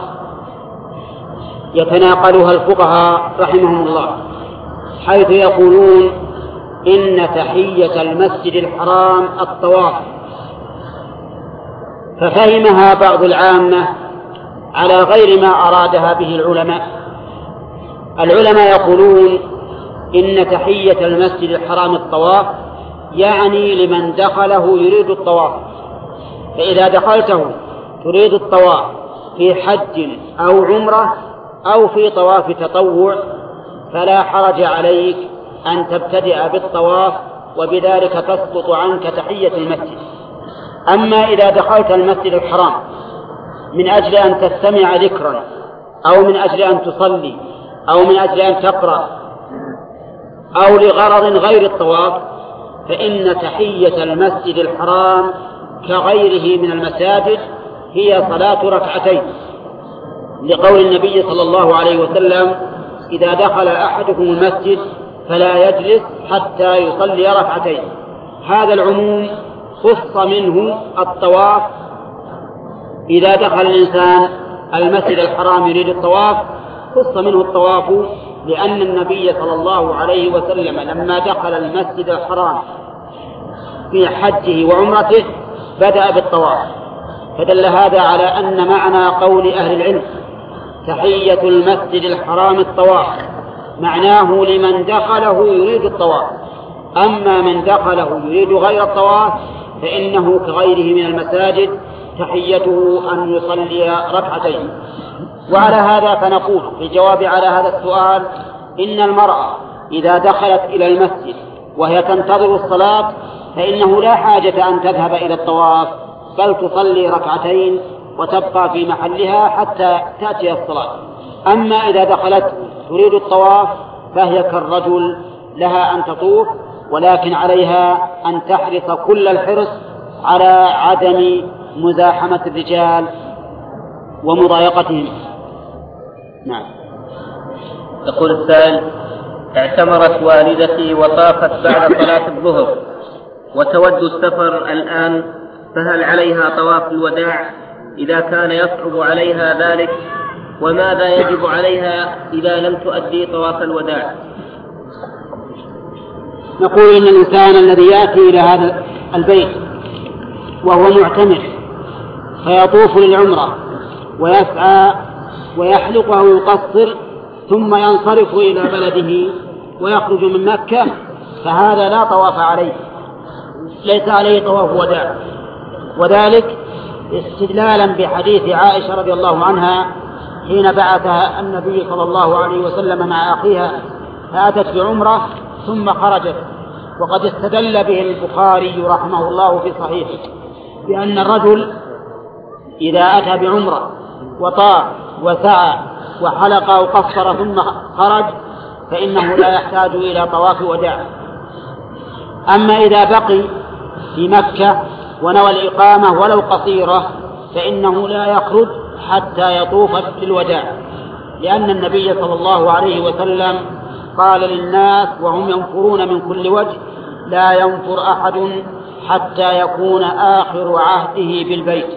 يتناقلها الفقهاء رحمهم الله، حيث يقولون إن تحية المسجد الحرام الطواف، ففهمها بعض العامة على غير ما أرادها به العلماء يقولون إن تحية المسجد الحرام الطواف يعني لمن دخله يريد الطواف، فإذا دخلته تريد الطواف في حج أو عمرة أو في طواف تطوع فلا حرج عليك أن تبتدئ بالطواف، وبذلك تسقط عنك تحية المسجد. أما إذا دخلت المسجد الحرام من أجل أن تستمع ذكرا أو من أجل أن تصلي أو من أجل أن تقرأ أو لغرض غير الطواف فإن تحية المسجد الحرام كغيره من المساجد هي صلاة ركعتين، لقول النبي صلى الله عليه وسلم: إذا دخل أحدكم المسجد فلا يجلس حتى يصلي ركعتين. هذا العموم خص منه الطواف، إذا دخل الإنسان المسجد الحرام يريد الطواف خص منه الطواف لأن النبي صلى الله عليه وسلم لما دخل المسجد الحرام في حجه وعمرته بدأ بالطواف، فدل هذا على أن معنى قول أهل العلم تحية المسجد الحرام الطواف معناه لمن دخله يريد الطواف، أما من دخله يريد غير الطواف فإنه كغيره من المساجد تحيته أن يصلي ركعتين. وعلى هذا فنقول في الجواب على هذا السؤال إن المرأة إذا دخلت إلى المسجد وهي تنتظر الصلاة فإنه لا حاجة أن تذهب إلى الطواف، بل تصلي ركعتين وتبقى في محلها حتى تأتي الصلاة. أما إذا دخلت تريد الطواف فهي كالرجل لها أن تطوف، ولكن عليها أن تحرص كل الحرص على عدم مزاحمة الرجال ومضايقتهم. نعم. يقول السائل: اعتمرت والدتي وطافت بعد صلاة الظهر وتود السفر الآن، فهل عليها طواف الوداع إذا كان يصعب عليها ذلك؟ وماذا يجب عليها إذا لم تؤدي طواف الوداع؟ نقول إن الإنسان الذي يأتي إلى هذا البيت وهو معتمر فيطوف للعمرة ويسعى ويحلق ويقصر ثم ينصرف إلى بلده ويخرج من مكة، فهذا لا طواف عليه، ليس عليه طواف وداع، وذلك استدلالا بحديث عائشة رضي الله عنها حين بعثها النبي صلى الله عليه وسلم مع أخيها فأتت بعمرة ثم خرجت. وقد استدل به البخاري رحمه الله في صحيحه بأن الرجل إذا أتى بعمرة وطاف وسعى وحلق أو قصر ثم خرج فإنه لا يحتاج إلى طواف وداع. أما إذا بقي في مكة ونوى الإقامة ولو قصيرة فإنه لا يخرج حتى يطوف للوداع، لأن النبي صلى الله عليه وسلم قال للناس وهم ينفرون من كل وجه: لا ينفر أحد حتى يكون آخر عهده بالبيت.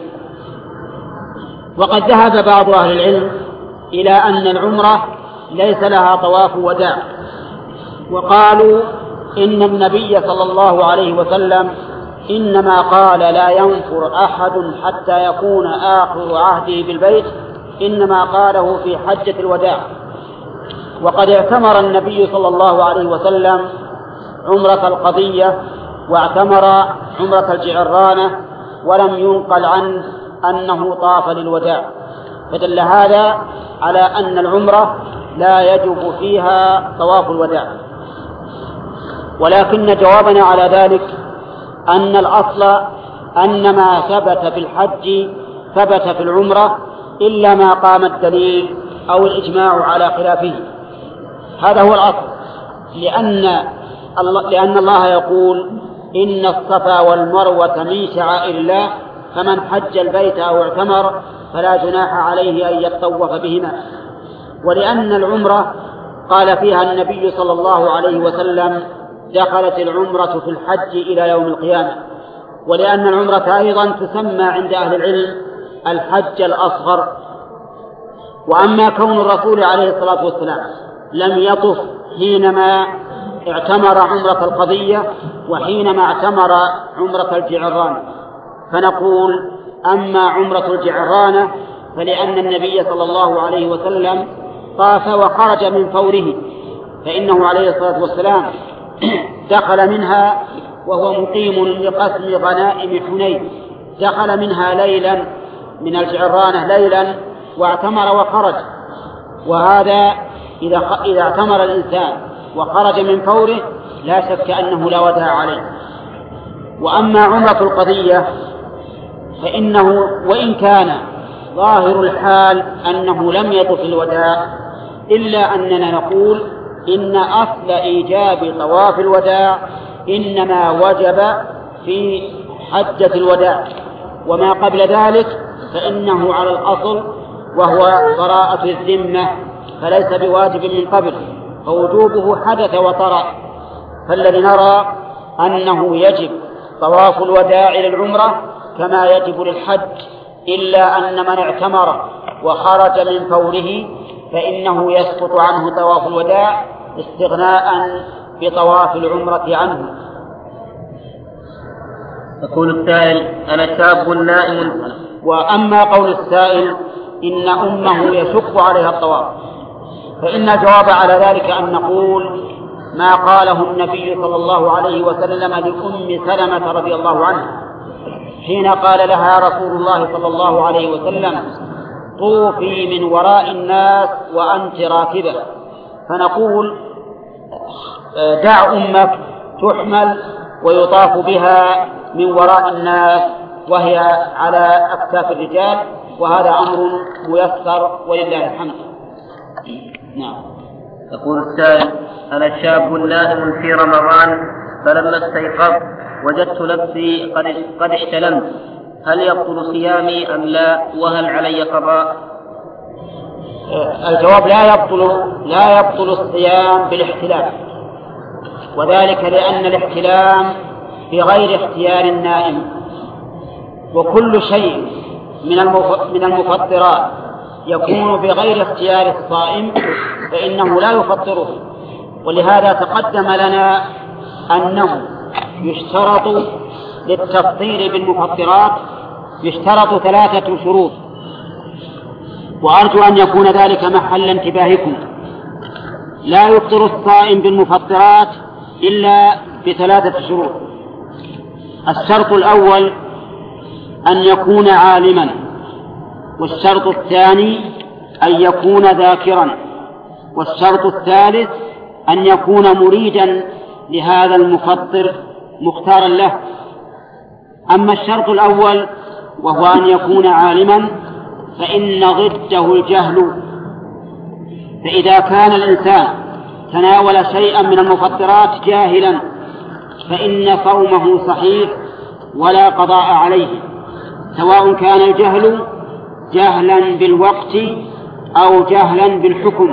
وقد ذهب بعض أهل العلم إلى أن العمرة ليس لها طواف وداع، وقالوا إن النبي صلى الله عليه وسلم إنما قال لا ينفر أحد حتى يكون آخر عهده بالبيت، إنما قاله في حجة الوداع. وقد اعتمر النبي صلى الله عليه وسلم عمرة القضية واعتمر عمرة الجعرانة ولم ينقل عنه أنه طاف للوداع، فدل هذا على أن العمرة لا يجب فيها طواف الوداع. ولكن جوابنا على ذلك أن الأصل أن ما ثبت في الحج ثبت في العمرة إلا ما قام الدليل أو الإجماع على خلافه. هذا هو الأصل، لأن الله يقول: إن الصفا والمروة من شعائر الله فمن حج البيت أو اعتمر فلا جناح عليه أن يطوف بهما. ولأن العمرة قال فيها النبي صلى الله عليه وسلم: دخلت العمرة في الحج إلى يوم القيامة. ولأن العمرة أيضا تسمى عند أهل العلم الحج الأصغر. وأما كون الرسول عليه الصلاة والسلام لم يطف حينما اعتمر عمرة القضية وحينما اعتمر عمرة الجعرانة، فنقول: أما عمرة الجعرانة فلأن النبي صلى الله عليه وسلم طاف وخرج من فوره، فإنه عليه الصلاة والسلام دخل منها وهو مقيم لقسم غنائم حنين، دخل منها ليلا من الجعرانة ليلا واعتمر وخرج. وهذا إذا اعتمر الإنسان وخرج من فوره لا شك أنه لا وداع عليه. وأما عمرة القضية فإنه وإن كان ظاهر الحال أنه لم يطف الوداع، إلا أننا نقول إن أصل إيجاب طواف الوداع إنما وجب في حجة الوداع، وما قبل ذلك فإنه على الأصل وهو براءة الذمة، فليس بواجب من قبل، فوجوبه حدث وطرأ. فالذي نرى أنه يجب طواف الوداع للعمرة كما يجب للحج، إلا أن من اعتمر وخرج من فوره فإنه يسقط عنه طواف الوداع استغناء بطواف العمرة عنه. يقول السائل: أنا شاب نائم. وأما قول السائل إن أمه يشق عليها الطواف، فإن الجواب على ذلك أن نقول ما قاله النبي صلى الله عليه وسلم لأم سلمة رضي الله عنها حين قال لها رسول الله صلى الله عليه وسلم: طوفي من وراء الناس وأنت راكبة. فنقول: دع أمك تحمل ويطاف بها من وراء الناس وهي على أكتاف الرجال، وهذا أمر ميسر ولله الحمد. نعم. يقول السائل: أنا شاب نائم في رمضان، فلما استيقظت وجدت نفسي قد احتلمت، هل يبطل صيامي أم لا؟ وهل علي قضاء؟ الجواب: لا يبطل الصيام بالاحتلام، وذلك لأن الاحتلام بغير اختيار النائم، وكل شيء من المفطرات يكون بغير اختيار الصائم فإنه لا يفطره. ولهذا تقدم لنا أنه يشترط للتفطير بالمفطرات يشترط 3 شروط، وأرجو أن يكون ذلك محل انتباهكم. لا يفطر الصائم بالمفطرات إلا ب3 شروط. الشرط الأول أن يكون عالما، والشرط الثاني أن يكون ذاكرا، والشرط الثالث أن يكون مريدا لهذا المفطر مختارا له. أما الشرط الأول وهو أن يكون عالما فإن ضده الجهل، فإذا كان الإنسان تناول شيئا من المفطرات جاهلا فإن صومه صحيح ولا قضاء عليه، سواء كان الجهل جهلا بالوقت أو جهلا بالحكم.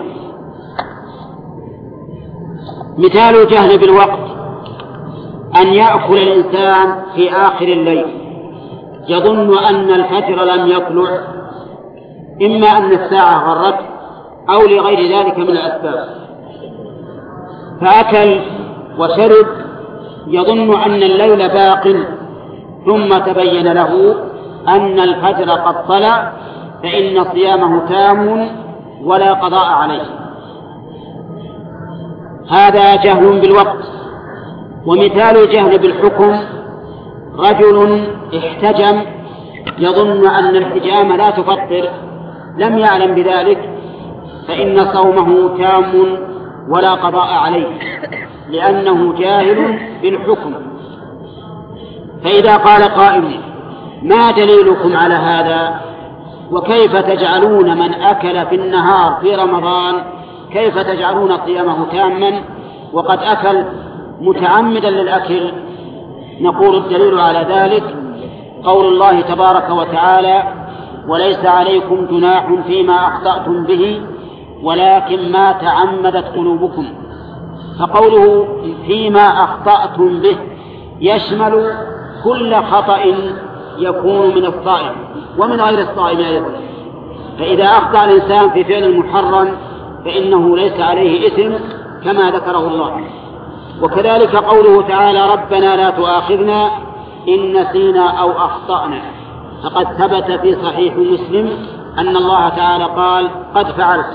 مثال الجهل بالوقت أن يأكل الإنسان في آخر الليل يظن أن الفجر لم يطلع، إما أن الساعة غرت أو لغير ذلك من الأسباب، فأكل وشرب يظن أن الليل باق، ثم تبين له أن الفجر قد طلع، فإن صيامه تام ولا قضاء عليه. هذا جهل بالوقت. ومثال الجهل بالحكم رجل احتجم يظن أن الحجام لا تفطر، لم يعلم بذلك، فإن صومه تام ولا قضاء عليه لأنه جاهل بالحكم. فإذا قال قائل: ما دليلكم على هذا؟ وكيف تجعلون من أكل في النهار في رمضان كيف تجعلون صيامه تاما وقد أكل متعمدا للأكل؟ نقول: الدليل على ذلك قول الله تبارك وتعالى: وليس عليكم جناح فيما أخطأتم به ولكن ما تعمدت قلوبكم. فقوله فيما أخطأتم به يشمل كل خطأ يكون من الصائم ومن غير الصائم أيضا. فإذا أخطأ الإنسان في فعل محرم فإنه ليس عليه إثم كما ذكره الله. وكذلك قوله تعالى: ربنا لا تؤاخذنا إن نسينا أو أخطأنا، فقد ثبت في صحيح مسلم أن الله تعالى قال: قد فعلت.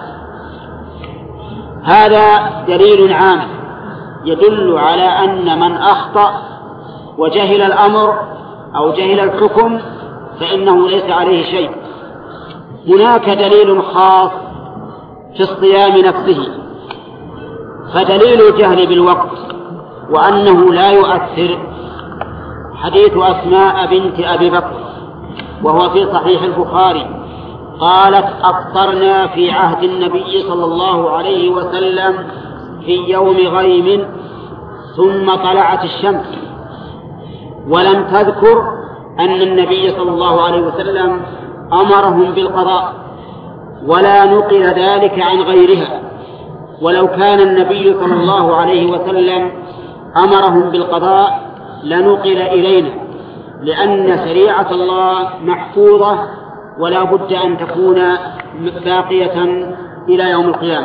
هذا دليل عام يدل على أن من أخطأ وجهل الأمر أو جهل الحكم فإنه ليس عليه شيء. هناك دليل خاص في الصيام نفسه، فدليل الجهل بالوقت وأنه لا يؤثر حديث أسماء بنت أبي بكر وهو في صحيح البخاري، قالت: أفطرنا في عهد النبي صلى الله عليه وسلم في يوم غيم ثم طلعت الشمس، ولم تذكر أن النبي صلى الله عليه وسلم أمرهم بالقضاء ولا نقل ذلك عن غيرها. ولو كان النبي صلى الله عليه وسلم أمرهم بالقضاء لنقل إلينا، لأن شريعة الله محفوظة ولا بد أن تكون باقية إلى يوم القيامة.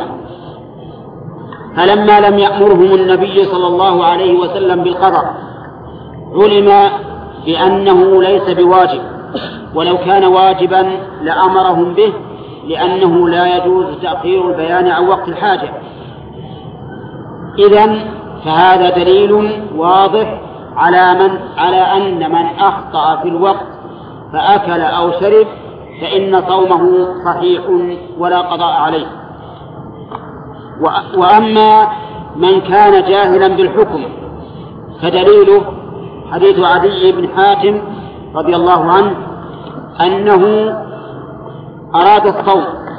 فلما لم يأمرهم النبي صلى الله عليه وسلم بالقضاء علم بأنه ليس بواجب، ولو كان واجبا لأمرهم به، لأنه لا يجوز تأخير البيان عن وقت الحاجة. إذن فهذا دليل واضح على أن من أخطأ في الوقت فأكل أو شرب فإن صومه صحيح ولا قضاء عليه. وأما من كان جاهلا بالحكم فدليله حديث عدي بن حاتم رضي الله عنه أنه أراد الصوم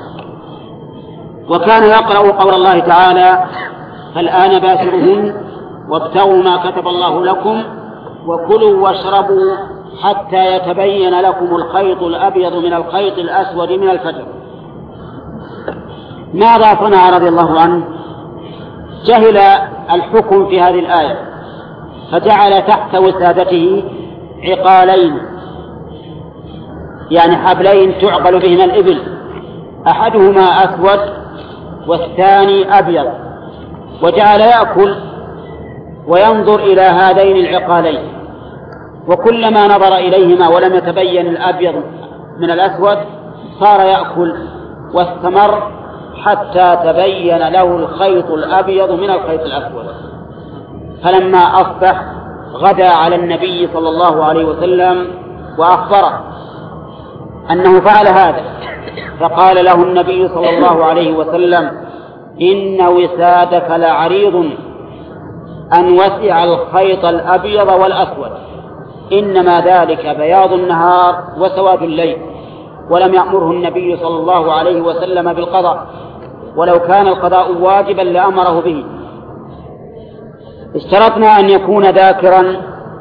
وكان يقرأ قول الله تعالى: فالآن باشرهن وابتغوا ما كتب الله لكم وكلوا واشربوا حتى يتبين لكم الخيط الأبيض من الخيط الأسود من الفجر. ماذا صنع رضي الله عنه؟ جهل الحكم في هذه الآية فجعل تحت وسادته عقالين، يعني حبلين تعقل بهما الإبل، أحدهما أسود والثاني أبيض، وجعل يأكل وينظر إلى هذين العقالين، وكلما نظر إليهما ولم يتبين الأبيض من الأسود صار يأكل واستمر حتى تبين له الخيط الأبيض من الخيط الأسود. فلما أصبح غدا على النبي صلى الله عليه وسلم وأخبره أنه فعل هذا، فقال له النبي صلى الله عليه وسلم: إن وسادك لعريض أن وسع الخيط الأبيض والأسود، إنما ذلك بياض النهار وسواد الليل. ولم يأمره النبي صلى الله عليه وسلم بالقضاء، ولو كان القضاء واجبا لأمره به. اشترطنا أن يكون ذاكرا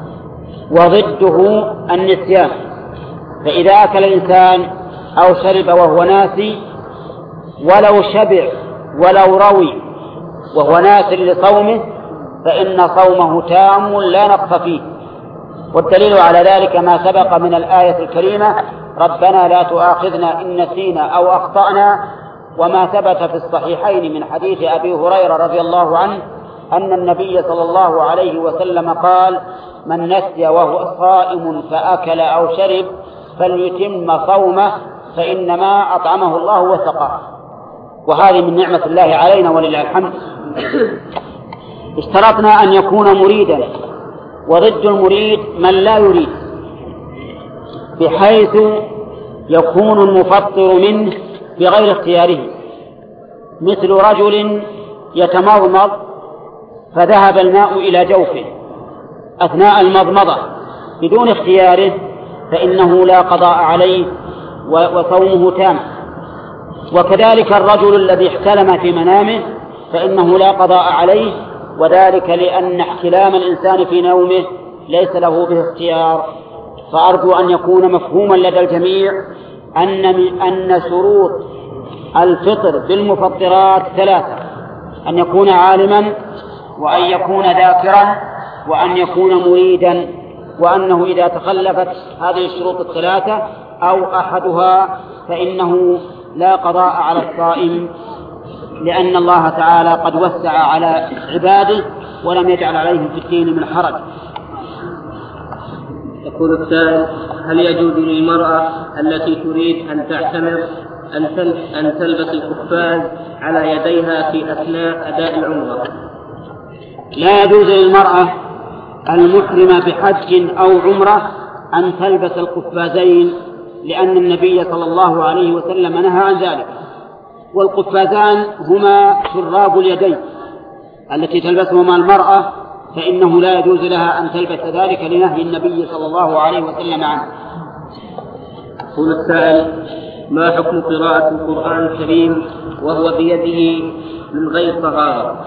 وضده النسيان، فإذا أكل الإنسان أو شرب وهو ناسي ولو شبع ولو روي وهو ناس لصومه فإن صومه تام لا نقص فيه. والدليل على ذلك ما سبق من الآية الكريمة: ربنا لا تؤاخذنا إن نسينا أو أخطأنا، وما ثبت في الصحيحين من حديث أبي هريرة رضي الله عنه أن النبي صلى الله عليه وسلم قال: من نسي وهو صائم فأكل أو شرب فليتم صومه فإنما أطعمه الله وسقاه. وهذه من نعمة الله علينا ولله الحمد. اشترطنا أن يكون مريدا، وضد المريد من لا يريد، بحيث يكون المفطر منه بغير اختياره، مثل رجل يتمضمض فذهب الماء إلى جوفه أثناء المضمضة بدون اختياره فإنه لا قضاء عليه وصومه تام. وكذلك الرجل الذي احتلم في منامه فإنه لا قضاء عليه، وذلك لأن احتلام الإنسان في نومه ليس له به اختيار. فأرجو أن يكون مفهوما لدى الجميع أن شروط الفطر بالمفطرات ثلاثة: أن يكون عالما، وأن يكون ذاكرا، وأن يكون مريدا، وأنه إذا تخلفت هذه الشروط الثلاثة أو أحدها فإنه لا قضاء على الصائم، لأن الله تعالى قد وسع على عباده ولم يجعل عليهم في الدين من حرج. يقول السائل: هل يجوز للمرأة التي تريد أن تعتمر أن تلبس القفاز على يديها في أثناء أداء العمرة؟ لا يجوز للمرأة المحرمة بحج أو عمرة أن تلبس القفازين، لأن النبي صلى الله عليه وسلم نهى عن ذلك. والقفازان هما شراب اليدين التي تلبسهما المرأة، فإنه لا يجوز لها أن تلبس ذلك لنهي النبي صلى الله عليه وسلم عنه. يقول السائل: ما حكم قراءة القرآن الكريم وهو بيده من غير طهارة؟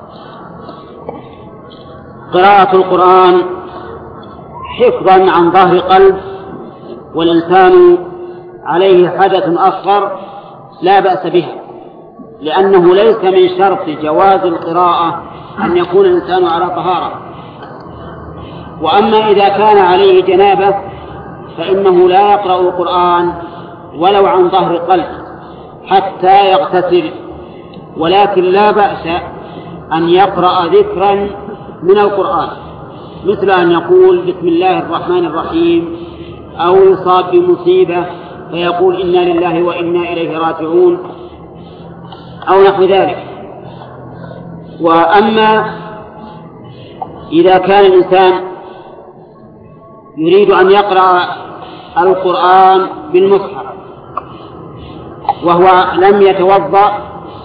قراءة القرآن حفظا عن ظهر قلب والإنسان عليه حدث أصغر لا بأس بها، لأنه ليس من شرط جواز القراءة أن يكون الإنسان على طهارة. وأما إذا كان عليه جنابة فإنه لا يقرأ القرآن ولو عن ظهر قلب حتى يغتسل، ولكن لا بأس أن يقرأ ذكرا من القرآن، مثل أن يقول بسم الله الرحمن الرحيم، أو يصاب بمصيبة فيقول إنا لله وإنا إليه راجعون، أو نحو ذلك. وأما إذا كان الإنسان يريد أن يقرأ القرآن بالمصحف وهو لم يتوضأ،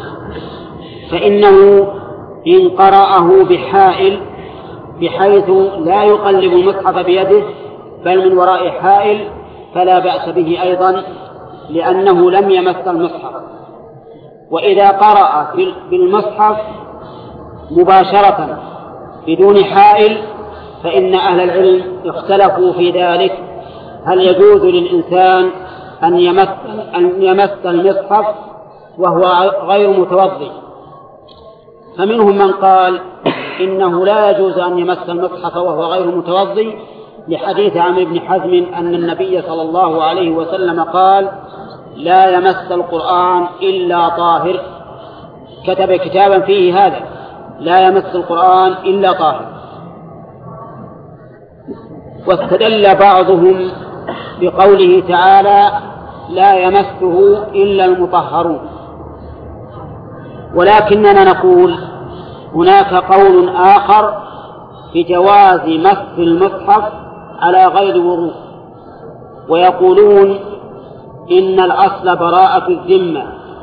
فإنه إن قرأه بحائل بحيث لا يقلب المصحف بيده بل من وراء حائل فلا بأس به أيضا، لأنه لم يمس المصحف. وإذا قرأ بالمصحف مباشرة بدون حائل فإن أهل العلم اختلفوا في ذلك، هل يجوز للإنسان أن يمس المصحف وهو غير متوضئ؟ فمنهم من قال إنه لا يجوز أن يمس المصحف وهو غير متوضئ، لحديث عمرو بن حزم أن النبي صلى الله عليه وسلم قال لا يمس القرآن إلا طاهر، كتب كتابا فيه هذا لا يمس القرآن إلا طاهر. واستدل بعضهم بقوله تعالى لا يمسه إلا المطهرون، ولكننا نقول هناك قول آخر بجواز مس المصحف على غير وضوء، ويقولون إن الأصل براءة الذمة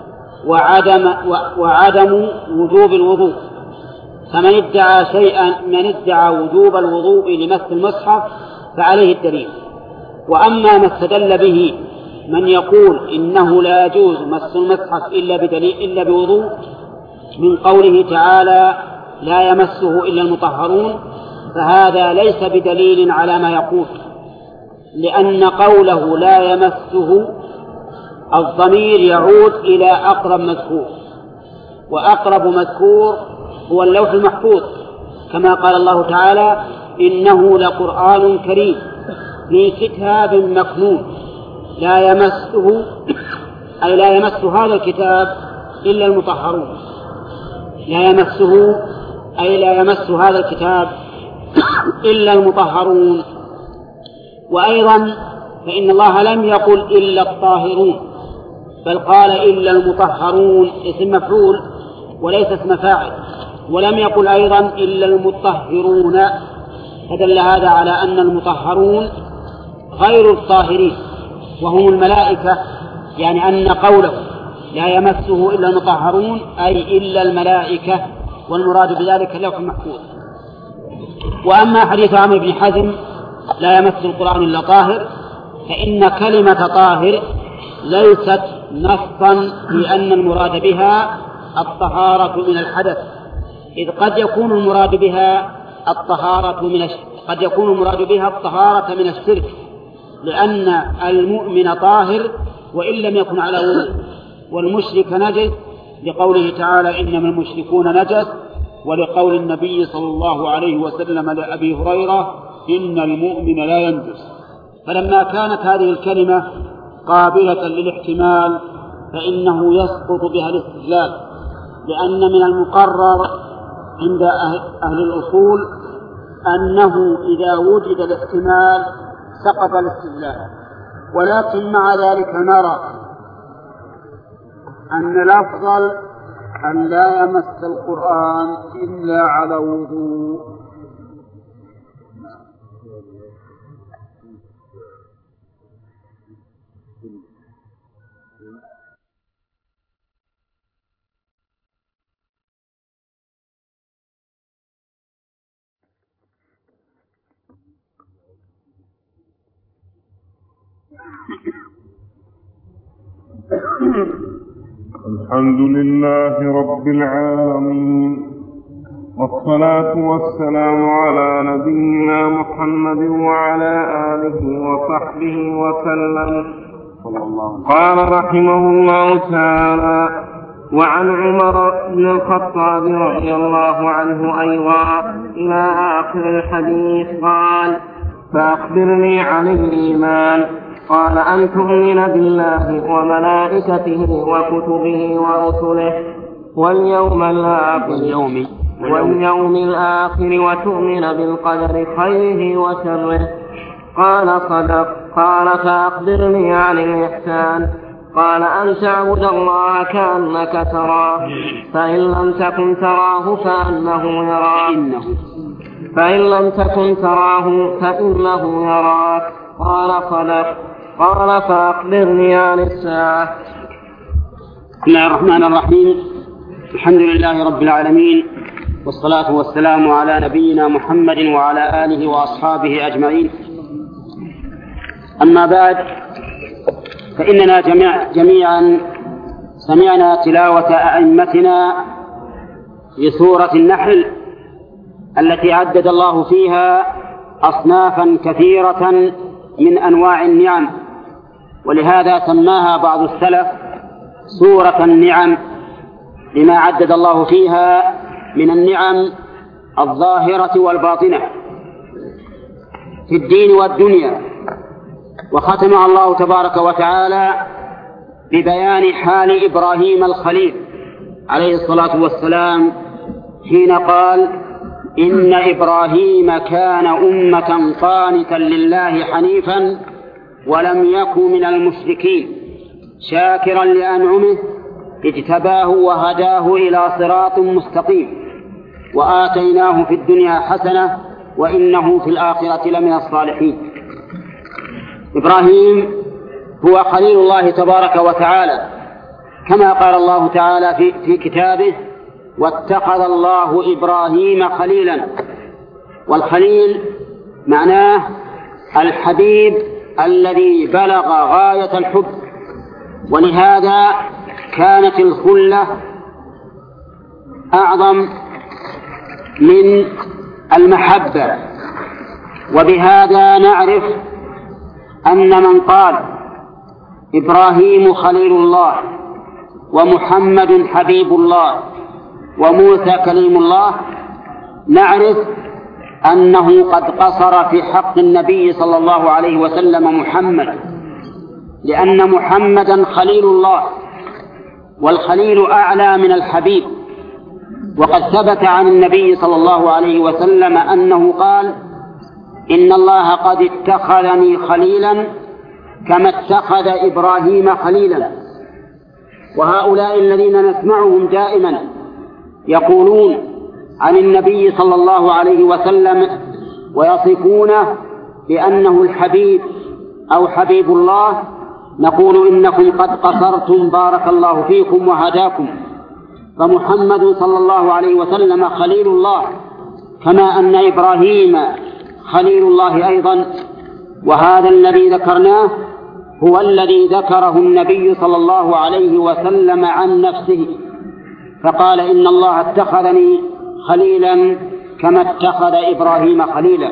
وعدم وجوب الوضوء، فمن ادعى شيئا من ادعى وجوب الوضوء لمس المصحف فعليه الدليل. وأما ما استدل به من يقول إنه لا يجوز مس المصحف إلا بوضوء من قوله تعالى لا يمسه إلا المطهرون، فهذا ليس بدليل على ما يقول، لأن قوله لا يمسه الضمير يعود إلى أقرب مذكور، وأقرب مذكور هو اللوح المحفوظ، كما قال الله تعالى إنه لقرآن كريم في كتاب مكنون لا يمسه أي لا يمس هذا الكتاب إلا المطهرون، لا يمسه أي لا يمس هذا الكتاب إلا المطهرون. وأيضا فإن الله لم يقل إلا الطاهرون بل قال إلا المطهرون اسم مفعول وليس اسم فاعل، ولم يقل أيضا إلا المطهرون، فدل هذا على أن المطهرون غير الطاهرين وهم الملائكة، يعني أن قوله لا يمسه إلا المطهرون أي إلا الملائكة، والمراد بذلك اللوح المحفوظ. وأما حديث عمرو بن حزم لا يمس القرآن إلا طاهر، فإن كلمة طاهر ليست نصا لأن المراد بها الطهارة من الحدث، إذ قد يكون المراد بها الطهارة من الشرك، لأن المؤمن طاهر وإن لم يكن على وضوء، والمشرك نجس لقوله تعالى إنما المشركون نجس، ولقول النبي صلى الله عليه وسلم لأبي هريرة إن المؤمن لا ينجس. فلما كانت هذه الكلمة قابلة للاحتمال فإنه يسقط بها الاستدلال، لأن من المقرر عند أهل الأصول أنه إذا وجد الاحتمال سقط الاستدلال. ولكن مع ذلك نرى أن الأفضل أن لا يمس القرآن إلا على وضوء. الحمد لله رب العالمين، والصلاة والسلام على نبينا محمد وعلى آله وصحبه وسلم. قال رحمه الله تعالى: وعن عمر بن الخطاب رضي الله عنه أيضا إلى آخر الحديث قال: فأخبرني عن الإيمان. قال أن تؤمن بالله وملائكته وكتبه ورسله واليوم الآخر وتؤمن بالقدر خيره وشره. قال صدق. قال فأخبرني عن الإحسان. قال أن تعبد الله كأنك تراه فإن لم تكن تراه فإنه يراك فإن لم تكن تراه فإنه يراك. قال صدق. قال فأخبرني عن الساعة. بسم الله الرحمن الرحيم. الحمد لله رب العالمين، والصلاة والسلام على نبينا محمد وعلى آله وأصحابه أجمعين. أما بعد، فإننا جميعا سمعنا تلاوة أئمتنا لسورة النحل التي عدد الله فيها أصنافا كثيرة من أنواع النعم، ولهذا سماها بعض السلف سورة النعم، لما عدد الله فيها من النعم الظاهرة والباطنة في الدين والدنيا. وختمها الله تبارك وتعالى ببيان حال إبراهيم الخليل عليه الصلاة والسلام حين قال: إن إبراهيم كان أمة قانتا لله حنيفا ولم يكن من المشركين شاكرا لأنعمه اجتباه وهداه إلى صراط مستقيم وآتيناه في الدنيا حسنة وإنه في الآخرة لمن الصالحين. إبراهيم هو خليل الله تبارك وتعالى، كما قال الله تعالى في كتابه: واتخذ الله إبراهيم خليلا. والخليل معناه الحبيب الذي بلغ غاية الحب، ولهذا كانت الخلة أعظم من المحبة. وبهذا نعرف أن من قال إبراهيم خليل الله ومحمد حبيب الله وموسى كليم الله، نعرف أنه قد قصر في حق النبي صلى الله عليه وسلم محمد، لأن محمدا خليل الله، والخليل أعلى من الحبيب. وقد ثبت عن النبي صلى الله عليه وسلم أنه قال: إن الله قد اتخذني خليلا كما اتخذ إبراهيم خليلا. وهؤلاء الذين نسمعهم دائما يقولون عن النبي صلى الله عليه وسلم ويصفونه بأنه الحبيب أو حبيب الله، نقول إنكم قد قصرتم بارك الله فيكم وهداكم. فمحمد صلى الله عليه وسلم خليل الله، كما أن إبراهيم خليل الله أيضا. وهذا الذي ذكرناه هو الذي ذكره النبي صلى الله عليه وسلم عن نفسه، فقال: إن الله اتخذني خليلا كما اتخذ إبراهيم خليلا.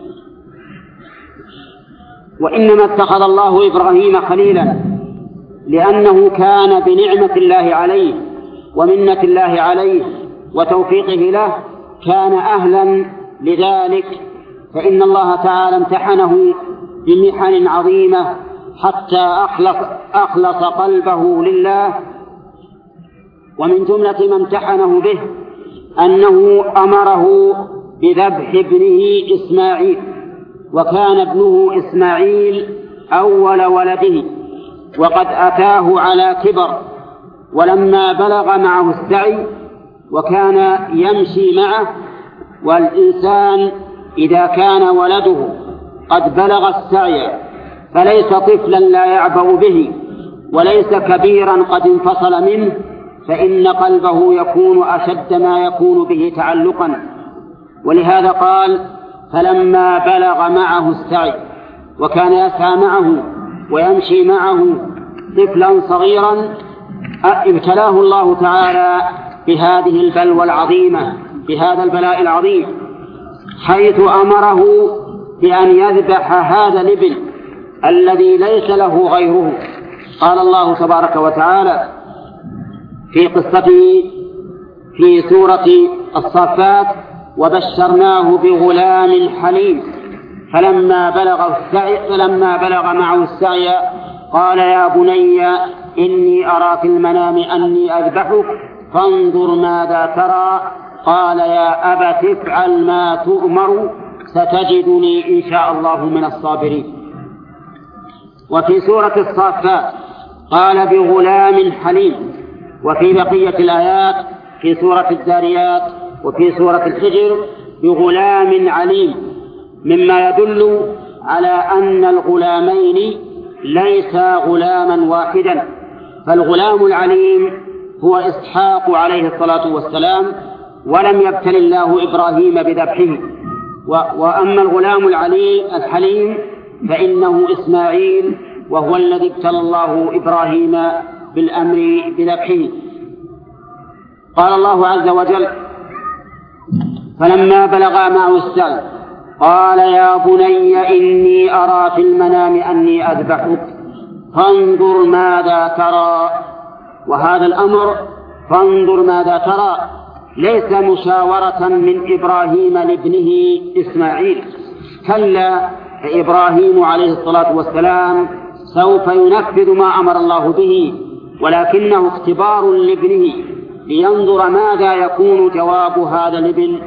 وإنما اتخذ الله إبراهيم خليلا لأنه كان بنعمة الله عليه ومنة الله عليه وتوفيقه له كان أهلا لذلك، فإن الله تعالى امتحنه بمحن عظيمة حتى أخلص قلبه لله. ومن جملة ما امتحنه به أنه أمره بذبح ابنه إسماعيل، وكان ابنه إسماعيل أول ولده، وقد أتاه على كبر، ولما بلغ معه السعي وكان يمشي معه. والإنسان إذا كان ولده قد بلغ السعي فليس طفلا لا يعبأ به، وليس كبيرا قد انفصل منه، فإن قلبه يكون أشد ما يكون به تعلقا. ولهذا قال: فلما بلغ معه السعي، وكان يسعى معه ويمشي معه طفلا صغيرا، ابتلاه الله تعالى بهذه البلوى العظيمة، بهذا البلاء العظيم، حيث أمره بأن يذبح هذا الابن الذي ليس له غيره. قال الله تبارك وتعالى في قصته في سورة الصافات: وبشرناه بغلام حليم فلما بلغ معه السعي قال يا بني إني أرى في المنام أني أذبحك فانظر ماذا ترى. قال يا أبت افعل ما تؤمر ستجدني إن شاء الله من الصابرين. وفي سورة الصافات قال بغلام حليم. وفي بقية الآيات في سورة الذاريات وفي سورة الحجر بغلام عليم، مما يدل على أن الغلامين ليسا غلاما واحدا، فالغلام العليم هو إسحاق عليه الصلاة والسلام، ولم يبتل الله إبراهيم بذبحه. وأما الغلام الحليم فإنه إسماعيل، وهو الذي ابتلى الله إبراهيم بالأمر بذبحه. قال الله عز وجل فلما بلغا معه السعي قال يا بني إني أرى في المنام أني أذبحك فانظر ماذا ترى. وهذا الأمر فانظر ماذا ترى ليس مشاورة من إبراهيم لابنه إسماعيل، كلا، فإبراهيم عليه الصلاة والسلام سوف ينفذ ما أمر الله به، ولكنه اختبار لابنه لينظر ماذا يكون جواب هذا الابن.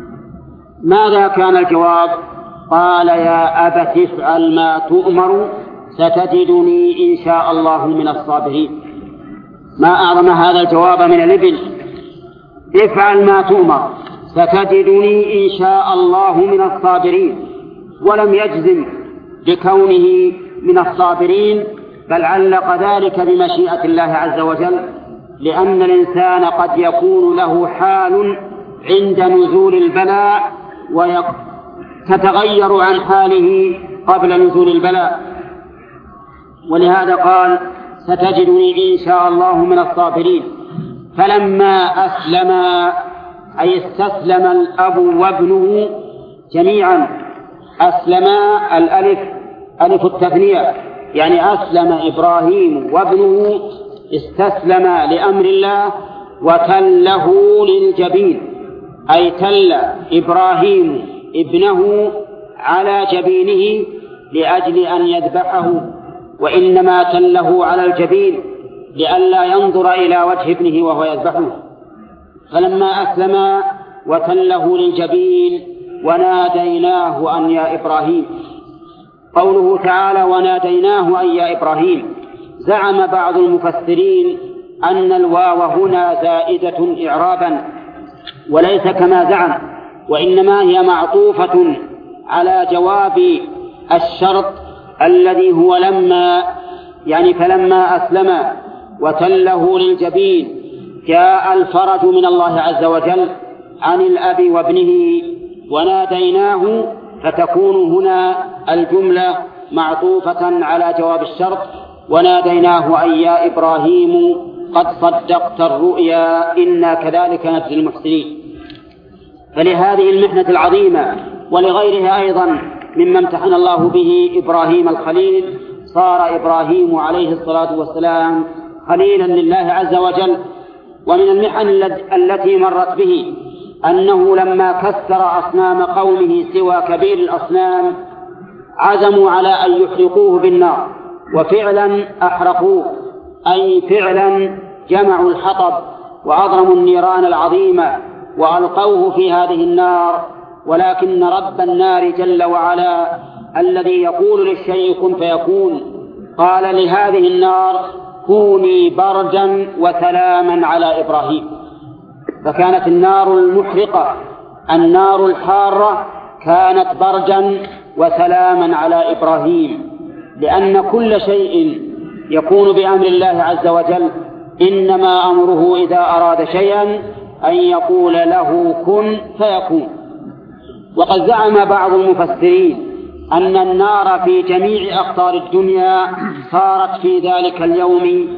ماذا كان الجواب؟ قال يا أبت افعل ما تؤمر ستجدني إن شاء الله من الصابرين. ما أعظم هذا الجواب من الابن، افعل ما تؤمر ستجدني إن شاء الله من الصابرين، ولم يجزم بكونه من الصابرين، بل علق ذلك بمشيئة الله عز وجل، لأن الإنسان قد يكون له حال عند نزول البلاء وتتغير عن حاله قبل نزول البلاء، ولهذا قال ستجدني إن شاء الله من الصابرين. فلما أسلما أي استسلم الأب وابنه جميعا، أسلما الألف ألف التثنية، يعني أسلم إبراهيم وابنه، استسلم لأمر الله وتله للجبين، أي تل إبراهيم ابنه على جبينه لأجل أن يذبحه، وإنما تله على الجبين لئلا ينظر إلى وجه ابنه وهو يذبحه. فلما أسلم وتله للجبين وناديناه أن يا إبراهيم. قوله تعالى وناديناه أن يا إبراهيم، زعم بعض المفسرين أن الواو هنا زائدة إعرابا، وليس كما زعم، وإنما هي معطوفة على جواب الشرط الذي هو لما، يعني فلما أسلم وتله للجبين جاء الفرج من الله عز وجل عن الأب وابنه، وناديناه فتكون هنا الجملة معطوفة على جواب الشرط، وناديناه أي يا إبراهيم قد صدقت الرؤيا إنا كذلك نجزي المحسنين. فلهذه المحنة العظيمة ولغيرها أيضا مما امتحن الله به إبراهيم الخليل، صار إبراهيم عليه الصلاة والسلام خليلا لله عز وجل. ومن المحن التي مرت به أنه لما كسر أصنام قومه سوى كبير الأصنام عزموا على أن يحرقوه بالنار، وفعلا أحرقوه، أي فعلا جمعوا الحطب وأضرموا النيران العظيمة وألقوه في هذه النار. ولكن رب النار جل وعلا الذي يقول للشيء كن فيكون قال لهذه النار كوني بردا وسلاما على إبراهيم، فكانت النار المحرقة النار الحارة كانت بردا وسلاما على إبراهيم، لأن كل شيء يكون بأمر الله عز وجل إنما أمره إذا أراد شيئا أن يقول له كن فيكون. وقد زعم بعض المفسرين أن النار في جميع أقطار الدنيا صارت في ذلك اليوم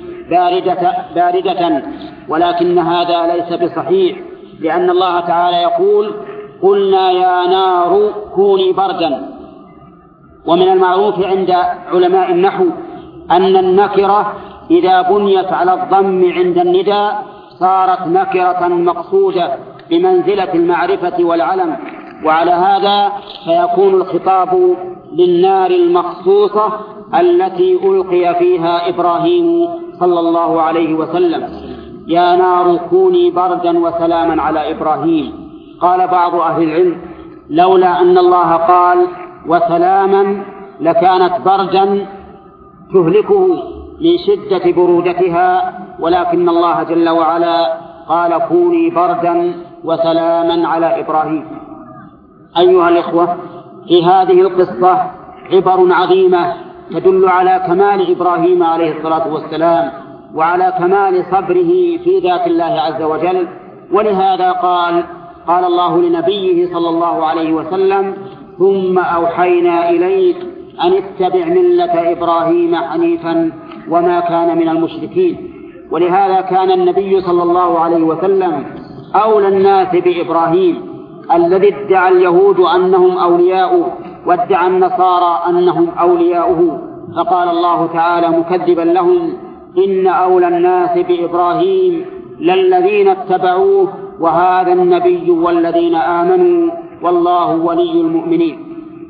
باردة، ولكن هذا ليس بصحيح، لأن الله تعالى يقول قلنا يا نار كوني بردا. ومن المعروف عند علماء النحو أن النكرة إذا بنيت على الضم عند النداء صارت نكرة مقصودة بمنزلة المعرفة والعلم، وعلى هذا فيكون الخطاب للنار المخصوصة التي ألقي فيها إبراهيم صلى الله عليه وسلم: يا نار كوني بردا وسلاما على إبراهيم. قال بعض أهل العلم: لولا أن الله قال وسلاما لكانت بردا تهلكه من شدة برودتها، ولكن الله جل وعلا قال كوني بردا وسلاما على إبراهيم. أيها الإخوة، في هذه القصة عبر عظيمة تدل على كمال إبراهيم عليه الصلاة والسلام وعلى كمال صبره في ذات الله عز وجل. ولهذا قال الله لنبيه صلى الله عليه وسلم: ثم أوحينا إليك أن اتبع ملة إبراهيم حنيفا وما كان من المشركين. ولهذا كان النبي صلى الله عليه وسلم أولى الناس بإبراهيم الذي ادعى اليهود أنهم أولياؤه وادعى النصارى أنهم أولياؤه. فقال الله تعالى مكذبا لهم: إن أولى الناس بإبراهيم للذين اتبعوه وهذا النبي والذين آمنوا والله ولي المؤمنين.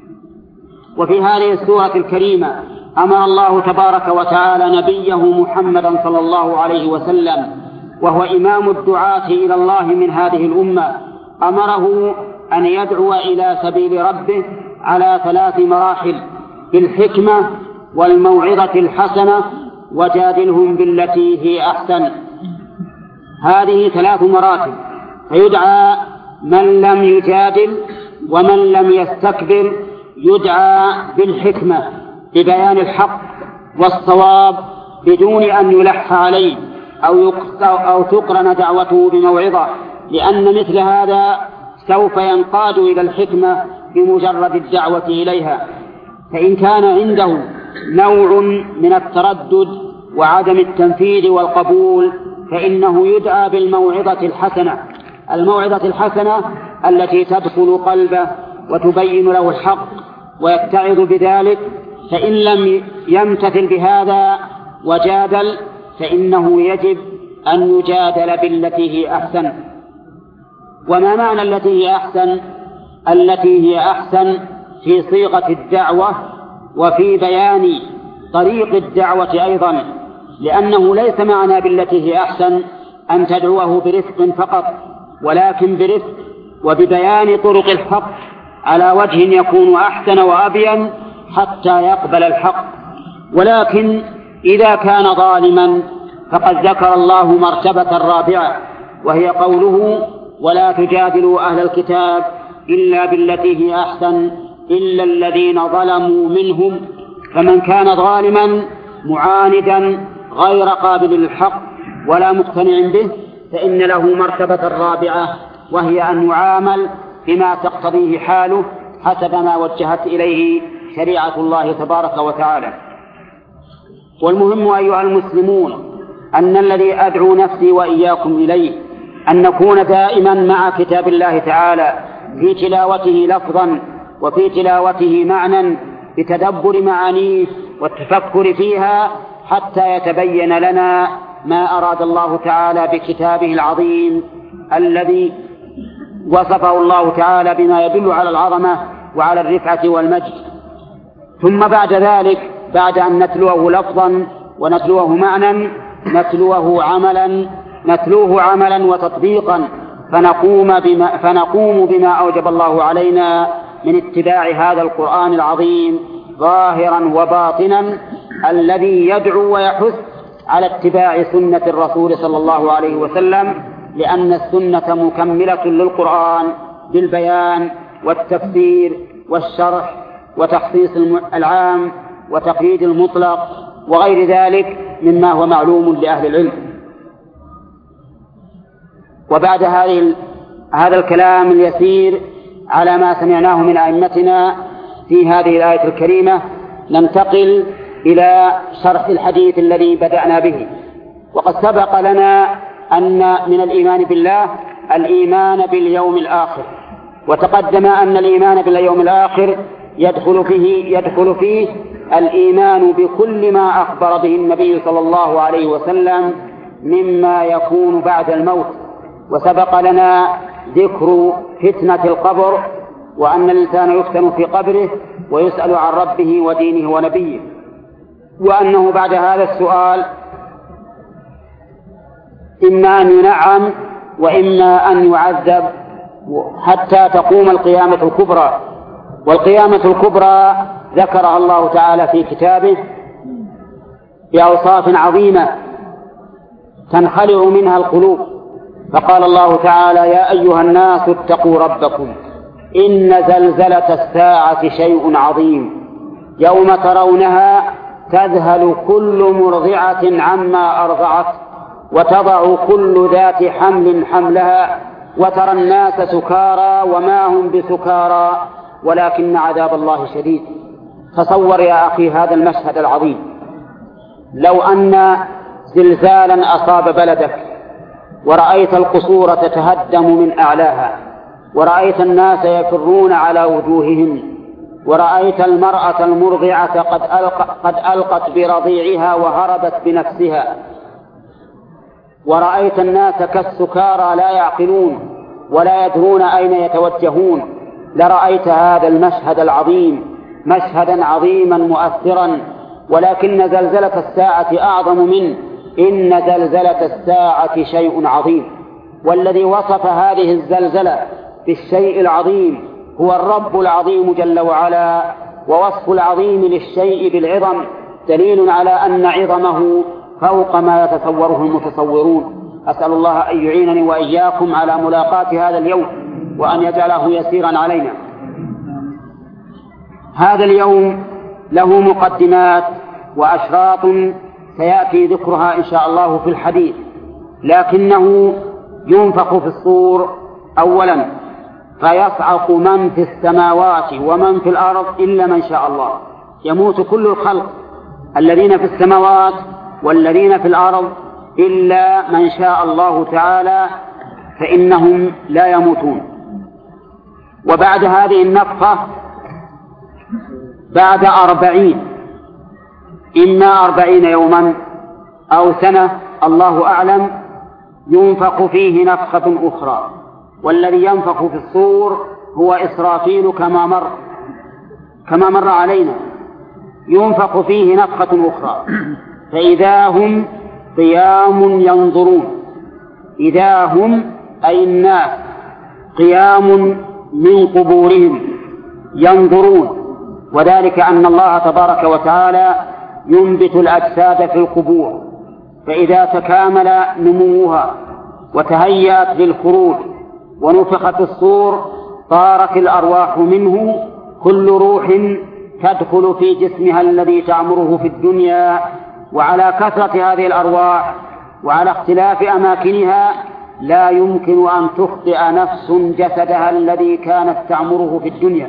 وفي هذه السورة الكريمة أمر الله تبارك وتعالى نبيه محمدا صلى الله عليه وسلم، وهو إمام الدعاة إلى الله من هذه الأمة، أمره أن يدعو إلى سبيل ربه على 3 مراحل: بالحكمة والموعظة الحسنة وجادلهم بالتي هي أحسن. هذه 3 مراتب. فيدعى من لم يجادل ومن لم يستكبر يدعى بالحكمة ببيان الحق والصواب بدون أن يلح عليه أو تقرن دعوته بموعظة، لأن مثل هذا سوف ينقاد إلى الحكمة بمجرد الدعوة إليها. فإن كان عنده نوع من التردد وعدم التنفيذ والقبول فإنه يدعى بالموعظة الحسنة. الموعظة الحسنة التي تدخل قلبه وتبين له الحق ويتعظ بذلك. فإن لم يمتثل بهذا وجادل فإنه يجب أن يجادل بالتي هي أحسن. وما معنى التي هي أحسن؟ التي هي أحسن في صيغة الدعوة وفي بيان طريق الدعوة أيضا، لأنه ليس معنى بالتي هي أحسن أن تدعوه برفق فقط، ولكن برفق وببيان طرق الحق على وجه يكون أحسن وأبين حتى يقبل الحق. ولكن إذا كان ظالما فقد ذكر الله مرتبة رابعة، وهي قوله: ولا تجادلوا أهل الكتاب إلا بالتي هي أحسن إلا الذين ظلموا منهم. فمن كان ظالما معاندا غير قابل للحق ولا مقتنع به فإن له مرتبة رابعة، وهي أن يعامل بما تقتضيه حاله حسب ما وجهت إليه شريعة الله تبارك وتعالى. والمهم أيها المسلمون أن الذي أدعو نفسي وإياكم إليه أن نكون دائما مع كتاب الله تعالى في تلاوته لفظا وفي تلاوته معنى، بتدبر معانيه والتفكر فيها حتى يتبين لنا ما أراد الله تعالى بكتابه العظيم الذي وصفه الله تعالى بما يدل على العظمة وعلى الرفعة والمجد. ثم بعد ذلك، بعد أن نتلوه لفظا ونتلوه معنى، نتلوه عملا وتطبيقا، فنقوم بما أوجب الله علينا من اتباع هذا القرآن العظيم ظاهرا وباطنا، الذي يدعو ويحث على اتباع سنة الرسول صلى الله عليه وسلم، لأن السنة مكملة للقرآن بالبيان والتفسير والشرح وتخصيص العام وتقييد المطلق وغير ذلك مما هو معلوم لأهل العلم. وبعد هذا الكلام اليسير على ما سمعناه من أئمتنا في هذه الآية الكريمة، ننتقل إلى شرح الحديث الذي بدأنا به. وقد سبق لنا أن من الإيمان بالله الإيمان باليوم الآخر، وتقدم أن الإيمان باليوم الآخر يدخل فيه الإيمان بكل ما أخبر به النبي صلى الله عليه وسلم مما يكون بعد الموت. وسبق لنا ذكر فتنة القبر وأن الإنسان يفتن في قبره ويسأل عن ربه ودينه ونبيه، وأنه بعد هذا السؤال إما أن ينعم وإما أن يعذب حتى تقوم القيامة الكبرى. والقيامة الكبرى ذكرها الله تعالى في كتابه بأوصاف عظيمة تنخلع منها القلوب، فقال الله تعالى: يا أيها الناس اتقوا ربكم إن زلزلة الساعة شيء عظيم يوم ترونها تذهل كل مرضعة عما أرضعت وتضع كل ذات حمل حملها وترى الناس سكارى وما هم بسكارى ولكن عذاب الله شديد. تصور يا أخي هذا المشهد العظيم، لو أن زلزالا أصاب بلدك ورأيت القصور تتهدم من أعلاها، ورأيت الناس يفرون على وجوههم، ورأيت المرأة المرضعة قد ألقت برضيعها وهربت بنفسها، ورأيت الناس كالسكارى لا يعقلون ولا يدرون أين يتوجهون، لرأيت هذا المشهد العظيم مشهدا عظيما مؤثرا. ولكن زلزلة الساعة أعظم منه، إن زلزلة الساعة شيء عظيم. والذي وصف هذه الزلزلة بالشيء العظيم هو الرب العظيم جل وعلا، ووصف العظيم للشيء بالعظم دليل على أن عظمه فوق ما يتصوره المتصورون. أسأل الله أن يعينني وإياكم على ملاقاة هذا اليوم وأن يجعله يسيرا علينا. هذا اليوم له مقدمات وأشراط سيأتي ذكرها إن شاء الله في الحديث، لكنه ينفخ في الصور أولا فيصعق من في السماوات ومن في الأرض إلا من شاء الله. يموت كل الخلق الذين في السماوات والذين في الأرض إلا من شاء الله تعالى، فإنهم لا يموتون. وبعد هذه النفخة بعد 40 إما 40 يوما أو سنة الله أعلم ينفخ فيه نفخة أخرى، والذي ينفخ في الصور هو إسرافيل كما مر علينا. ينفخ فيه نفخة أخرى فإذا هم قيام ينظرون. إذا هم أي الناس قيام من قبورهم ينظرون، وذلك أن الله تبارك وتعالى ينبت الأجساد في القبور، فإذا تكامل نموها وتهيأت للخروج ونفخت الصور طارت الأرواح منه، كل روح تدخل في جسمها الذي تعمره في الدنيا. وعلى كثرة هذه الأرواح وعلى اختلاف أماكنها لا يمكن أن تخطئ نفس جسدها الذي كانت تعمره في الدنيا.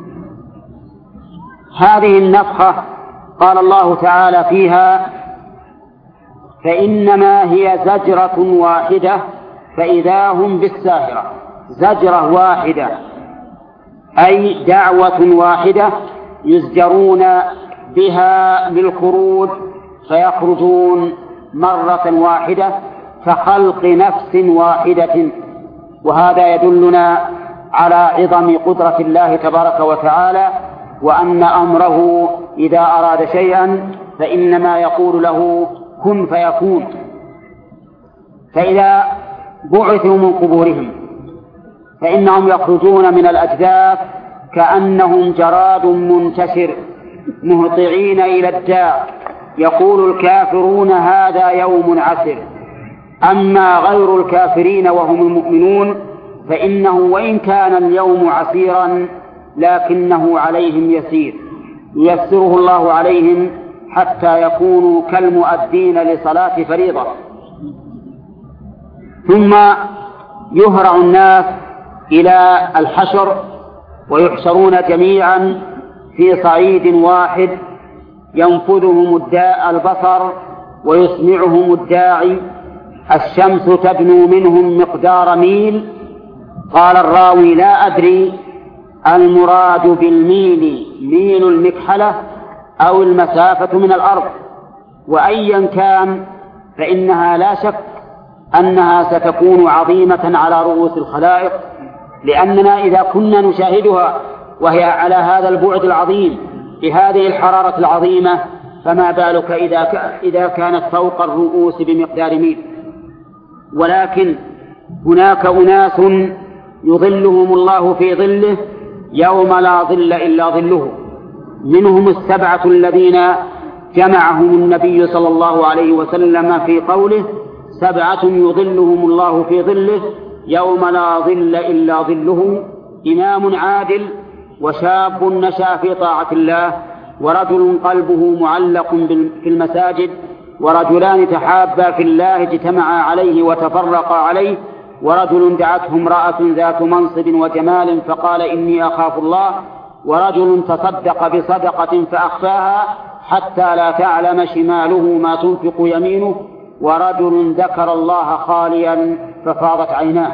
هذه النفخة قال الله تعالى فيها: فإنما هي زجرة واحدة فإذا هم بالساهرة. زجرة واحدة أي دعوة واحدة يزجرون بها للخروج فيخرجون مرة واحدة كخلق نفس واحدة. وهذا يدلنا على عظم قدرة الله تبارك وتعالى، وأن أمره إذا أراد شيئا فإنما يقول له كن فيكون. فإذا بعثوا من قبورهم فإنهم يخرجون من الأجداث كأنهم جراد منتشر مهطعين إلى الداع، يقول الكافرون هذا يوم عسر. أما غير الكافرين وهم المؤمنون فإنه وإن كان اليوم عسيرا لكنه عليهم يسير، ييسره الله عليهم حتى يكونوا كالمؤدين لصلاة فريضة. ثم يهرع الناس إلى الحشر ويحشرون جميعا في صعيد واحد ينفذهم البصر ويسمعهم الداعي. الشمس تدنو منهم مقدار ميل. قال الراوي لا أدري المراد بالميل ميل المكحلة أو المسافة من الأرض، وأيا كان فإنها لا شك أنها ستكون عظيمة على رؤوس الخلائق، لأننا إذا كنا نشاهدها وهي على هذا البعد العظيم بهذه الحرارة العظيمة، فما بالك إذا كانت فوق الرؤوس بمقدار ميل. ولكن هناك أناس يظلهم الله في ظله يوم لا ظل إلا ظله، منهم 7 الذين جمعهم النبي صلى الله عليه وسلم في قوله 7 يظلهم الله في ظله يوم لا ظل إلا ظله: إمام عادل، وشاب نشأ في طاعة الله، ورجل قلبه معلق في المساجد، ورجلان تحابا في الله اجتمعا عليه وتفرقا عليه، ورجل دعته امرأة ذات منصب وجمال فقال إني أخاف الله، ورجل تصدق بصدقة فأخفاها حتى لا تعلم شماله ما تنفق يمينه، ورجل ذكر الله خاليا ففاضت عيناه.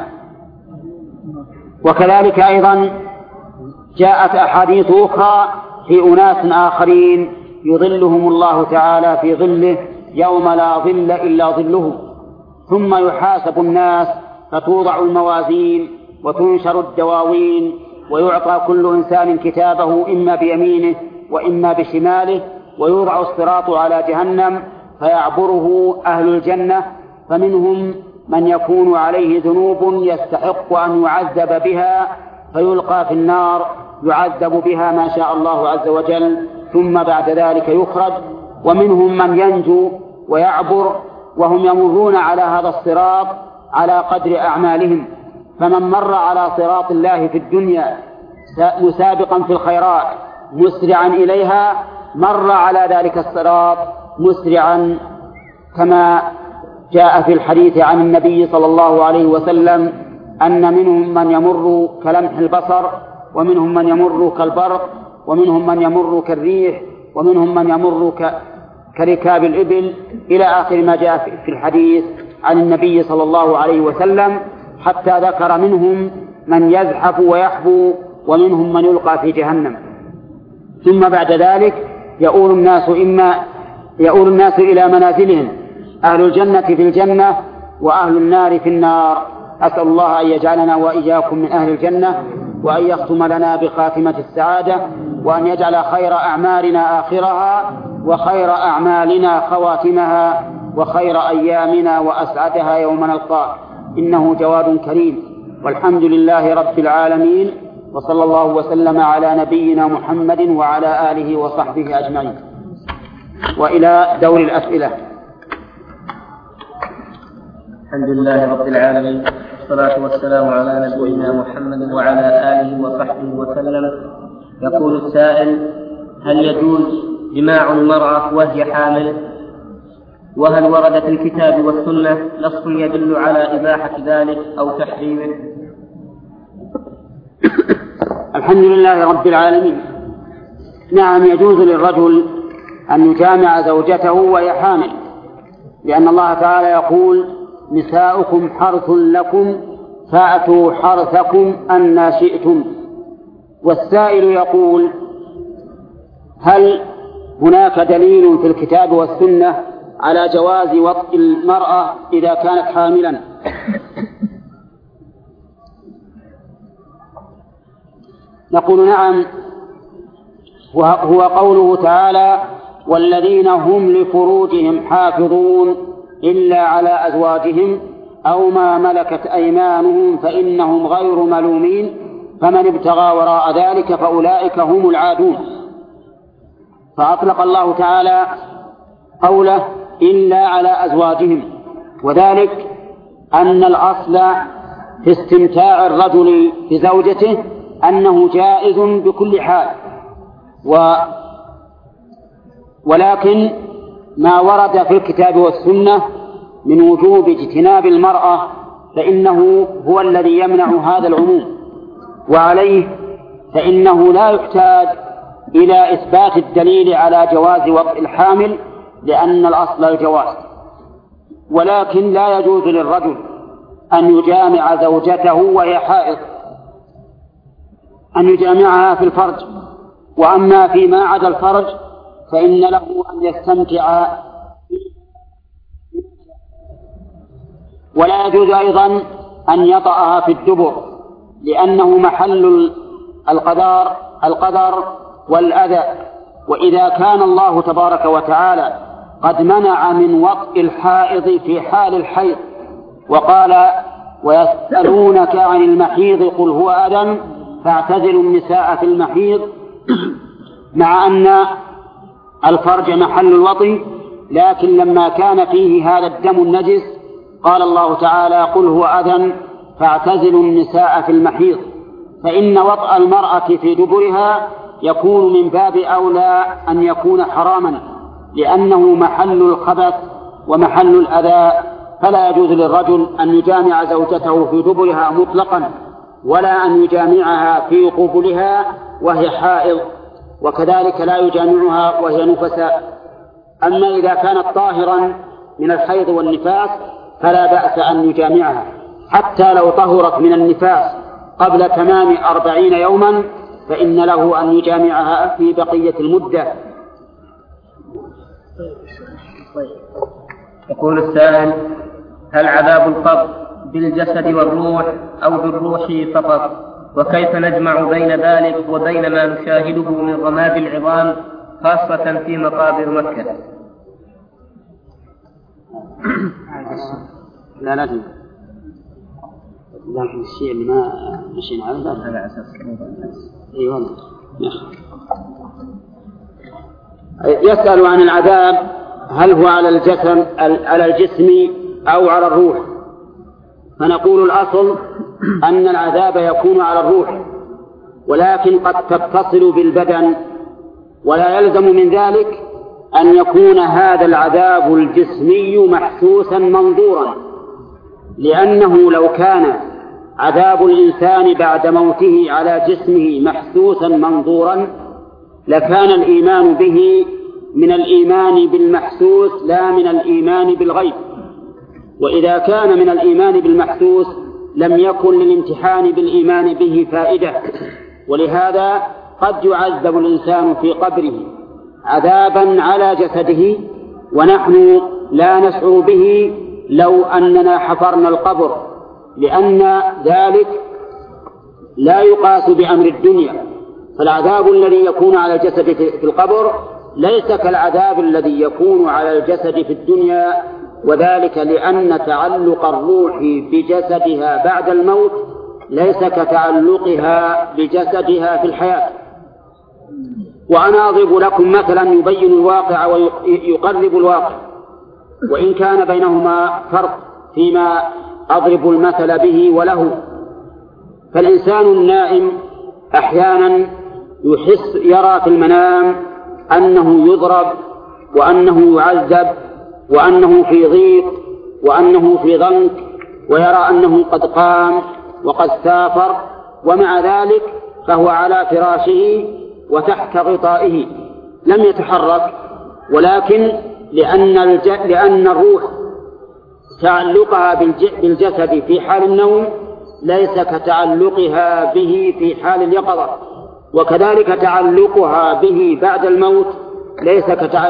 وكذلك أيضا جاءت أحاديث أخرى في أناس آخرين يظلهم الله تعالى في ظله يوم لا ظل إلا ظله. ثم يحاسب الناس فتوضع الموازين وتنشر الدواوين ويعطى كل إنسان كتابه إما بيمينه وإما بشماله، ويوضع الصراط على جهنم فيعبره أهل الجنة، فمنهم من يكون عليه ذنوب يستحق أن يعذب بها فيلقى في النار يعذب بها ما شاء الله عز وجل، ثم بعد ذلك يخرج. ومنهم من ينجو ويعبر وهم يمرون على هذا الصراط على قدر أعمالهم، فمن مر على صراط الله في الدنيا مسابقا في الخيرات مسرعا إليها مر على ذلك الصراط مسرعا، كما جاء في الحديث عن النبي صلى الله عليه وسلم أن منهم من يمر كلمح البصر، ومنهم من يمر كالبرق، ومنهم من يمر كالريح، ومنهم من يمر كركاب الإبل، إلى آخر ما جاء في الحديث عن النبي صلى الله عليه وسلم، حتى ذكر منهم من يزحف ويحبو، ومنهم من يلقى في جهنم. ثم بعد ذلك يؤول الناس إلى منازلهم، أهل الجنة في الجنة وأهل النار في النار. أسأل الله أن يجعلنا وإياكم من أهل الجنة، وأن يختم لنا بخاتمة السعادة، وأن يجعل خير أعمالنا آخرها، وخير أعمالنا خواتمها، وخير أيامنا وأسعدها يوم نلقاه، إنه جواد كريم. والحمد لله رب العالمين، وصلى الله وسلم على نبينا محمد وعلى آله وصحبه أجمعين. وإلى دور الأسئلة. الحمد لله رب العالمين، والصلاة والسلام على نبينا محمد وعلى آله وصحبه وسلم. يقول السائل: هل يجوز جماع المرأة وهي حامل؟ وهل ورد في الكتاب والسنة نص يدل على إباحة ذلك أو تحريمه؟ الحمد لله رب العالمين. نعم، يجوز للرجل أن يجامع زوجته وهي حامل، لأن الله تعالى يقول: نساؤكم حرث لكم فأتوا حرثكم أن شئتم. والسائل يقول: هل هناك دليل في الكتاب والسنة على جواز وطء المرأة إذا كانت حاملا؟ نقول نعم، وهو قوله تعالى: والذين هم لفروجهم حافظون إلا على أزواجهم أو ما ملكت أيمانهم فإنهم غير ملومين، فمن ابتغى وراء ذلك فأولئك هم العادون. فأطلق الله تعالى قوله إلا على أزواجهم، وذلك أن الأصل في استمتاع الرجل بزوجته أنه جائز بكل حال، ولكن ما ورد في الكتاب والسنة من وجوب اجتناب المرأة فإنه هو الذي يمنع هذا العموم، وعليه فإنه لا يحتاج إلى إثبات الدليل على جواز وطء الحامل، لأن الأصل الجواز. ولكن لا يجوز للرجل أن يجامع زوجته وهي حائض، أن يجامعها في الفرج، وأما فيما عدا الفرج فإن له أن يستمتع. ولا يجوز أيضا أن يطأها في الدبر، لأنه محل القدر والأذى. وإذا كان الله تبارك وتعالى قد منع من وطء الحائض في حال الحيض وقال ويسألونك عن المحيض قل هو أذى فاعتزلوا النساء في المحيض، مع أن الفرج محل الوطي، لكن لما كان فيه هذا الدم النجس قال الله تعالى قل هو أذى فاعتزلوا النساء في المحيض، فإن وطأ المرأة في دبرها يكون من باب أولى أن يكون حراما، لأنه محل الخبث ومحل الأذى، فلا يجوز للرجل أن يجامع زوجته في دبرها مطلقا، ولا أن يجامعها في قبلها وهي حائض، وكذلك لا يجامعها وهي نفساء. أما إذا كانت طاهرا من الحيض والنفاس فلا بأس أن يجامعها، حتى لو طهرت من النفاس قبل تمام 40 يوما فإن له أن يجامعها في بقية المدة. يقول السائل: هل عذاب القبر بالجسد والروح أو بالروح فقط؟ وكيف نجمع بين ذلك وبين ما نشاهده من رماد العظام خاصة في مقابر مكة؟ لا لكن الشيء اللي ما مشينا على أساس أي والله. يسأل عن العذاب هل هو على الجسم أو على الروح؟ فنقول الأصل أن العذاب يكون على الروح، ولكن قد تتصل بالبدن، ولا يلزم من ذلك أن يكون هذا العذاب الجسمي محسوسا منظورا، لأنه لو كان عذاب الإنسان بعد موته على جسمه محسوسا منظورا لكان الإيمان به من الإيمان بالمحسوس لا من الإيمان بالغيب، وإذا كان من الإيمان بالمحسوس لم يكن للامتحان بالإيمان به فائدة. ولهذا قد يعذب الإنسان في قبره عذابا على جسده ونحن لا نشعر به لو أننا حفرنا القبر، لأن ذلك لا يقاس بأمر الدنيا. فالعذاب الذي يكون على الجسد في القبر ليس كالعذاب الذي يكون على الجسد في الدنيا، وذلك لأن تعلق الروح بجسدها بعد الموت ليس كتعلقها بجسدها في الحياة. وأنا أضرب لكم مثلا يبين الواقع ويقرب الواقع، وإن كان بينهما فرق فيما أضرب المثل به وله. فالإنسان النائم أحيانا يرى في المنام أنه يضرب وأنه يعذب وأنه في ضيق وأنه في ضنك، ويرى أنه قد قام وقد سافر، ومع ذلك فهو على فراشه وتحت غطائه لم يتحرك، ولكن لأن الروح تعلقها بالجسد في حال النوم ليس كتعلقها به في حال اليقظة، وكذلك تعلقها به بعد الموت ليس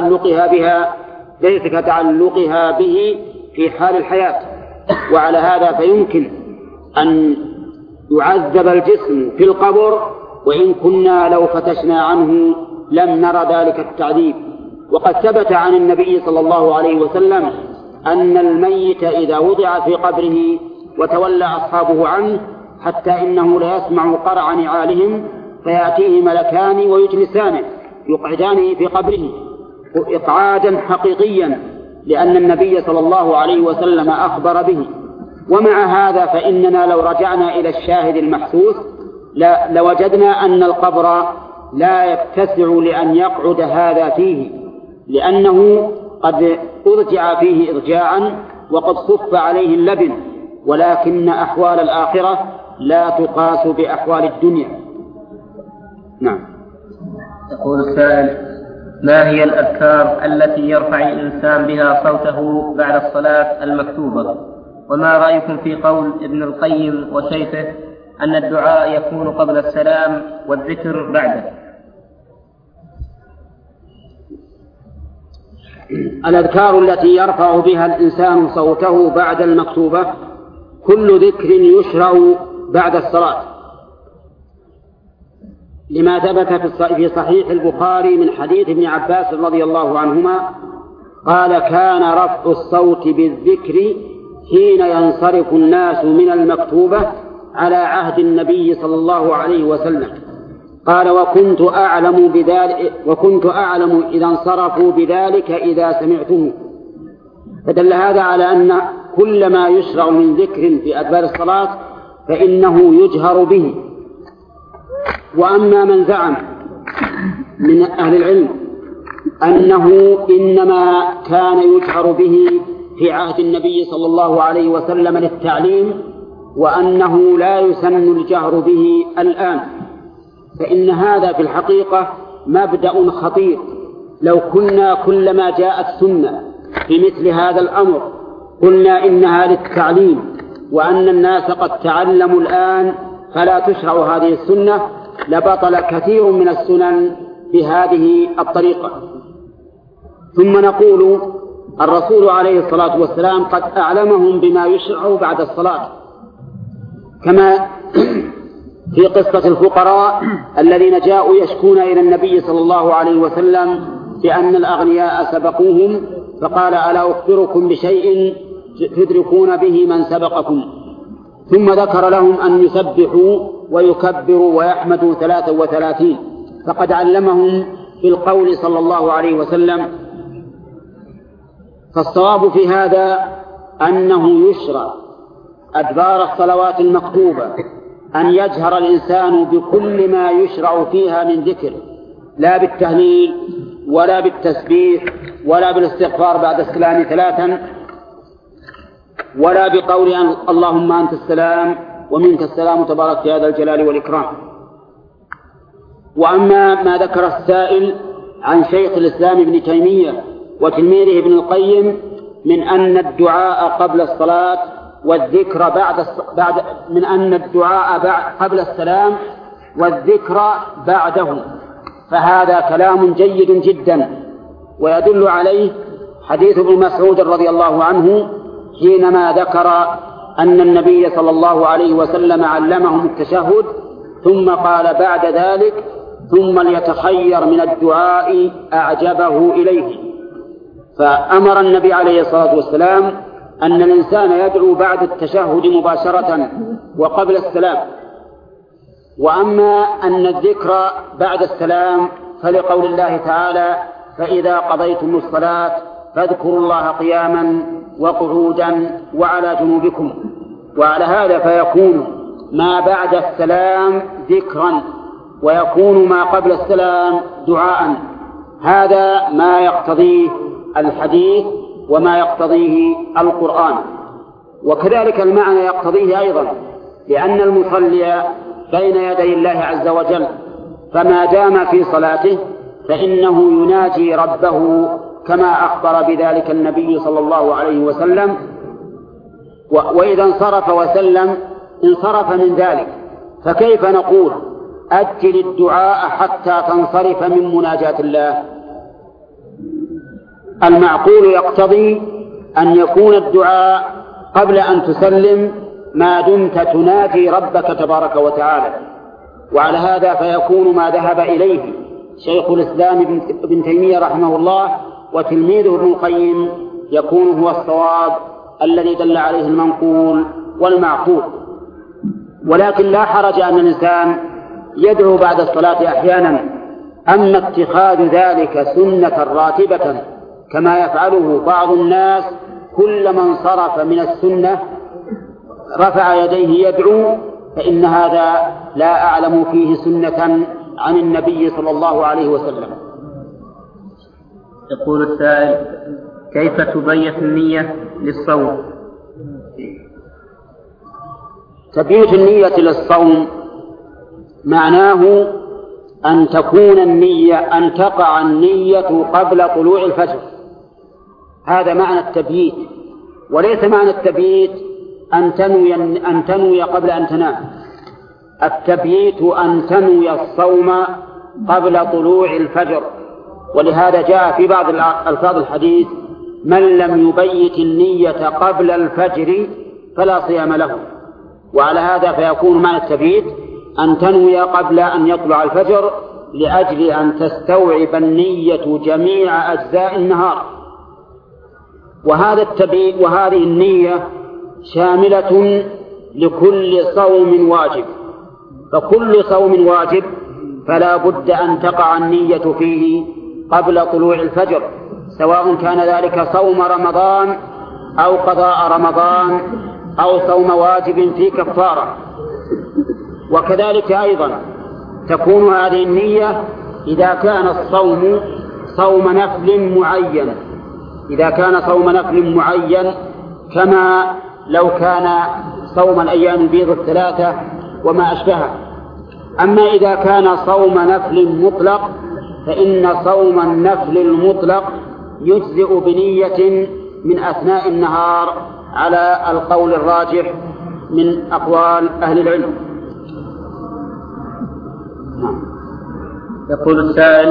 كتعلقها به في حال الحياة. وعلى هذا فيمكن أن يعذب الجسم في القبر وإن كنا لو فتشنا عنه لم نرى ذلك التعذيب. وقد ثبت عن النبي صلى الله عليه وسلم أن الميت إذا وضع في قبره وتولى أصحابه عنه حتى إنه لا يسمع قرع نعالهم فيأتيه ملكان ويجلسانه يقعدانه في قبره إقعادا حقيقيا، لأن النبي صلى الله عليه وسلم أخبر به. ومع هذا فإننا لو رجعنا إلى الشاهد المحسوس لوجدنا أن القبر لا يتسع لأن يقعد هذا فيه، لأنه قد أرجع فيه إرجاعا وقد صف عليه اللبن، ولكن أحوال الآخرة لا تقاس بأحوال الدنيا. نعم. يقول السائل: ما هي الأذكار التي يرفع الإنسان بها صوته بعد الصلاة المكتوبة؟ وما رأيكم في قول ابن القيم وشيخه أن الدعاء يكون قبل السلام والذكر بعده؟ الأذكار التي يرفع بها الإنسان صوته بعد المكتوبة كل ذكر يشرع بعد الصلاة، لما ثبت في صحيح البخاري من حديث ابن عباس رضي الله عنهما قال: كان رفع الصوت بالذكر حين ينصرف الناس من المكتوبة على عهد النبي صلى الله عليه وسلم. قال: وكنت أعلم إذا انصرفوا بذلك إذا سمعته. فدل هذا على أن كل ما يشرع من ذكر في أدبار الصلاة فإنه يجهر به. وأما من زعم من أهل العلم أنه إنما كان يجهر به في عهد النبي صلى الله عليه وسلم للتعليم وأنه لا يسن الجهر به الآن، فإن هذا في الحقيقة مبدأ خطير. لو كنا كلما جاءت سنة في مثل هذا الأمر قلنا إنها للتعليم وأن الناس قد تعلموا الآن فلا تشرع هذه السنة لبطل كثير من السنن بهذه الطريقة. ثم نقول: الرسول عليه الصلاة والسلام قد أعلمهم بما يشرع بعد الصلاة، كما في قصة الفقراء الذين جاءوا يشكون إلى النبي صلى الله عليه وسلم بأن الأغنياء سبقوهم، فقال: ألا أخبركم بشيء تدركون به من سبقكم؟ ثم ذكر لهم أن يسبحوا ويكبروا ويحمدوا 33، فقد علمهم بالقول صلى الله عليه وسلم. فالصواب في هذا أنه يشرع أدبار الصلوات المكتوبة أن يجهر الإنسان بكل ما يشرع فيها من ذكر، لا بالتهليل ولا بالتسبيح ولا بالاستغفار بعد السلام 3 ولا بقول اللهم أنت السلام ومنك السلام تبارك يا ذا الجلال والإكرام. وأما ما ذكر السائل عن شيخ الإسلام ابن تيمية وتلميذه ابن القيم من أن الدعاء قبل الصلاة والذكر قبل السلام والذكر بعده، فهذا كلام جيد جدا، ويدل عليه حديث ابن مسعود رضي الله عنه حينما ذكر أن النبي صلى الله عليه وسلم علمهم التشهد ثم قال بعد ذلك: ثم ليتخير من الدعاء أعجبه إليه. فأمر النبي عليه الصلاة والسلام أن الإنسان يدعو بعد التشهد مباشرة وقبل السلام. وأما أن الذكر بعد السلام فلقول الله تعالى: فإذا قضيتم الصلاة فاذكروا الله قياما وقعودا وعلى جنوبكم. وعلى هذا فيكون ما بعد السلام ذكرا ويكون ما قبل السلام دعاء. هذا ما يقتضيه الحديث وما يقتضيه القرآن، وكذلك المعنى يقتضيه أيضا، لأن المصلي بين يدي الله عز وجل، فما دام في صلاته فإنه يناجي ربه كما أخبر بذلك النبي صلى الله عليه وسلم. وإذا انصرف وسلم انصرف من ذلك، فكيف نقول أجل الدعاء حتى تنصرف من مناجاة الله؟ المعقول يقتضي أن يكون الدعاء قبل أن تسلم ما دمت تناجي ربك تبارك وتعالى. وعلى هذا فيكون ما ذهب إليه شيخ الإسلام ابن تيمية رحمه الله وتلميذه ابن القيم يكون هو الصواب الذي دل عليه المنقول والمعقول. ولكن لا حرج أن الإنسان يدعو بعد الصلاة أحيانا، أما اتخاذ ذلك سنة راتبة كما يفعله بعض الناس كلما انصرف من السنة رفع يديه يدعو، فإن هذا لا أعلم فيه سنة عن النبي صلى الله عليه وسلم. يقول السائل: كيف تبيت النية للصوم؟ تبييت النية للصوم معناه أن تكون النية، أن تقع النية قبل طلوع الفجر. هذا معنى التبييت، وليس معنى التبييت أن تنوي قبل أن تنام. التبييت أن تنوي الصوم قبل طلوع الفجر. ولهذا جاء في بعض ألفاظ الحديث: من لم يبيت النية قبل الفجر فلا صيام له. وعلى هذا فيكون معنى التبييت أن تنوي قبل أن يطلع الفجر لأجل أن تستوعب النية جميع أجزاء النهار. وهذه النية شاملة لكل صوم واجب، فكل صوم واجب فلا بد أن تقع النية فيه قبل طلوع الفجر، سواء كان ذلك صوم رمضان أو قضاء رمضان أو صوم واجب في كفارة. وكذلك أيضا تكون هذه النية إذا كان الصوم صوم نفل معين، إذا كان صوم نفل معين كما لو كان صوم الأيام البيض الثلاثة وما أشبهه. أما إذا كان صوم نفل مطلق فإن صوم النفل المطلق يجزئ بنية من أثناء النهار على القول الراجح من أقوال أهل العلم. يقول السائل: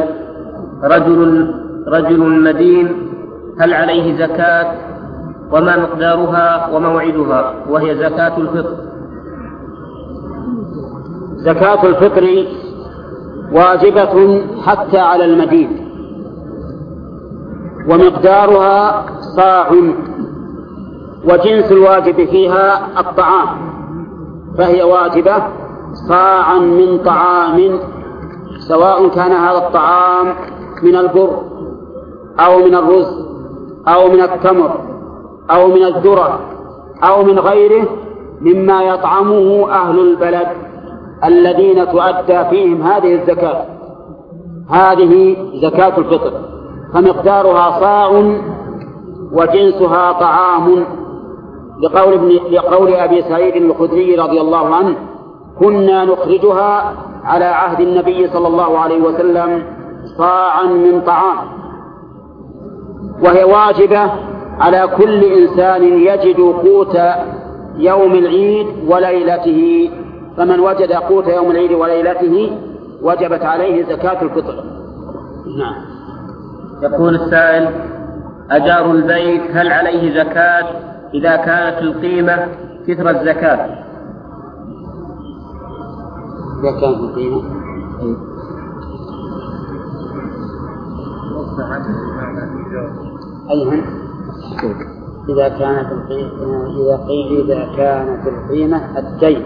رجل مدين، هل عليه زكاة؟ وما مقدارها وموعدها؟ وهي زكاة الفطر. زكاة الفطر واجبة حتى على المدين، ومقدارها صاع، وجنس الواجب فيها الطعام، فهي واجبة صاعا من طعام، سواء كان هذا الطعام من البر أو من الرز أو من التمر أو من الذرة أو من غيره مما يطعمه أهل البلد الذين تؤدى فيهم هذه الزكاة. هذه زكاة الفطر، فمقدارها صاع وجنسها طعام، لقول أبي سعيد الخدري رضي الله عنه: كنا نخرجها على عهد النبي صلى الله عليه وسلم صاعا من طعام. وهي واجبة على كل إنسان يجد قوت يوم العيد وليلته، فمن وجد قوت يوم العيد وليلته وجبت عليه زكاة الفطر. نعم. يقول السائل: أجار البيت هل عليه زكاة إذا كانت القيمة كثر الزكاة؟ إذا كانت القيمة أيهن؟ إذا كانت القيمة الدين.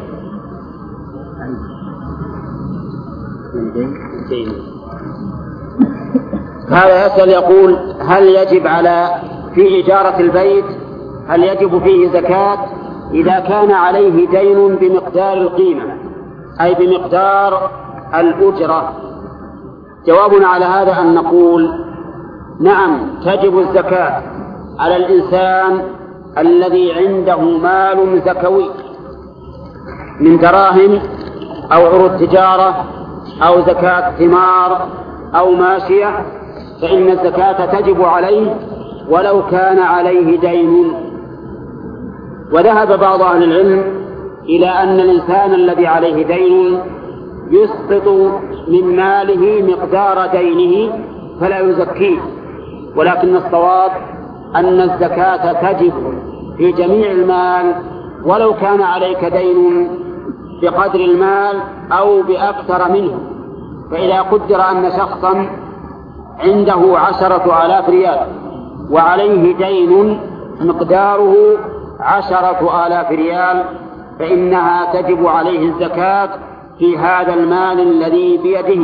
هذا يسأل يقول: هل يجب في إجارة البيت هل يجب فيه زكاة إذا كان عليه دين بمقدار القيمة، أي بمقدار الأجرة؟ جوابنا على هذا أن نقول: نعم، تجب الزكاة على الإنسان الذي عنده مال زكوي من دراهم أو عروض تجارة أو زكاة ثمار أو ماشية، فإن الزكاة تجب عليه ولو كان عليه دين. وذهب بعض أهل العلم إلى أن الإنسان الذي عليه دين يسقط من ماله مقدار دينه فلا يزكيه، ولكن الصواب أن الزكاة تجب في جميع المال ولو كان عليك دين بقدر المال أو بأكثر منه. فإذا قدر أن شخصا عنده 10,000 ريال وعليه دين مقداره 10,000 ريال فإنها تجب عليه الزكاة في هذا المال الذي بيده.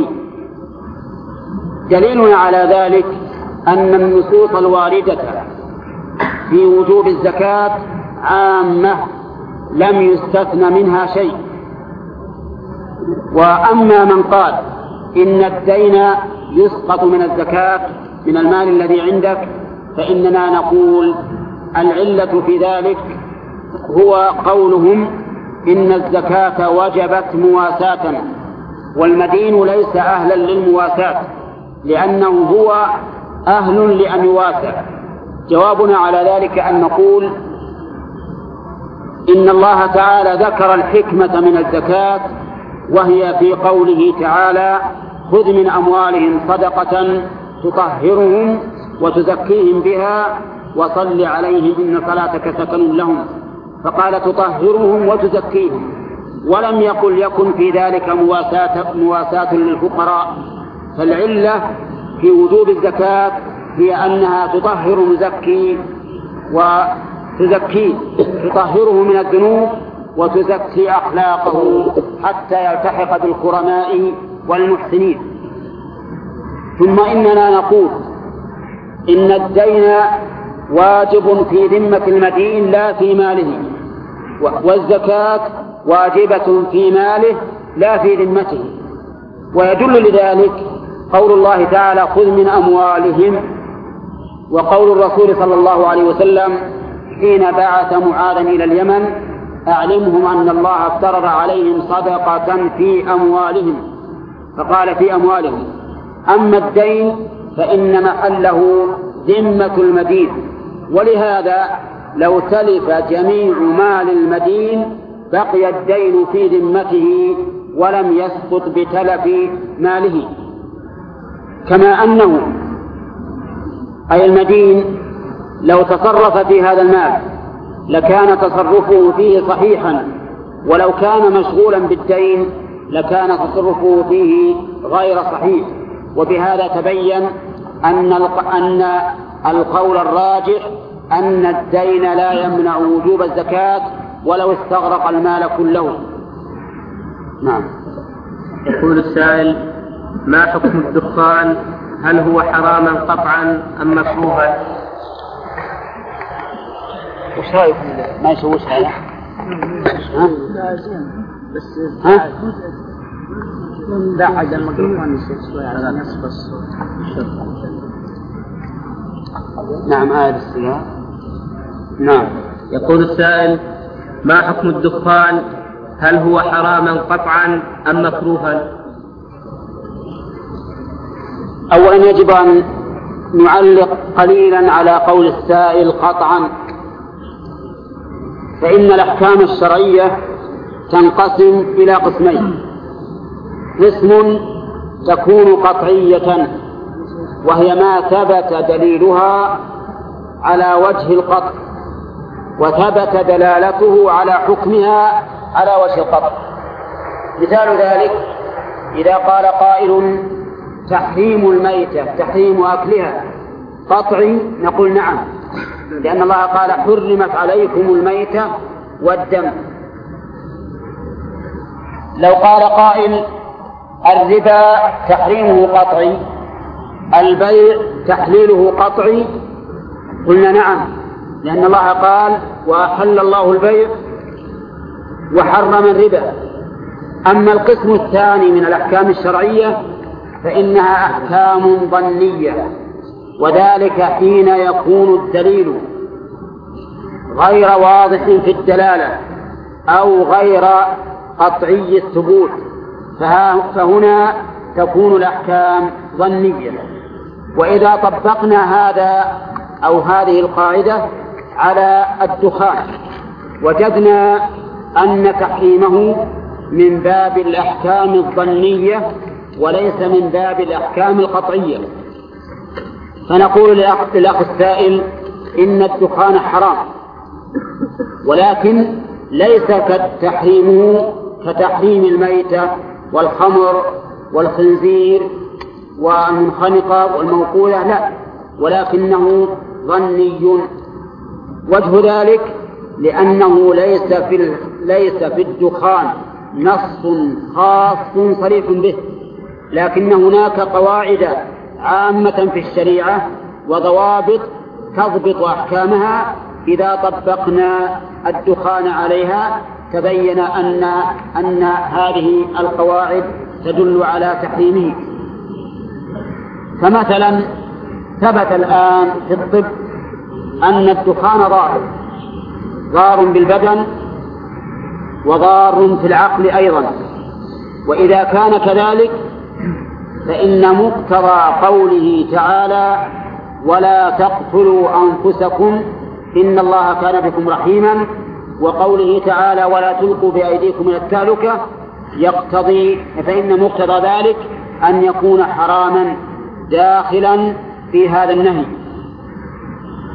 دليلنا على ذلك أن النصوص الواردة في وجوب الزكاة عامة لم يستثن منها شيء. وأما من قال إن الدين يسقط من الزكاة من المال الذي عندك، فإننا نقول العلة في ذلك هو قولهم إن الزكاة وجبت مواساة، والمدين ليس أهلا للمواساة لأنه هو أهل لأن يواسى. جوابنا على ذلك أن نقول إن الله تعالى ذكر الحكمة من الزكاة، وهي في قوله تعالى: خذ من أموالهم صدقة تطهرهم وتزكيهم بها وصل عليهم إن صلاتك سكن لهم. فقال تطهرهم وتزكيهم، ولم يكن في ذلك مواساة للفقراء. فالعلة في وجوب الزكاة هي أنها تطهر مزكي وتزكيه، تطهره من الذنوب وتزكي أخلاقه حتى يلتحق بالكرماء والمحسنين. ثم إننا نقول إن الدين واجب في ذمة المدين لا في ماله، والزكاة واجبة في ماله لا في ذمته. ويدل لذلك قول الله تعالى: خذ من أموالهم، وقول الرسول صلى الله عليه وسلم حين بعث معاذا إلى اليمن: أعلمهم أن الله افترض عليهم صدقة في أموالهم، فقال في أموالهم. أما الدين فإن محله ذمة المدين، ولهذا لو تلف جميع مال المدين بقي الدين في ذمته ولم يسقط بتلف ماله. كما أنه أي المدين لو تصرف في هذا المال لكان تصرفه فيه صحيحا، ولو كان مشغولا بالدين لكان تصرفه فيه غير صحيح. وبهذا تبين أن القول الراجح أن الدين لا يمنع وجوب الزكاة ولو استغرق المال كله. نعم. يقول السائل: ما حكم الدخان؟ هل هو حراما قطعا أم مكروها؟ وش رأيك ما يسويش هذا؟ ها؟ بعد الميكروفون يصير شوي على نصف الصوت. نعم آية السلام. نعم. يقول السائل: ما حكم الدخان؟ هل هو حراما قطعا أم مكروها؟ أولا يجب أن نعلق قليلا على قول السائل قطعا، فإن الأحكام الشرعية تنقسم إلى قسمين: قسم تكون قطعية وهي ما ثبت دليلها على وجه القطع وثبت دلالته على حكمها على وجه القطع. مثال ذلك إذا قال قائل: تحريم الميتة، تحريم أكلها قطعي، نقول نعم، لأن الله قال: حرمت عليكم الميتة والدم. لو قال قائل: الربا تحريمه قطعي، البيع تحليله قطعي، قلنا نعم، لأن الله قال: وأحل الله البيع وحرم الربا. أما القسم الثاني من الأحكام الشرعية فإنها أحكام ظنية، وذلك حين يكون الدليل غير واضح في الدلالة أو غير قطعي الثبوت، فهنا تكون الأحكام ظنية. وإذا طبقنا هذا أو هذه القاعدة على الدخان وجدنا أن تحريمه من باب الأحكام الظنية وليس من باب الأحكام القطعية، فنقول للأخ السائل: إن الدخان حرام، ولكن ليس كتحريمه كتحريم الميتة والخمر والخنزير والمنخنقة والموقولة، لا، ولكنه ظني. وجه ذلك لأنه ليس في الدخان نص خاص صريح به، لكن هناك قواعد عامة في الشريعة وضوابط تضبط أحكامها، إذا طبقنا الدخان عليها تبين أن هذه القواعد تدل على تحريمه. فمثلا ثبت الآن في الطب أن الدخان ضار بالبدن وضار في العقل أيضا، وإذا كان كذلك فإن مقتضى قوله تعالى: ولا تقتلوا أنفسكم إن الله كان بكم رحيما، وقوله تعالى: ولا تلقوا بأيديكم إلى التهلكة، يقتضي، فإن مقتضى ذلك أن يكون حراما داخلا في هذا النهي.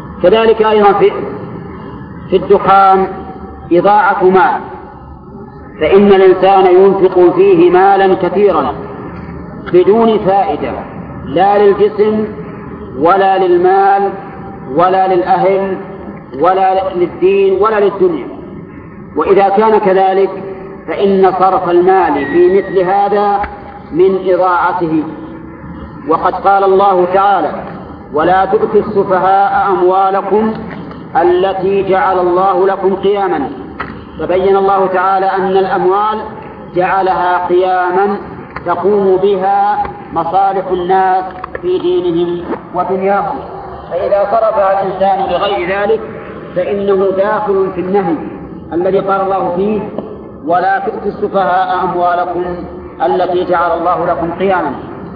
كذلك أيضا في الدخان إضاعة مال، فإن الإنسان ينفق فيه مالا كثيرا بدون فائدة، لا للجسم ولا للمال ولا للأهل ولا للدين ولا للدنيا. وإذا كان كذلك فإن صرف المال في مثل هذا من إضاعته. وقد قال الله تعالى: ولا تؤتوا السفهاء أموالكم التي جعل الله لكم قياما. فبين الله تعالى أن الأموال جعلها قياما تقوم بها مصالح الناس في دينهم ودنياهم، فإذا صرفها الإنسان لغير ذلك فإنه داخل في النهي الذي قال الله فيه: ولا تؤتوا السفهاء أموالكم التي جعل الله لكم قياما.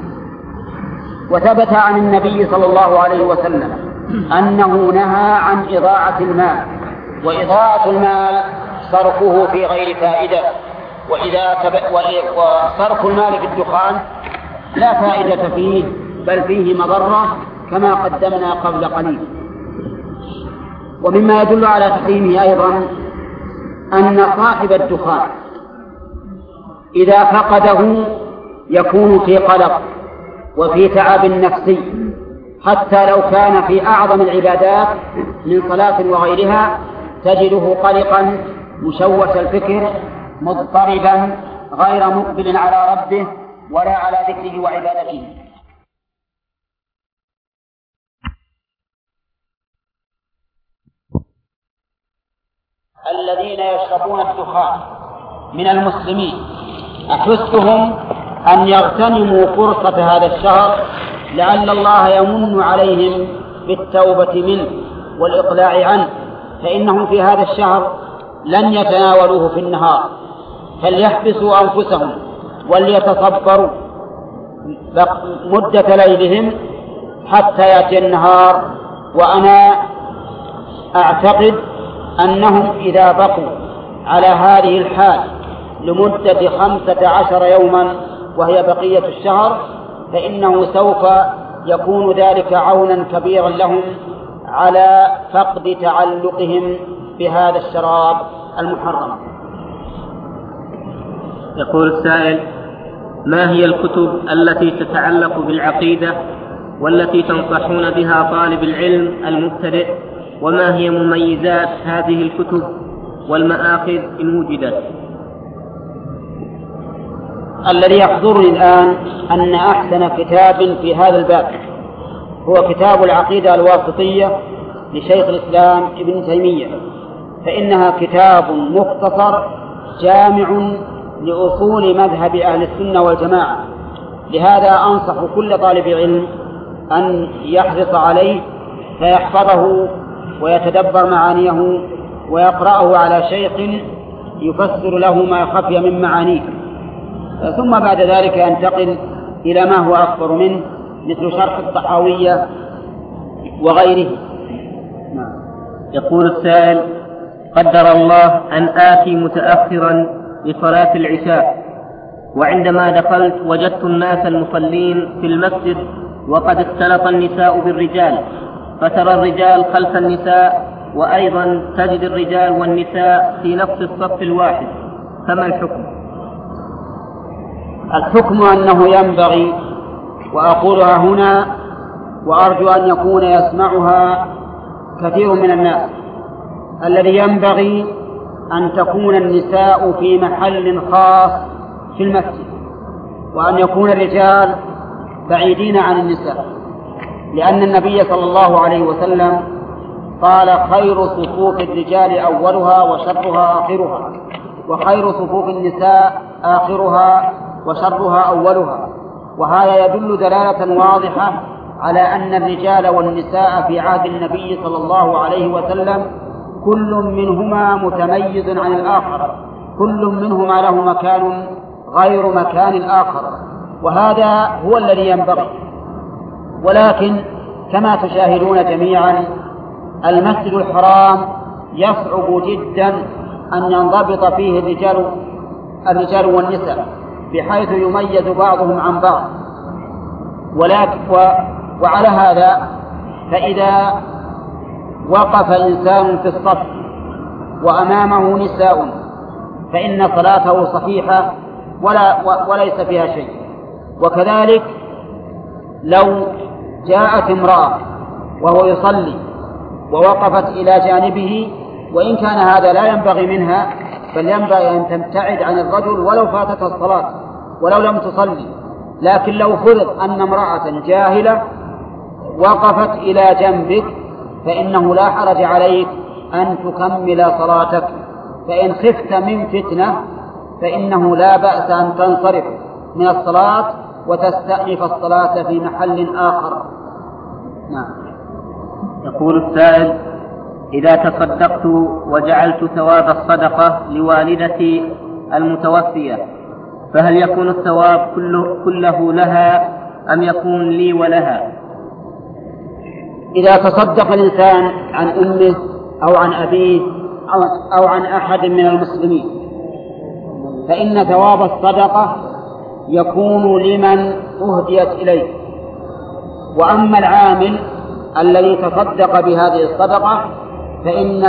وثبت عن النبي صلى الله عليه وسلم أنه نهى عن إضاعة المال، وإضاعة المال صرفه في غير فائدة. وصرف المال في الدخان لا فائدة فيه، بل فيه مضرة كما قدمنا قبل قليل. ومما يدل على تحريمه أيضا أن صاحب الدخان إذا فقده يكون في قلق وفي تعب نفسي، حتى لو كان في أعظم العبادات من صلاة وغيرها تجده قلقا مشوش الفكر مضطربا غير مقبل على ربه ولا على ذكره وعبادته. الذين يشربون الدخان من المسلمين أحثهم أن يغتنموا فرصة هذا الشهر، لعل الله يمن عليهم بالتوبة منه والإقلاع عنه، فإنهم في هذا الشهر لن يتناولوه في النهار، فليحبسوا أنفسهم وليتصبروا مدة ليلهم حتى يأتي النهار. وأنا أعتقد أنهم إذا بقوا على هذه الحال لمدة 15 يوما وهي بقية الشهر فإنه سوف يكون ذلك عونا كبيرا لهم على فقد تعلقهم بهذا الشراب المحرم. يقول السائل: ما هي الكتب التي تتعلق بالعقيدة والتي تنصحون بها طالب العلم المبتدئ، وما هي مميزات هذه الكتب والمآخذ إن وجدت؟ الذي يحضرني الآن أن أحسن كتاب في هذا الباب هو كتاب العقيدة الواسطية لشيخ الإسلام ابن تيمية، فإنها كتاب مختصر جامع لأصول مذهب أهل السنة والجماعة. لهذا أنصح كل طالب علم أن يحرص عليه فيحفظه ويتدبر معانيه ويقرأه على شيخ يفسر له ما خفي من معانيه، ثم بعد ذلك ينتقل إلى ما هو أكبر منه مثل شرح الطحاوية وغيره. يقول السائل: قدر الله أن آتي متأخرا لصلاة العشاء، وعندما دخلت وجدت الناس المصلين في المسجد وقد اختلط النساء بالرجال، فترى الرجال خلف النساء وأيضا تجد الرجال والنساء في نفس الصف الواحد، فما الحكم؟ الحكم أنه ينبغي، وأقولها هنا وأرجو أن يكون يسمعها كثير من الناس، الذي ينبغي أن تكون النساء في محل خاص في المسجد، وأن يكون الرجال بعيدين عن النساء، لأن النبي صلى الله عليه وسلم قال: خير صفوف الرجال أولها وشرها آخرها، وخير صفوف النساء آخرها وشرها أولها. وهذا يدل دلالة واضحة على أن الرجال والنساء في عهد النبي صلى الله عليه وسلم كل منهما متميز عن الآخر، كل منهما له مكان غير مكان الآخر، وهذا هو الذي ينبغي. ولكن كما تشاهدون جميعا المسجد الحرام يصعب جدا أن ينضبط فيه الرجال والنساء بحيث يميز بعضهم عن بعض. وعلى هذا فإذا وقف إنسان في الصف وأمامه نساء فإن صلاته صحيحة وليس فيها شيء. وكذلك لو جاءت امرأة وهو يصلي ووقفت إلى جانبه، وإن كان هذا لا ينبغي منها، بل ينبغي أن تبتعد عن الرجل ولو فاتتها الصلاة ولو لم تصلي. لكن لو فرض أن امرأة جاهلة وقفت إلى جنبك فإنه لا حرج عليك أن تكمل صلاتك، فإن خفت من فتنة فإنه لا بأس أن تنصرف من الصلاة وتستأنف الصلاة في محل آخر. نعم. يقول السائل: إذا تصدقت وجعلت ثواب الصدقة لوالدتي المتوفية، فهل يكون الثواب كله لها أم يكون لي ولها؟ إذا تصدق الإنسان عن أمه أو عن أبيه أو عن أحد من المسلمين فإن ثواب الصدقة يكون لمن أهديت إليه. وأما العامل الذي تصدق بهذه الصدقة فإن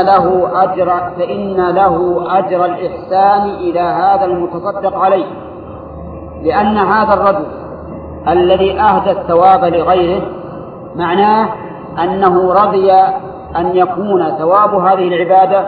له أجر الإحسان إلى هذا المتصدق عليه، لأن هذا الرجل الذي أهدى الثواب لغيره معناه أنه رضي أن يكون ثواب هذه العبادة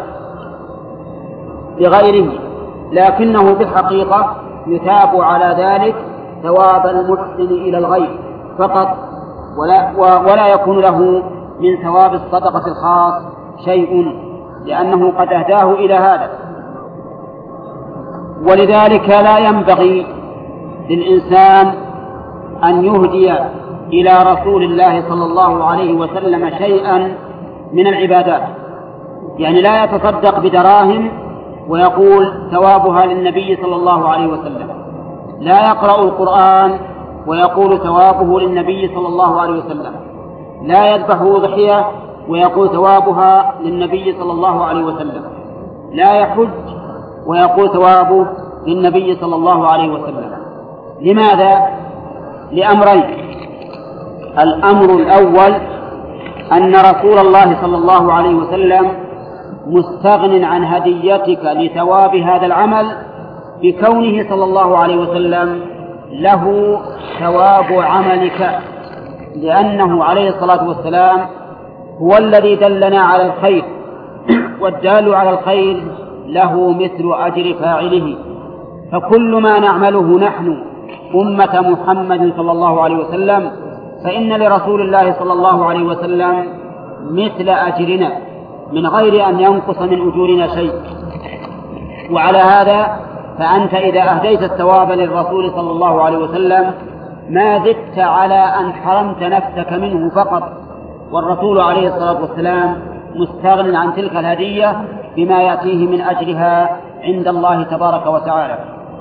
لغيره، لكنه بالحقيقة يثاب على ذلك ثواب المحسن إلى الغير فقط، ولا يكون له من ثواب الصدقة الخاص شيء، لأنه قد أهداه إلى هذا. ولذلك لا ينبغي للإنسان أن يهدي إلى رسول الله صلى الله عليه وسلم شيئا من العبادات، يعني لا يتصدق بدراهم ويقول ثوابها للنبي صلى الله عليه وسلم، لا يقرأ القرآن ويقول ثوابه للنبي صلى الله عليه وسلم، لا يذبح أضحية ويقول ثوابها للنبي صلى الله عليه وسلم، لا يحج ويقول ثوابه للنبي صلى الله عليه وسلم. لماذا؟ لأمرين: الأمر الأول أن رسول الله صلى الله عليه وسلم مستغن عن هديتك لثواب هذا العمل بكونه صلى الله عليه وسلم له ثواب عملك، لأنه عليه الصلاة والسلام هو الذي دلنا على الخير، والدال على الخير له مثل أجر فاعله. فكل ما نعمله نحن أمة محمد صلى الله عليه وسلم فإن لرسول الله صلى الله عليه وسلم مثل أجرنا من غير أن ينقص من أجورنا شيء. وعلى هذا فأنت إذا أهديت الثواب للرسول صلى الله عليه وسلم ما زدت على أن حرمت نفسك منه فقط، والرسول عليه الصلاة والسلام مستغن عن تلك الهدية بما يأتيه من أجرها عند الله تبارك وتعالى.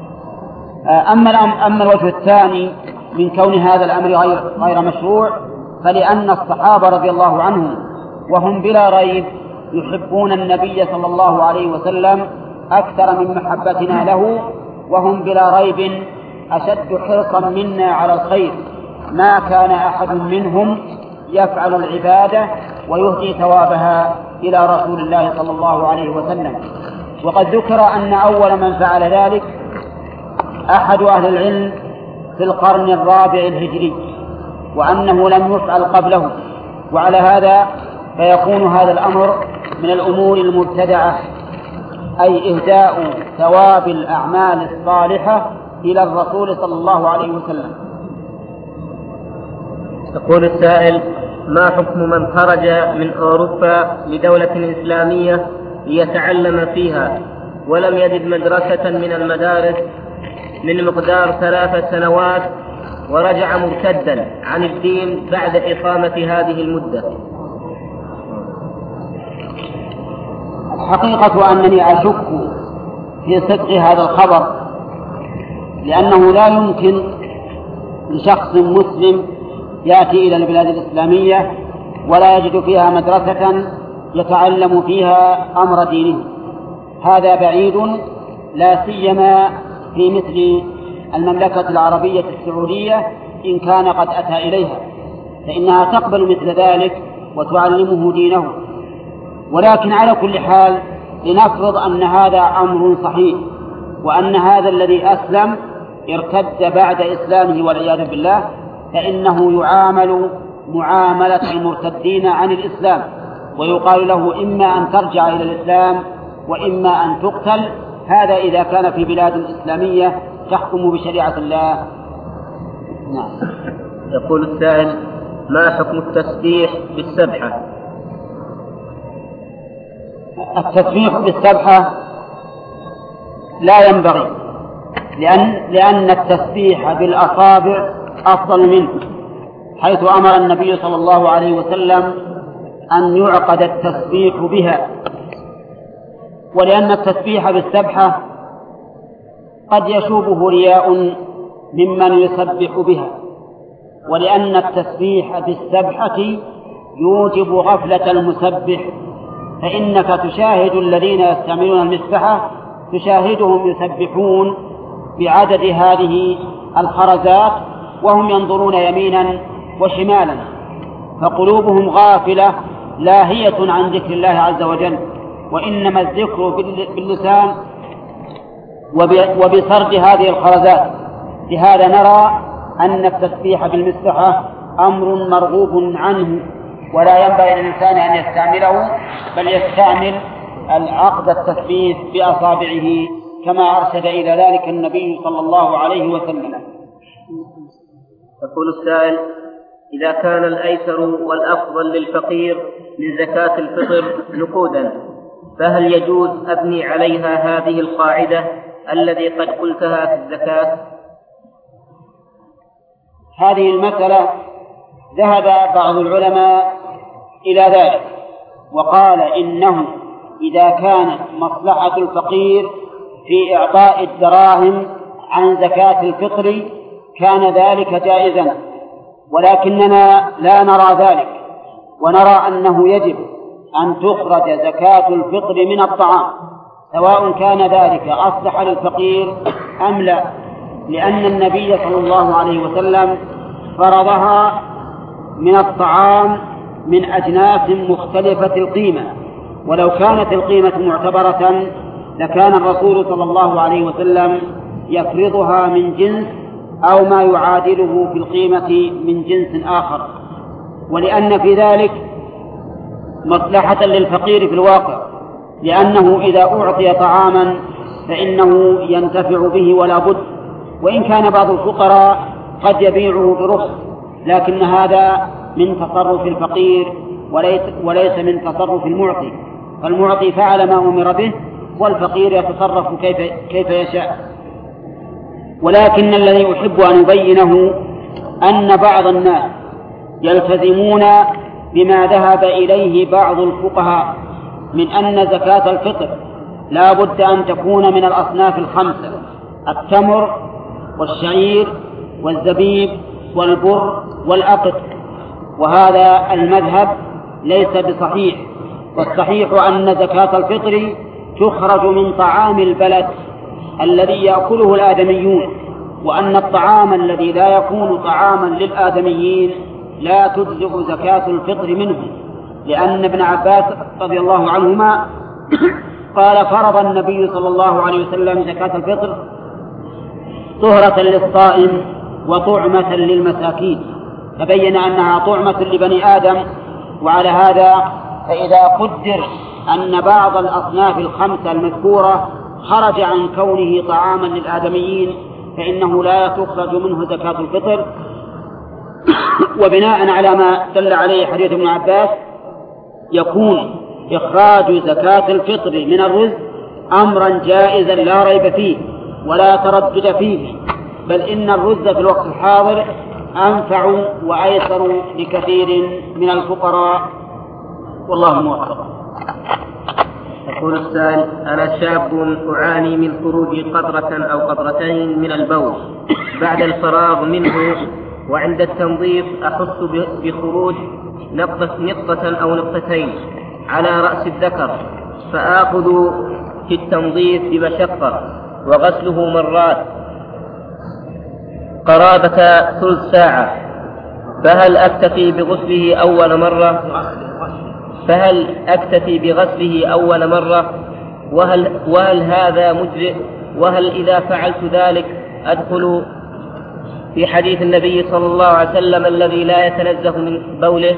أما الوجه الثاني من كون هذا الأمر غير مشروع، فلأن الصحابة رضي الله عنهم وهم بلا ريب يحبون النبي صلى الله عليه وسلم أكثر من محبتنا له، وهم بلا ريب أشد حرصا منا على الخير، ما كان أحد منهم يفعل العبادة ويهدي ثوابها إلى رسول الله صلى الله عليه وسلم. وقد ذكر أن أول من فعل ذلك أحد أهل العلم في القرن الرابع الهجري، وأنه لم يفعل قبله، وعلى هذا فيكون هذا الأمر من الأمور المبتدعة، أي إهداء ثواب الأعمال الصالحة إلى الرسول صلى الله عليه وسلم. يقول السائل: ما حكم من خرج من أوروبا لدولة إسلامية ليتعلم فيها ولم يجد مدرسة من المدارس من مقدار 3 سنوات ورجع مرتدا عن الدين بعد إقامة هذه المدة؟ الحقيقة أنني أشك في صدق هذا الخبر، لأنه لا يمكن لشخص مسلم يأتي إلى البلاد الإسلامية ولا يجد فيها مدرسة يتعلم فيها أمر دينه، هذا بعيد، لا سيما في مثل المملكة العربية السعودية إن كان قد أتى إليها، فإنها تقبل مثل ذلك وتعلمه دينه. ولكن على كل حال لنفرض أن هذا أمر صحيح وأن هذا الذي أسلم ارتد بعد إسلامه والعياذ بالله فإنه يعامل معاملة المرتدين عن الإسلام، ويقال له إما أن ترجع إلى الإسلام وإما أن تقتل. هذا إذا كان في بلاد إسلامية تحكم بشريعة الله. نعم. يقول السائل: ما حكم التسبيح بالسبحة؟ التسبيح بالسبحة لا ينبغي، لأن التسبيح بالأصابع أفضل منه، حيث أمر النبي صلى الله عليه وسلم أن يعقد التسبيح بها. ولأن التسبيح بالسبحة قد يشوبه رياء ممن يسبح بها، ولأن التسبيح بالسبحة يوجب غفلة المسبح، فإنك تشاهد الذين يستعملون المسبحة تشاهدهم يسبحون بعدد هذه الخرزات وهم ينظرون يمينا وشمالا، فقلوبهم غافلة لاهية عن ذكر الله عز وجل، وإنما الذكر باللسان وبسرد هذه الخرزات. لهذا نرى أن التسبيح بالمسبحة أمر مرغوب عنه، ولا ينبغي للإنسان أن يستعمله، بل يستعمل العقد التسبيح بأصابعه كما أرشد إلى ذلك النبي صلى الله عليه وسلم. يقول السائل: إذا كان الأيسر والأفضل للفقير من زكاة الفطر نقودا، فهل يجوز أبني عليها هذه القاعدة الذي قد قلتها في الزكاة؟ هذه المسألة ذهب بعض العلماء إلى ذلك، وقال إنه إذا كانت مصلحة الفقير في إعطاء الدراهم عن زكاة الفطر كان ذلك جائزا، ولكننا لا نرى ذلك، ونرى أنه يجب أن تخرج زكاة الفطر من الطعام، سواء كان ذلك أصلح للفقير أم لا، لأن النبي صلى الله عليه وسلم فرضها من الطعام من أجناس مختلفة القيمة، ولو كانت القيمة معتبرة لكان الرسول صلى الله عليه وسلم يفرضها من جنس أو ما يعادله في القيمة من جنس آخر، ولأن في ذلك مصلحة للفقير في الواقع، لأنه إذا أعطي طعاما فإنه ينتفع به ولا بد، وإن كان بعض الفقراء قد يبيعه برخص، لكن هذا من تصرف الفقير وليس من تصرف المعطي، فالمعطي فعل ما أمر به والفقير يتصرف كيف يشاء. ولكن الذي أحب أن أبينه أن بعض الناس يلتزمون بما ذهب إليه بعض الفقهاء من أن زكاة الفطر لا بد أن تكون من الأصناف الخمسة: التمر والشعير والزبيب والبر والأقط، وهذا المذهب ليس بصحيح، والصحيح أن زكاة الفطر تخرج من طعام البلد الذي يأكله الآدميون، وأن الطعام الذي لا يكون طعاما للآدميين لا تجزئ زكاة الفطر منه، لأن ابن عباس رضي الله عنهما قال: فرض النبي صلى الله عليه وسلم زكاة الفطر طهرة للصائم وطعمة للمساكين، فبين أنها طعمة لبني آدم. وعلى هذا فإذا قدر أن بعض الأصناف الخمسة المذكورة خرج عن كونه طعاما للآدميين فإنه لا تخرج منه زكاة الفطر. وبناء على ما دل عليه حديث ابن عباس يكون إخراج زكاة الفطر من الرزق أمرا جائزا لا ريب فيه ولا تردد فيه، بل إن الرزق في الوقت الحاضر أنفع وأيسر لكثير من الفقراء، والله موفق. يقول السائل: أنا شاب أعاني من خروج قطرة أو قطرتين من البول بعد الفراغ منه، وعند التنظيف أحس بخروج نقطة أو نقطتين على رأس الذكر، فآخذ في التنظيف بمشقة وغسله مرات قرابة ثلث ساعة، فهل أكتفي بغسله أول مرة؟ وهل هذا مجزئ؟ وهل إذا فعلت ذلك أدخل في حديث النبي صلى الله عليه وسلم الذي لا يتنزه من بوله؟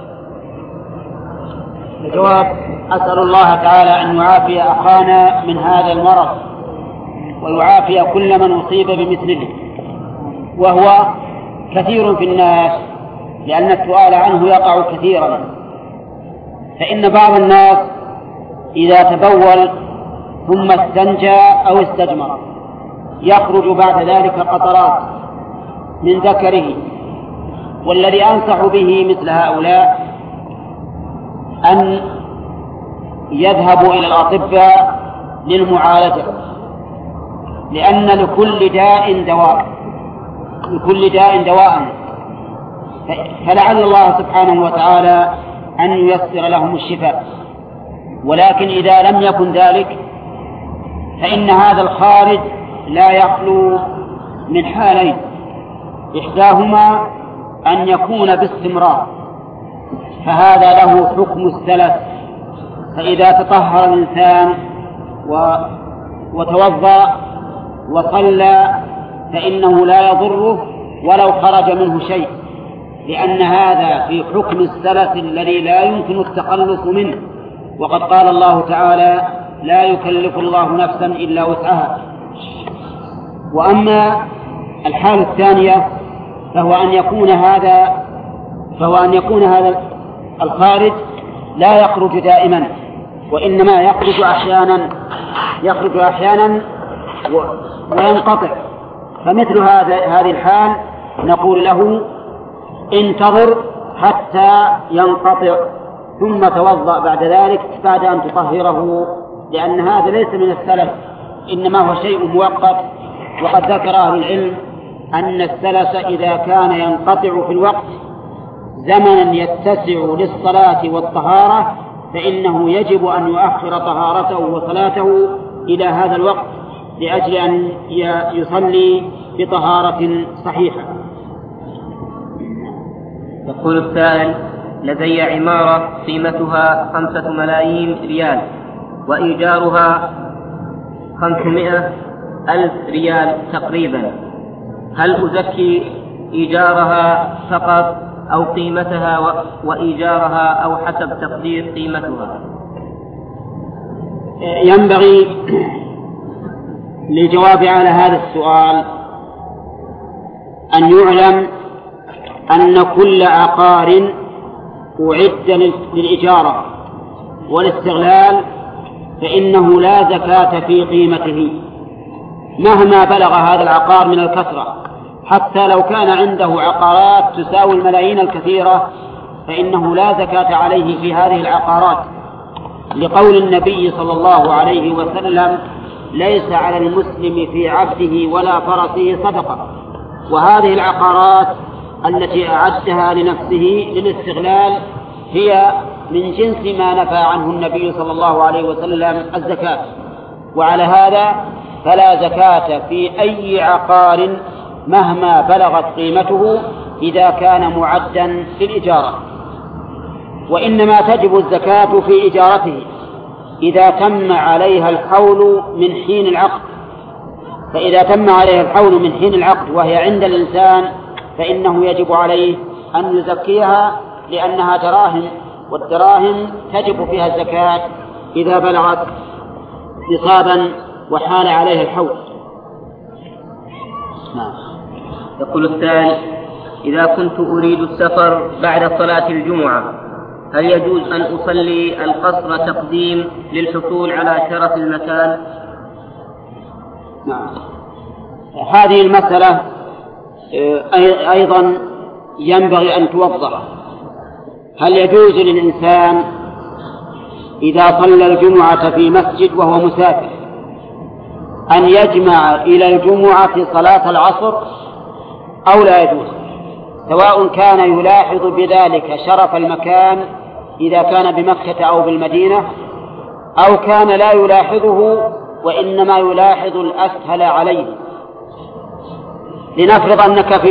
الجواب: أسأل الله تعالى أن يعافي أخانا من هذا المرض ويعافي كل من أصيب بمثله، وهو كثير في الناس، لأن السؤال عنه يقع كثيرا. فإن بعض الناس إذا تبول ثم استنجى أو استجمر يخرج بعد ذلك قطرات من ذكره، والذي أنصح به مثل هؤلاء أن يذهبوا إلى الأطباء للمعالجة، لأن لكل داء دواء، فلعل الله سبحانه وتعالى أن ييسر لهم الشفاء. ولكن إذا لم يكن ذلك فإن هذا الخارج لا يخلو من حالين: إحداهما أن يكون باستمرار، فهذا له حكم السلف، فإذا تطهر الإنسان وتوضأ وصلى فإنه لا يضره ولو خرج منه شيء، لأن هذا في حكم السلف الذي لا يمكن التخلص منه. وقد قال الله تعالى: لا يكلف الله نفسا إلا وسعها. وأما الحالة الثانية فهو أن يكون هذا الخارج لا يخرج دائما، وإنما يخرج أحيانا وينقطع. فمثل هذه الحال نقول له: انتظر حتى ينقطع ثم توضأ بعد ذلك بعد أن تطهره، لأن هذا ليس من السلف، إنما هو شيء مؤقت. وقد ذكر أهل العلم أن السلس إذا كان ينقطع في الوقت زمنا يتسع للصلاة والطهارة فإنه يجب أن يؤخر طهارته وصلاته إلى هذا الوقت لأجل أن يصلي بطهارة صحيحة. يقول السائل: لدي عمارة قيمتها 5 ملايين ريال وإيجارها 500,000 ريال تقريبا، هل أزكي إيجارها فقط أو قيمتها وإيجارها أو حسب تقدير قيمتها؟ ينبغي للجواب على هذا السؤال أن يعلم أن كل عقار أعد للإجارة والاستغلال فإنه لا زكاة في قيمته مهما بلغ هذا العقار من الكثرة، حتى لو كان عنده عقارات تساوي الملايين الكثيرة فإنه لا زكاة عليه في هذه العقارات، لقول النبي صلى الله عليه وسلم: ليس على المسلم في عبده ولا فرسه صدقة. وهذه العقارات التي أعدها لنفسه للاستغلال هي من جنس ما نفى عنه النبي صلى الله عليه وسلم الزكاة. وعلى هذا فلا زكاة في أي عقار مهما بلغت قيمته إذا كان معدا للإجارة، وإنما تجب الزكاة في إجارته إذا تم عليها الحول من حين العقد. فإذا تم عليها الحول من حين العقد وهي عند الإنسان فإنه يجب عليه أن يزكيها، لأنها دراهم، والدراهم تجب فيها الزكاة إذا بلغت نصابا وحال عليها الحول. يقول الثاني: إذا كنت أريد السفر بعد صلاة الجمعة هل يجوز أن أصلي القصر تقديم للحصول على شرف المكان؟ نعم. هذه المسألة أيضا ينبغي أن توضح. هل يجوز للإنسان إذا صلى الجمعة في مسجد وهو مسافر أن يجمع إلى الجمعة صلاة العصر أو لا يجوز، سواء كان يلاحظ بذلك شرف المكان إذا كان بمكة أو بالمدينة، أو كان لا يلاحظه وإنما يلاحظ الأسهل عليه؟ لنفرض أنك في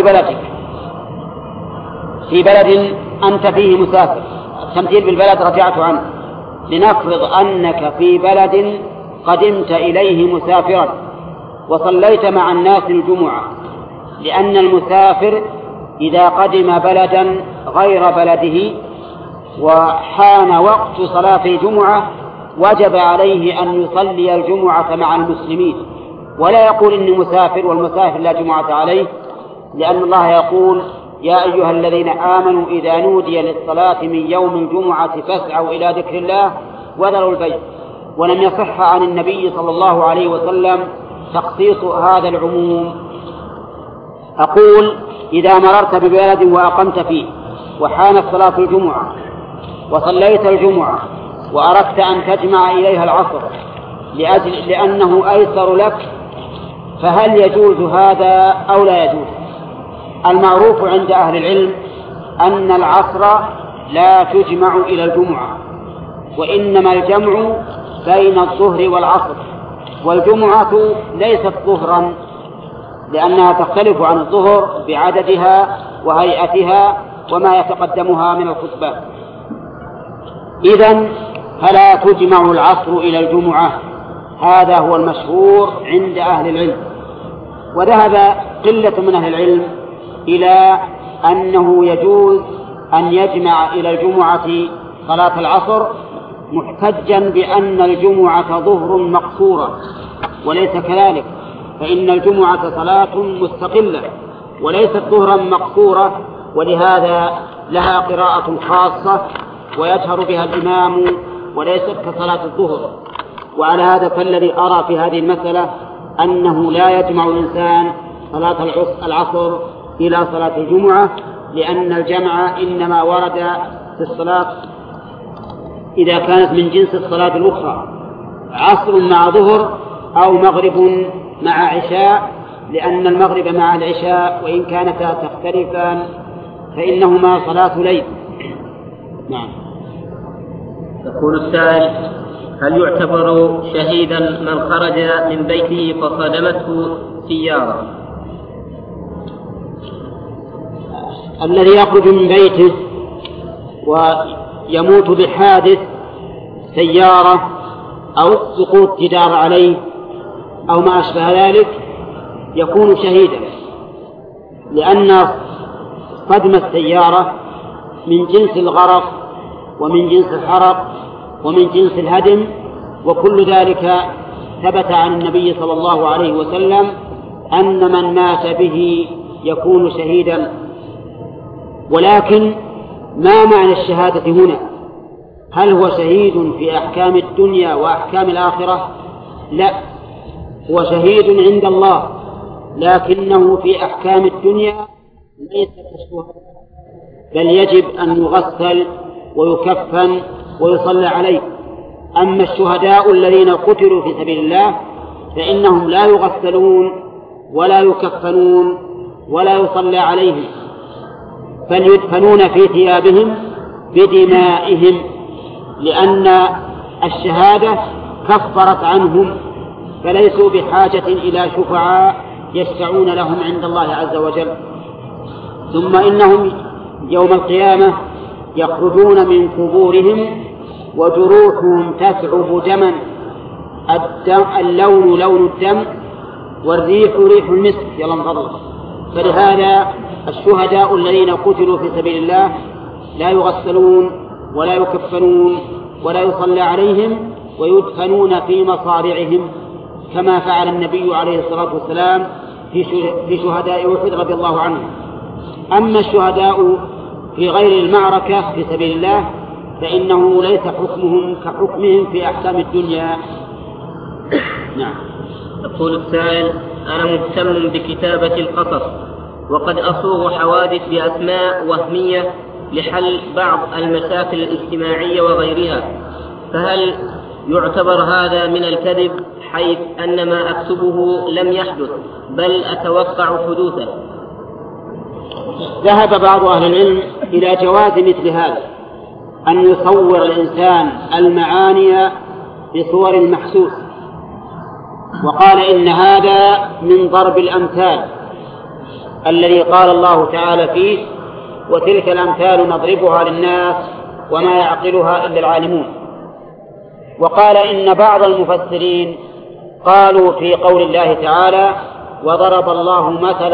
بلد أنت فيه مسافر، التمثيل بالبلد رجعت عنه. لنفرض أنك في بلد قدمت إليه مسافرا وصليت مع الناس الجمعة، لأن المسافر إذا قدم بلدا غير بلده وحان وقت صلاة الجمعة وجب عليه أن يصلي الجمعة مع المسلمين، ولا يقول إني مسافر والمسافر لا جمعة عليه، لأن الله يقول: يا أيها الذين آمنوا إذا نودي للصلاة من يوم الجمعة فاسعوا إلى ذكر الله وذروا البيع. ولم يصح عن النبي صلى الله عليه وسلم تخصيص هذا العموم. أقول: إذا مررت ببلد وأقمت فيه وحانت صلاة الجمعة وصليت الجمعة وأردت أن تجمع إليها العصر لأنه أيسر لك، فهل يجوز هذا أو لا يجوز؟ المعروف عند أهل العلم أن العصر لا تجمع إلى الجمعة، وإنما الجمع بين الظهر والعصر، والجمعة ليست ظهرا لأنها تختلف عن الظهر بعددها وهيئتها وما يتقدمها من الخطبة. إذن فلا تجمع العصر إلى الجمعة، هذا هو المشهور عند أهل العلم. وذهب قلة من أهل العلم إلى أنه يجوز أن يجمع إلى الجمعة صلاة العصر، محتجا بأن الجمعة ظهر مقصورة، وليس كذلك، فإن الجمعة صلاة مستقلة وليست ظهرا مقصورة، ولهذا لها قراءة خاصة ويجهر بها الإمام وليست كصلاة الظهر. وعلى هذا فالذي أرى في هذه المسألة أنه لا يجمع الإنسان صلاة العصر إلى صلاة الجمعة، لأن الجمع إنما ورد في الصلاة إذا كانت من جنس الصلاة الأخرى، عصر مع ظهر أو مغرب مع عشاء، لأن المغرب مع العشاء وإن كانتا تختلفان فإنهما صلاة ليل. نعم. يقول السائل: هل يعتبر شهيدا من خرج من بيته فصادمته سيارة؟ الذي يخرج من بيته ويموت بحادث سيارة أو سقوط جدار عليه أو ما أشبه ذلك يكون شهيدا، لأن صدم السيارة من جنس الغرق ومن جنس الحرق ومن جنس الهدم، وكل ذلك ثبت عن النبي صلى الله عليه وسلم أن من مات به يكون شهيدا. ولكن ما معنى الشهادة هنا؟ هل هو شهيد في أحكام الدنيا وأحكام الآخرة؟ لا، هو شهيد عند الله، لكنه في أحكام الدنيا ليس كالشهداء، بل يجب أن يغسل ويكفن ويصلى عليه. أما الشهداء الذين قتلوا في سبيل الله فإنهم لا يغسلون ولا يكفنون ولا يصلى عليهم، بل يدفنون في ثيابهم بدمائهم، لأن الشهادة كفرت عنهم، فليسوا بحاجة إلى شفعاء يشفعون لهم عند الله عز وجل. ثم إنهم يوم القيامة يخرجون من قبورهم وجروحهم تثعب دما، اللون لون الدم والريح ريح المسك. يلا انفضل. فلهذا الشهداء الذين قتلوا في سبيل الله لا يغسلون ولا يكفنون ولا يصلى عليهم، ويدفنون في مصارعهم كما فعل النبي عليه الصلاة والسلام في شهداء أحد رضي الله عنهم. أما الشهداء في غير المعركة في سبيل الله فإنه ليس حكمهم كحكمهم في أحكام الدنيا. نعم. يقول السائل: أنا مهتم بكتابة القصص، وقد أصوغ حوادث بأسماء وهمية لحل بعض المشاكل الاجتماعية وغيرها، فهل يعتبر هذا من الكذب، حيث أن ما أكتبه لم يحدث بل أتوقع حدوثه؟ ذهب بعض أهل العلم إلى جواز مثل هذا، أن يصور الإنسان المعاني بصور المحسوس، وقال إن هذا من ضرب الأمثال الذي قال الله تعالى فيه: وتلك الأمثال نضربها للناس وما يعقلها إلا العالمون. وقال إن بعض المفسرين قالوا في قول الله تعالى وضرب لهم مثل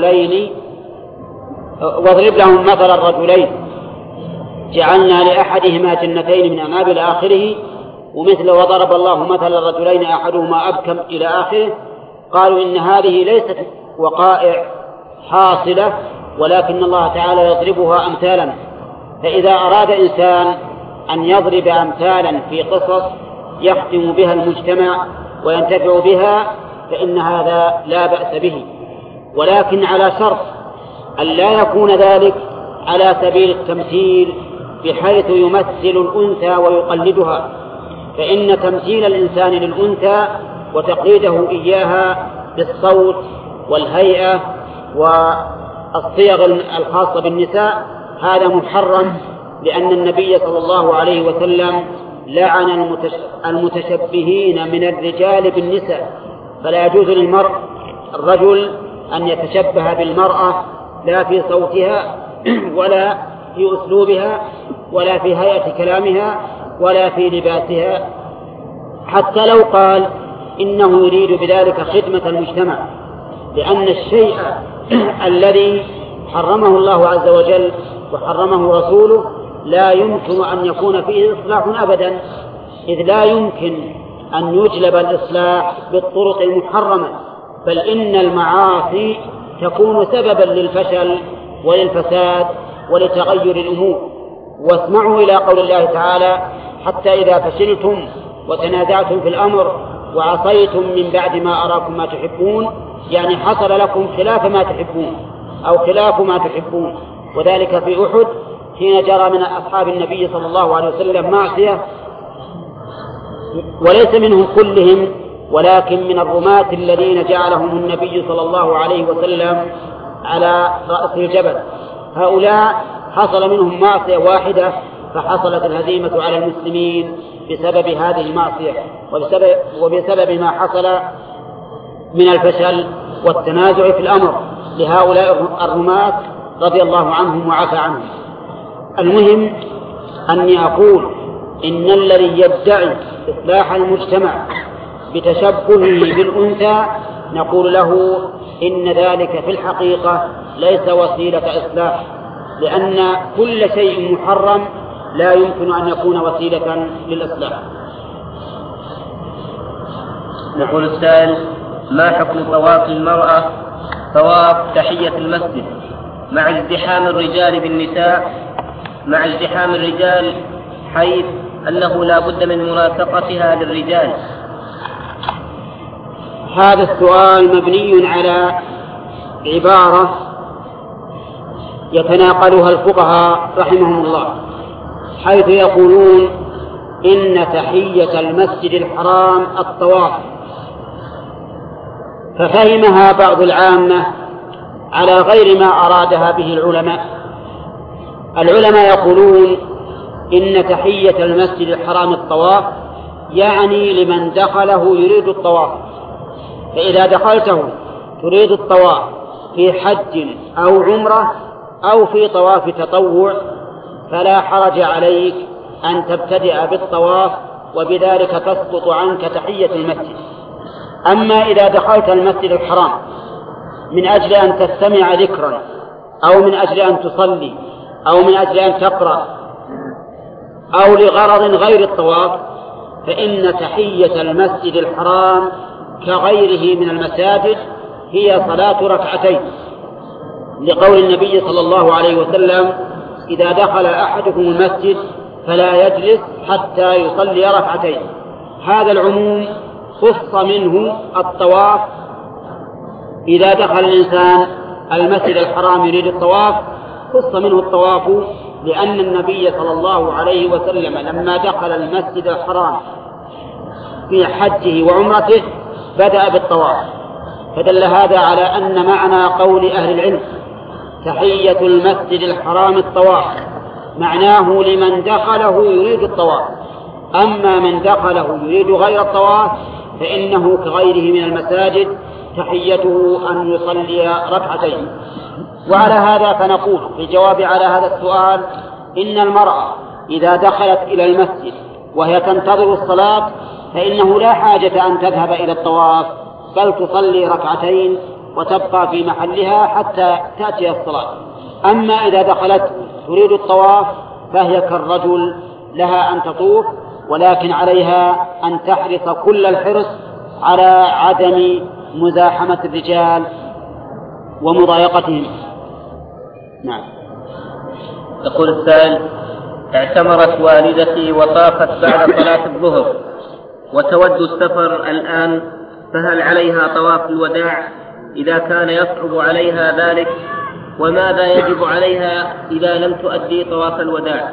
الرجلين جعلنا لأحدهما جنتين من أعناب إلى آخره، ومثل وضرب الله مثل الرجلين أحدهما أبكم إلى آخره. قالوا إن هذه ليست وقائع حاصلة، ولكن الله تعالى يضربها أمثالا، فإذا أراد إنسان أن يضرب أمثالا في قصص يختم بها المجتمع وينتفع بها فإن هذا لا بأس به، ولكن على شرط أن لا يكون ذلك على سبيل التمثيل بحيث يمثل الأنثى ويقلدها، فإن تمثيل الإنسان للأنثى وتقليده إياها بالصوت والهيئة والصيغ الخاصة بالنساء هذا محرم، لأن النبي صلى الله عليه وسلم لعن المتشبهين من الرجال بالنساء، فلا يجوز الرجل أن يتشبه بالمرأة لا في صوتها ولا في أسلوبها ولا في هيئة كلامها ولا في لباسها، حتى لو قال إنه يريد بذلك خدمة المجتمع، لأن الشيء الذي حرمه الله عز وجل وحرمه رسوله لا يمكن أن يكون فيه إصلاح أبدا، إذ لا يمكن أن يجلب الإصلاح بالطرق المحرمة، بل إن المعاصي تكون سببا للفشل وللفساد ولتغير الأمور. واسمعوا إلى قول الله تعالى حتى إذا فشلتم وتنازعتم في الأمر وعصيتم من بعد ما أراكم ما تحبون، يعني حصل لكم خلاف ما تحبون أو خلاف ما تحبون، وذلك في أحد حين جرى من أصحاب النبي صلى الله عليه وسلم معصية، وليس منهم كلهم ولكن من الرماة الذين جعلهم النبي صلى الله عليه وسلم على رأس الجبل، هؤلاء حصل منهم معصية واحدة فحصلت الهزيمة على المسلمين بسبب هذه المعصية وبسبب ما حصل من الفشل والتنازع في الأمر لهؤلاء الرماة رضي الله عنهم وعفى عنهم. المهم أني أقول إن الذي يدعي إصلاح المجتمع بتشبهه بالأنثى نقول له إن ذلك في الحقيقة ليس وسيلة إصلاح، لأن كل شيء محرم لا يمكن أن يكون وسيلة للإصلاح. يقول السائل: ما حكم طواف المرأة طواف تحية المسجد مع ازدحام الرجال بالنساء، مع ازدحام الرجال حيث أنه لا بد من مرافقتها للرجال؟ هذا السؤال مبني على عبارة يتناقلها الفقهاء رحمهم الله، حيث يقولون إن تحية المسجد الحرام الطواف، ففهمها بعض العامة على غير ما أرادها به العلماء يقولون إن تحية المسجد الحرام الطواف يعني لمن دخله يريد الطواف، فإذا دخلته تريد الطواف في حج أو عمرة أو في طواف تطوع فلا حرج عليك أن تبتدئ بالطواف، وبذلك تسقط عنك تحية المسجد. أما إذا دخلت المسجد الحرام من أجل أن تستمع ذكرا أو من أجل أن تصلي أو من أجل أن تقرأ أو لغرض غير الطواف فإن تحية المسجد الحرام كغيره من المساجد هي صلاة ركعتين، لقول النبي صلى الله عليه وسلم: إذا دخل أحدكم المسجد فلا يجلس حتى يصلي ركعتين. هذا العموم خص منه الطواف، إذا دخل الإنسان المسجد الحرام يريد الطواف خص منه الطواف، لأن النبي صلى الله عليه وسلم لما دخل المسجد الحرام في حجه وعمرته بدأ بالطواف، فدل هذا على أن معنى قول أهل العلم تحية المسجد الحرام الطواف معناه لمن دخله يريد الطواف، أما من دخله يريد غير الطواف فإنه كغيره من المساجد تحيته أن يصلي ركعتين. وعلى هذا فنقول في الجواب على هذا السؤال إن المرأة إذا دخلت إلى المسجد وهي تنتظر الصلاة فإنه لا حاجة أن تذهب إلى الطواف، بل تصلي ركعتين وتبقى في محلها حتى تأتي الصلاة. أما إذا دخلت تريد الطواف فهي كالرجل، لها أن تطوف، ولكن عليها أن تحرص كل الحرص على عدم مزاحمة الرجال ومضايقتهم. نعم. يقول السائل: اعتمرت والدتي وطافت بعد صلاة الظهر وتود السفر الآن، فهل عليها طواف الوداع إذا كان يصعب عليها ذلك؟ وماذا يجب عليها إذا لم تؤدي طواف الوداع؟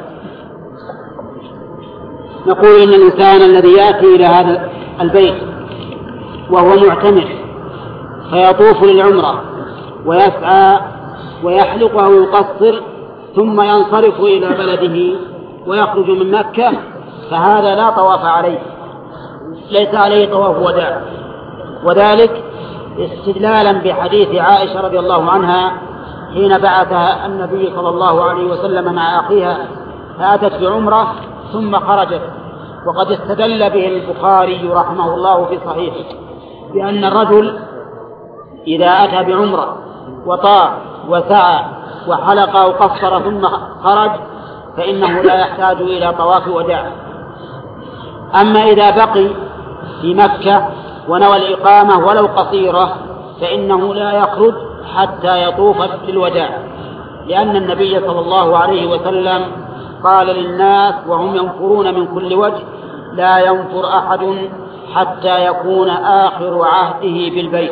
نقول إن الإنسان الذي يأتي إلى هذا البيت وهو معتمر فيطوف للعمرة ويسعى ويحلق أو يقصر ثم ينصرف إلى بلده ويخرج من مكة، فهذا لا طواف عليه، ليس عليه طواف وداع، وذلك استدلالا بحديث عائشة رضي الله عنها حين بعثها النبي صلى الله عليه وسلم مع أخيها فأتت بعمرة ثم خرجت، وقد استدل به البخاري رحمه الله في صحيحه بأن الرجل إذا أتى بعمرة وطاف وسعى وحلق أو قصر ثم خرج فإنه لا يحتاج إلى طواف وداع. أما إذا بقي في مكة ونوى الإقامة ولو قصيرة فإنه لا يخرج حتى يطوف للوداع، لأن النبي صلى الله عليه وسلم قال للناس وهم ينفرون من كل وجه: لا ينفر أحد حتى يكون آخر عهده بالبيت.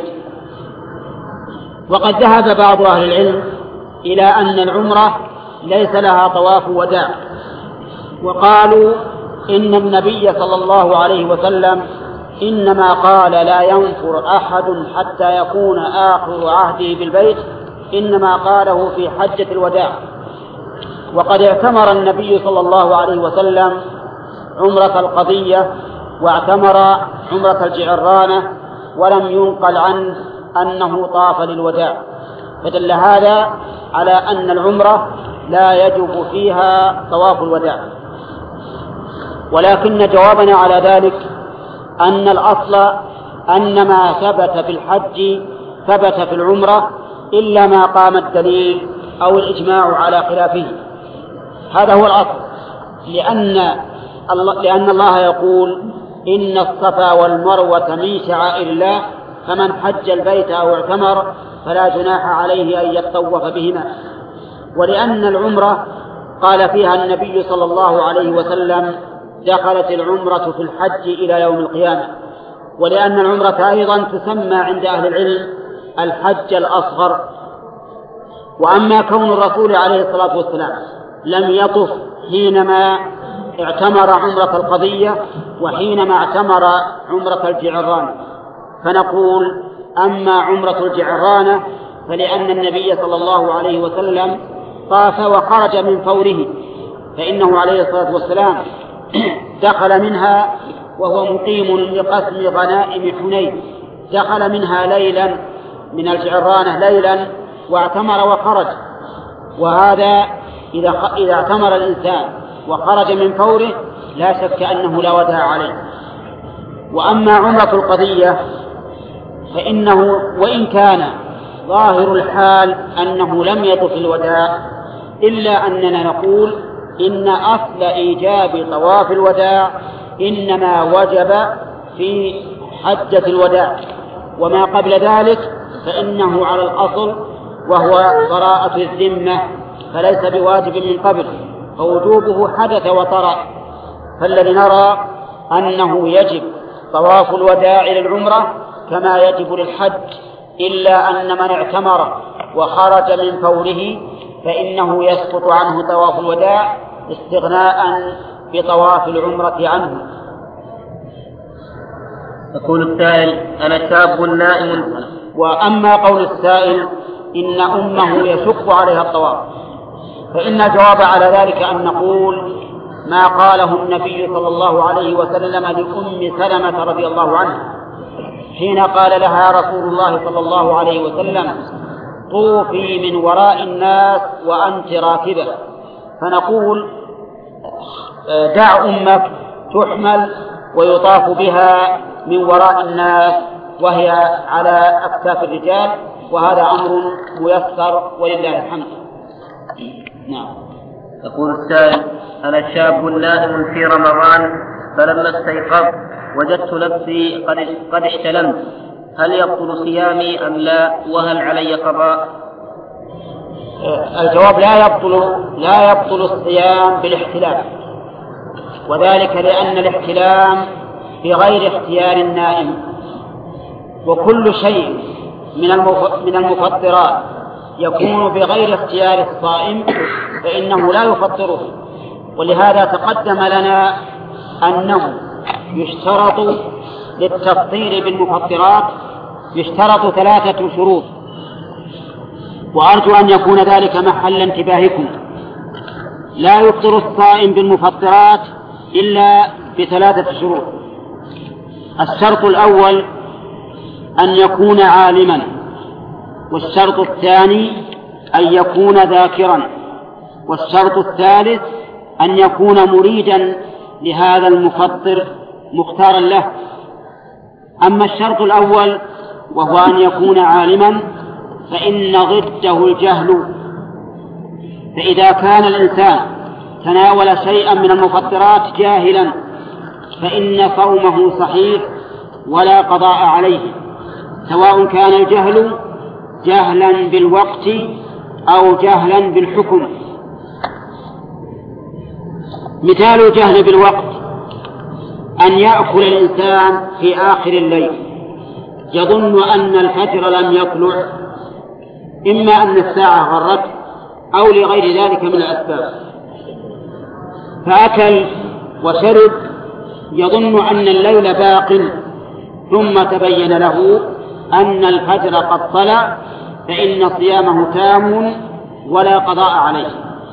وقد ذهب بعض أهل العلم إلى أن العمرة ليس لها طواف وداع، وقالوا إن النبي صلى الله عليه وسلم إنما قال لا ينفر أحد حتى يكون آخر عهده بالبيت، إنما قاله في حجة الوداع. وقد اعتمر النبي صلى الله عليه وسلم عمرة القضية واعتمر عمرة الجعرانة ولم ينقل عنه أنه طاف للوداع، فدل هذا على أن العمرة لا يجب فيها طواف الوداع. ولكن جوابنا على ذلك أن الأصل أن ما ثبت في الحج ثبت في العمرة إلا ما قام الدليل أو الإجماع على خلافه. هذا هو الأصل، لأن الله يقول: إن الصفا والمروة من شعائر الله فمن حج البيت أو اعتمر فلا جناح عليه أن يطوف بهما. ولأن العمرة قال فيها النبي صلى الله عليه وسلم: دخلت العمرة في الحج إلى يوم القيامة. ولأن العمرة أيضا تسمى عند أهل العلم الحج الأصغر. وأما كون الرسول عليه الصلاة والسلام لم يطف حينما اعتمر عمرة القضية وحينما اعتمر عمرة الجعرانة، فنقول: أما عمرة الجعرانة فلأن النبي صلى الله عليه وسلم طاف وخرج من فوره، فإنه عليه الصلاة والسلام دخل منها وهو مقيم لقسم غنائم حنين، دخل منها ليلا من الجعرانة ليلا واعتمر وخرج. وهذا إذا اعتمر الإنسان وخرج من فوره لا شك أنه لا وداع عليه. وأما عمرة القضية فإنه وإن كان ظاهر الحال أنه لم يطف الوداع، إلا أننا نقول إن أصل إيجاب طواف الوداع إنما وجب في حجة الوداع، وما قبل ذلك فإنه على الأصل وهو براءة الذمة، فليس بواجب من قبل، فوجوبه حدث وطرأ. فالذي نرى أنه يجب طواف الوداع للعمرة كما يجب للحج، إلا أن من اعتمر وخرج من فوره فإنه يسقط عنه طواف الوداع استغناء بطواف العمرة عنه. يقول السائل: أنا شاب نائم. وأما قول السائل إن أمه يشق عليها الطواف، فإن الجواب على ذلك أن نقول ما قاله النبي صلى الله عليه وسلم لأم سلمة رضي الله عنها حين قال لها رسول الله صلى الله عليه وسلم: طوفي من وراء الناس وأنت راكبة. فنقول: دع أمك تحمل ويطاف بها من وراء الناس وهي على أكتاف الرجال، وهذا أمر ميسر ولله الحمد. نعم. يقول السائل: أنا شاب نائم في رمضان، فلما استيقظت وجدت نفسي قد احتلمت، هل يبطل صيامي أم لا؟ وهل علي قضاء؟ الجواب: لا يبطل الصيام بالاحتلام، وذلك لأن الاحتلام بغير اختيار النائم، وكل شيء من المفطرات يكون بغير اختيار الصائم فإنه لا يفطره. ولهذا تقدم لنا أنه يشترط للتفطير بالمفطرات يشترط 3 شروط، وأرجو أن يكون ذلك محل انتباهكم. لا يفطر الصائم بالمفطرات إلا ب3 شروط. الشرط الأول أن يكون عالما، والشرط الثاني أن يكون ذاكرا، والشرط الثالث أن يكون مريدا لهذا المفطر مختارا له. أما الشرط الأول وهو أن يكون عالما فإن ضده الجهل، فإذا كان الإنسان تناول شيئا من المفطرات جاهلا فإن صومه صحيح ولا قضاء عليه، سواء كان الجهل جهلا بالوقت أو جهلا بالحكم. مثال الجهل بالوقت أن يأكل الإنسان في آخر الليل يظن أن الفجر لم يطلع، إما أن الساعة غرته أو لغير ذلك من الأسباب، فأكل وشرب يظن أن الليل باق، ثم تبين له أن الفجر قد طلع، فإن صيامه تام ولا قضاء عليه.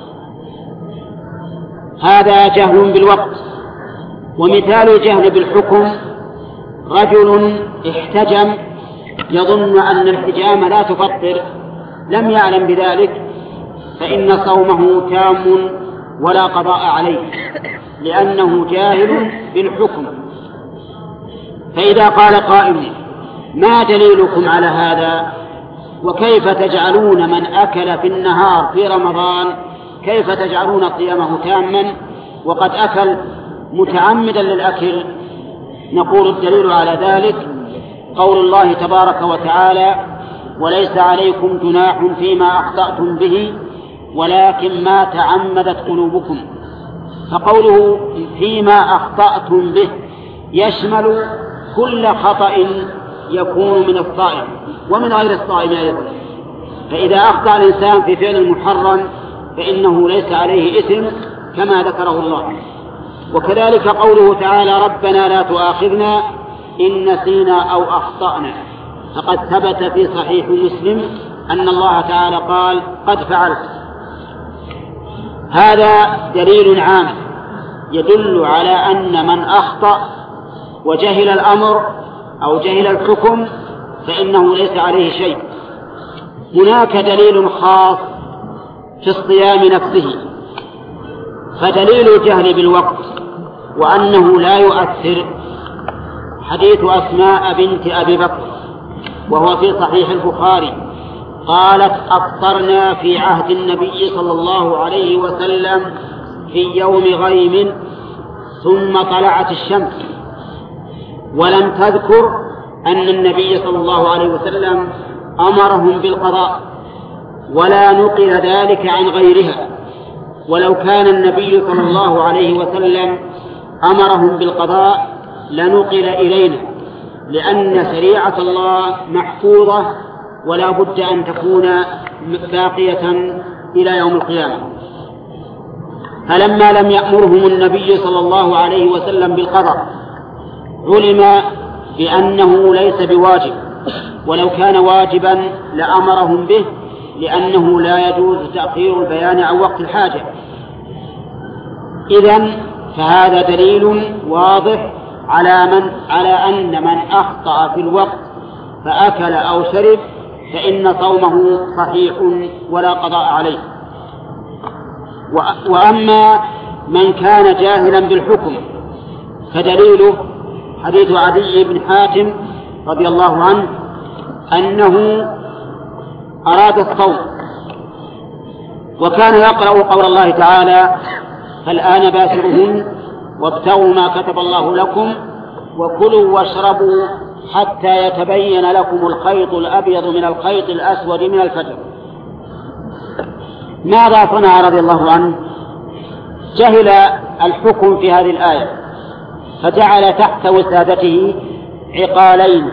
هذا جهل بالوقت. ومثال الجهل بالحكم رجل احتجم يظن أن الحجامة لا تفطر، لم يعلم بذلك، فإن صومه تام ولا قضاء عليه لأنه جاهل بالحكم. فإذا قال قائل: ما دليلكم على هذا؟ وكيف تجعلون من أكل في النهار في رمضان كيف تجعلون صيامه تاما وقد أكل متعمدا للأكل؟ نقول الدليل على ذلك قول الله تبارك وتعالى: وليس عليكم جناح فيما أخطأتم به ولكن ما تعمدت قلوبكم. فقوله فيما أخطأتم به يشمل كل خطأ يكون من الصائم ومن غير الصائم أيضا. فإذا أخطأ الإنسان في فعل محرم فإنه ليس عليه إثم كما ذكره الله. وكذلك قوله تعالى: ربنا لا تؤاخذنا إن نسينا أو أخطأنا، فقد ثبت في صحيح مسلم أن الله تعالى قال: قد فعلت. هذا دليل عام يدل على أن من أخطأ وجهل الأمر أو جهل الحكم فإنه ليس عليه شيء. هناك دليل خاص في الصيام نفسه، فدليل الجهل بالوقت وأنه لا يؤثر حديث أسماء بنت أبي بكر وهو في صحيح البخاري، قالت: أفطرنا في عهد النبي صلى الله عليه وسلم في يوم غيم ثم طلعت الشمس، ولم تذكر أن النبي صلى الله عليه وسلم أمرهم بالقضاء ولا نقل ذلك عن غيرها. ولو كان النبي صلى الله عليه وسلم أمرهم بالقضاء لنقل إلينا، لأن شريعة الله محفوظة ولا بد أن تكون باقية إلى يوم القيامة. فلما لم يأمرهم النبي صلى الله عليه وسلم بالقضاء علم بأنه ليس بواجب، ولو كان واجبا لأمرهم به، لأنه لا يجوز تأخير البيان عن وقت الحاجة. إذن فهذا دليل واضح على أن من أخطأ في الوقت فأكل أو شرب فإن صومه صحيح ولا قضاء عليه. وأما من كان جاهلا بالحكم فدليله حديث عدي بن حاتم رضي الله عنه أنه أراد الصوم وكان يقرأ قول الله تعالى: فالآن باشرهن وابتغوا ما كتب الله لكم وكلوا واشربوا حتى يتبين لكم الخيط الأبيض من الخيط الأسود من الفجر. ماذا صنع رضي الله عنه؟ جهل الحكم في هذه الآية فجعل تحت وسادته عقالين،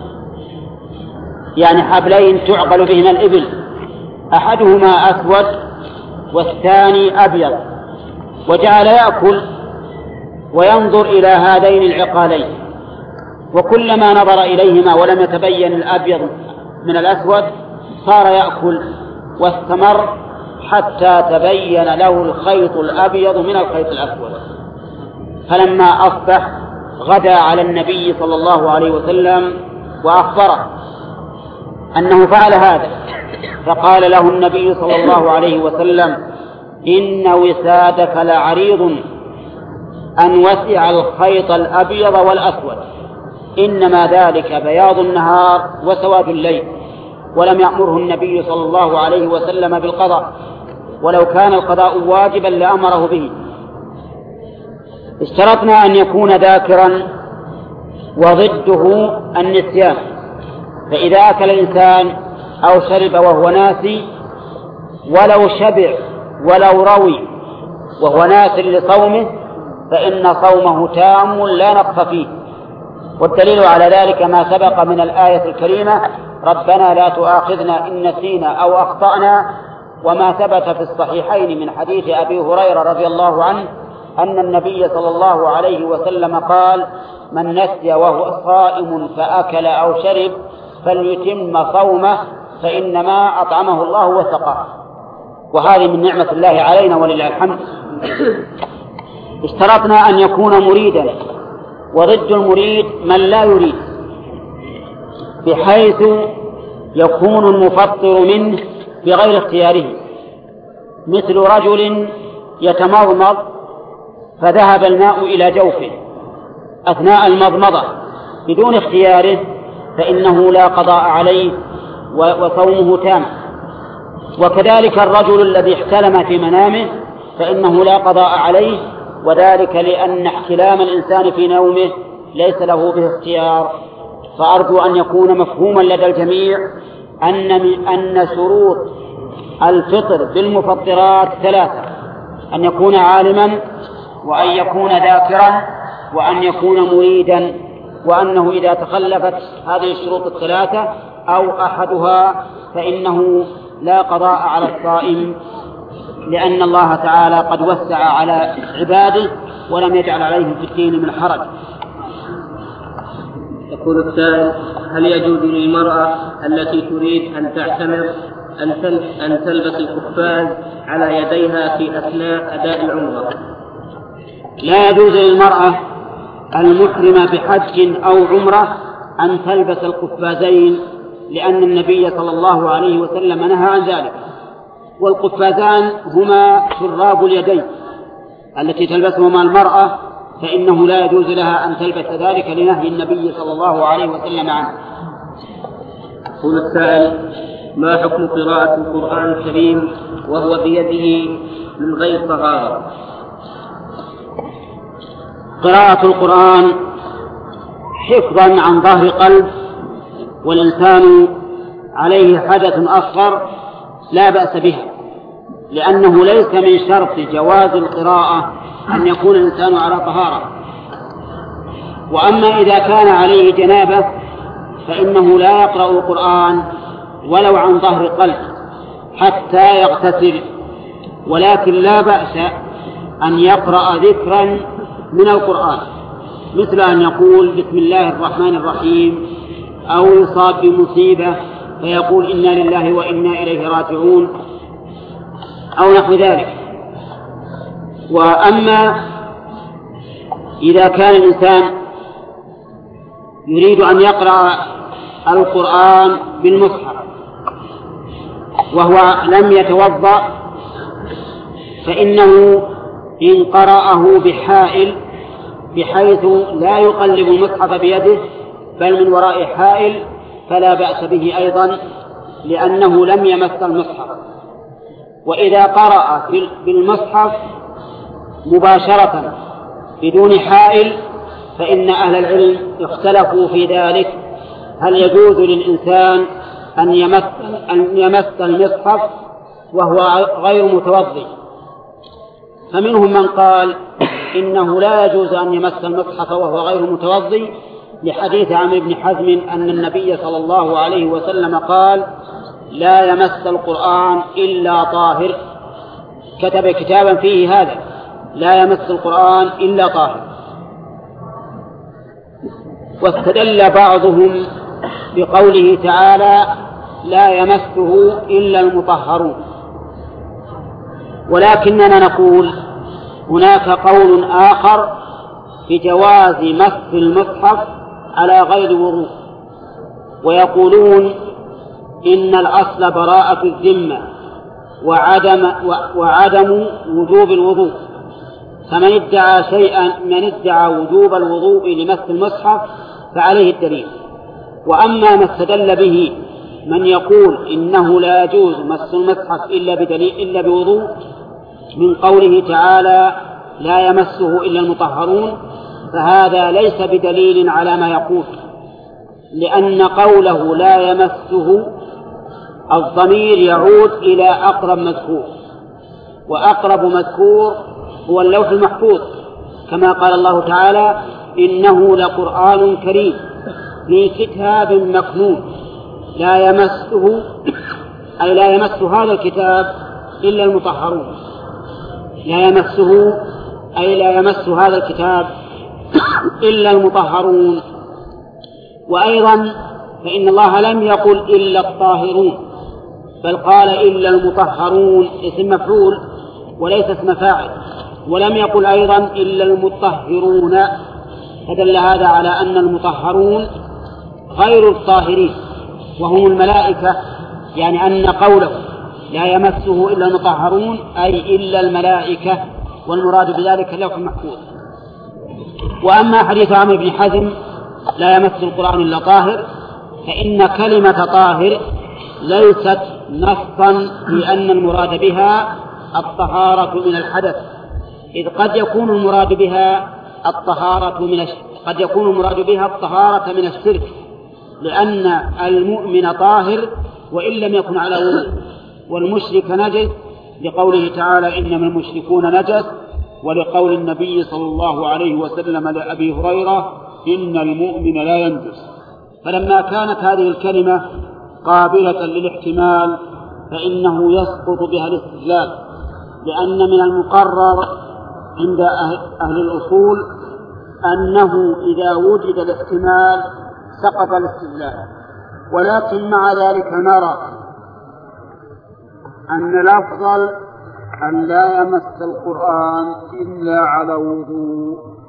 يعني حبلين تعقل بهما الإبل، أحدهما أسود والثاني أبيض، وجعل يأكل وينظر إلى هذين العقالين، وكلما نظر إليهما ولم يتبين الأبيض من الأسود صار يأكل واستمر حتى تبين له الخيط الأبيض من الخيط الأسود. فلما أصبح غدا على النبي صلى الله عليه وسلم وأخبره أنه فعل هذا، فقال له النبي صلى الله عليه وسلم: إن وسادك لعريض أن وسع الخيط الأبيض والأسود، إنما ذلك بياض النهار وسواد الليل. ولم يأمره النبي صلى الله عليه وسلم بالقضاء، ولو كان القضاء واجبا لأمره به. اشترطنا أن يكون ذاكرا وضده النسيان، فإذا أكل الإنسان أو شرب وهو ناسي ولو شبع ولو روي وهو ناس لصومه فإن صومه تام لا نقص فيه. والدليل على ذلك ما سبق من الآية الكريمة: ربنا لا تؤاخذنا إن نسينا أو أخطأنا، وما ثبت في الصحيحين من حديث أبي هريرة رضي الله عنه أن النبي صلى الله عليه وسلم قال: من نسي وهو صائم فأكل أو شرب فليتم صومه فإنما أطعمه الله وسقاه. وهذه من نعمة الله علينا ولله الحمد. اشترطنا أن يكون مريدا، وضد المريد من لا يريد، بحيث يكون المفطر منه بغير اختياره، مثل رجل يتمضمض فذهب الماء إلى جوفه أثناء المضمضة بدون اختياره فإنه لا قضاء عليه وصومه تام. وكذلك الرجل الذي احتلم في منامه فإنه لا قضاء عليه، وذلك لأن احتلام الإنسان في نومه ليس له به اختيار. فأرجو أن يكون مفهوما لدى الجميع أن شروط الفطر بالمفطرات ثلاثة: أن يكون عالما، وأن يكون ذاكرا، وأن يكون مريدا، وأنه إذا تخلفت هذه الشروط الثلاثة أو أحدها فإنه لا قضاء على الصائم، لأن الله تعالى قد وسع على عباده ولم يجعل عليهم في الدين من حرج. يقول السائل: هل يجوز للمرأة التي تريد أن تعتمر أن تلبس القفاز على يديها في أثناء أداء العمرة؟ لا يجوز للمرأة المحرمة بحج أو عمرة أن تلبس القفازين، لأن النبي صلى الله عليه وسلم نهى عن ذلك. والقفازان هما شراب اليدين التي تلبسهما المرأة، فإنه لا يجوز لها أن تلبس ذلك لنهي النبي صلى الله عليه وسلم عنه. يقول السائل: ما حكم قراءة القرآن الكريم وهو بيده من غير طهارة؟ قراءة القرآن حفظا عن ظهر قلب والإنسان عليه حدث أصغر لا بأس بها، لأنه ليس من شرط جواز القراءة أن يكون الإنسان على طهارة. وأما إذا كان عليه جنابة فإنه لا يقرأ القرآن ولو عن ظهر قلب حتى يغتسل، ولكن لا بأس أن يقرأ ذكرا من القرآن، مثل أن يقول بسم الله الرحمن الرحيم، أو يصاب بمصيبة فيقول إنا لله وإنا إليه راجعون، أو نحو ذلك. وأما إذا كان الإنسان يريد أن يقرأ القرآن بالمصحف وهو لم يتوضأ فإنه إن قرأه بحائل بحيث لا يقلب المصحف بيده بل من وراء حائل فلا بأس به أيضا لأنه لم يمس المصحف. وإذا قرأ بالمصحف مباشرة بدون حائل فإن أهل العلم اختلفوا في ذلك، هل يجوز للإنسان أن يمس المصحف وهو غير متوضئ؟ فمنهم من قال إنه لا يجوز أن يمس المصحف وهو غير متوضئ لحديث عمرو بن حزم أن النبي صلى الله عليه وسلم قال لا يمس القرآن إلا طاهر، كتب كتابا فيه هذا لا يمس القرآن إلا طاهر. واستدل بعضهم بقوله تعالى لا يمسه إلا المطهرون، ولكننا نقول هناك قول آخر بجواز مس المصحف على غير وضوء، ويقولون إن الأصل براءة الذمة وعدم وجوب الوضوء، فمن ادعى شيئا من ادعى وجوب الوضوء لمس المصحف فعليه الدليل. وأما ما استدل به من يقول إنه لا يجوز مس المصحف إلا بوضوء من قوله تعالى لا يمسه إلا المطهرون، فهذا ليس بدليل على ما يقول، لأن قوله لا يمسه الضمير يعود إلى أقرب مذكور، وأقرب مذكور هو اللوح المحفوظ، كما قال الله تعالى إنه لقرآن كريم في كتاب مكنون لا يمسه أي لا يمس هذا الكتاب إلا المطهرون، لا يمسه أي لا يمس هذا الكتاب إلا المطهرون. وأيضا فإن الله لم يقل إلا الطاهرون بل قال إلا المطهرون اسم مفعول وليس اسم فاعل، ولم يقل أيضا إلا المطهرون، فدل هذا على أن المطهرون غير الطاهرين وهم الملائكة، يعني أن قوله لا يمسه إلا المطهرون أي إلا الملائكة، والمراد بذلك اللوح المحفوظ. وأما حديث عمرو بن حزم لا يمس القرآن إلا طاهر، فإن كلمة طاهر ليست نصا لأن المراد بها الطهارة من الحدث، إذ قد يكون المراد بها الطهارة من الشرك، لأن المؤمن طاهر وإن لم يكن على وضوء، والمشرك نجس لقوله تعالى إنما المشركون نجس، ولقول النبي صلى الله عليه وسلم لأبي هريرة إن المؤمن لا ينجس. فلما كانت هذه الكلمة قابلة للاحتمال فإنه يسقط بها الاستدلال، لأن من المقرر عند أهل الأصول أنه إذا وجد الاحتمال سقط الاستدلال. ولكن مع ذلك نرى أن الأفضل أن لا يمس القرآن إلا على وضوء،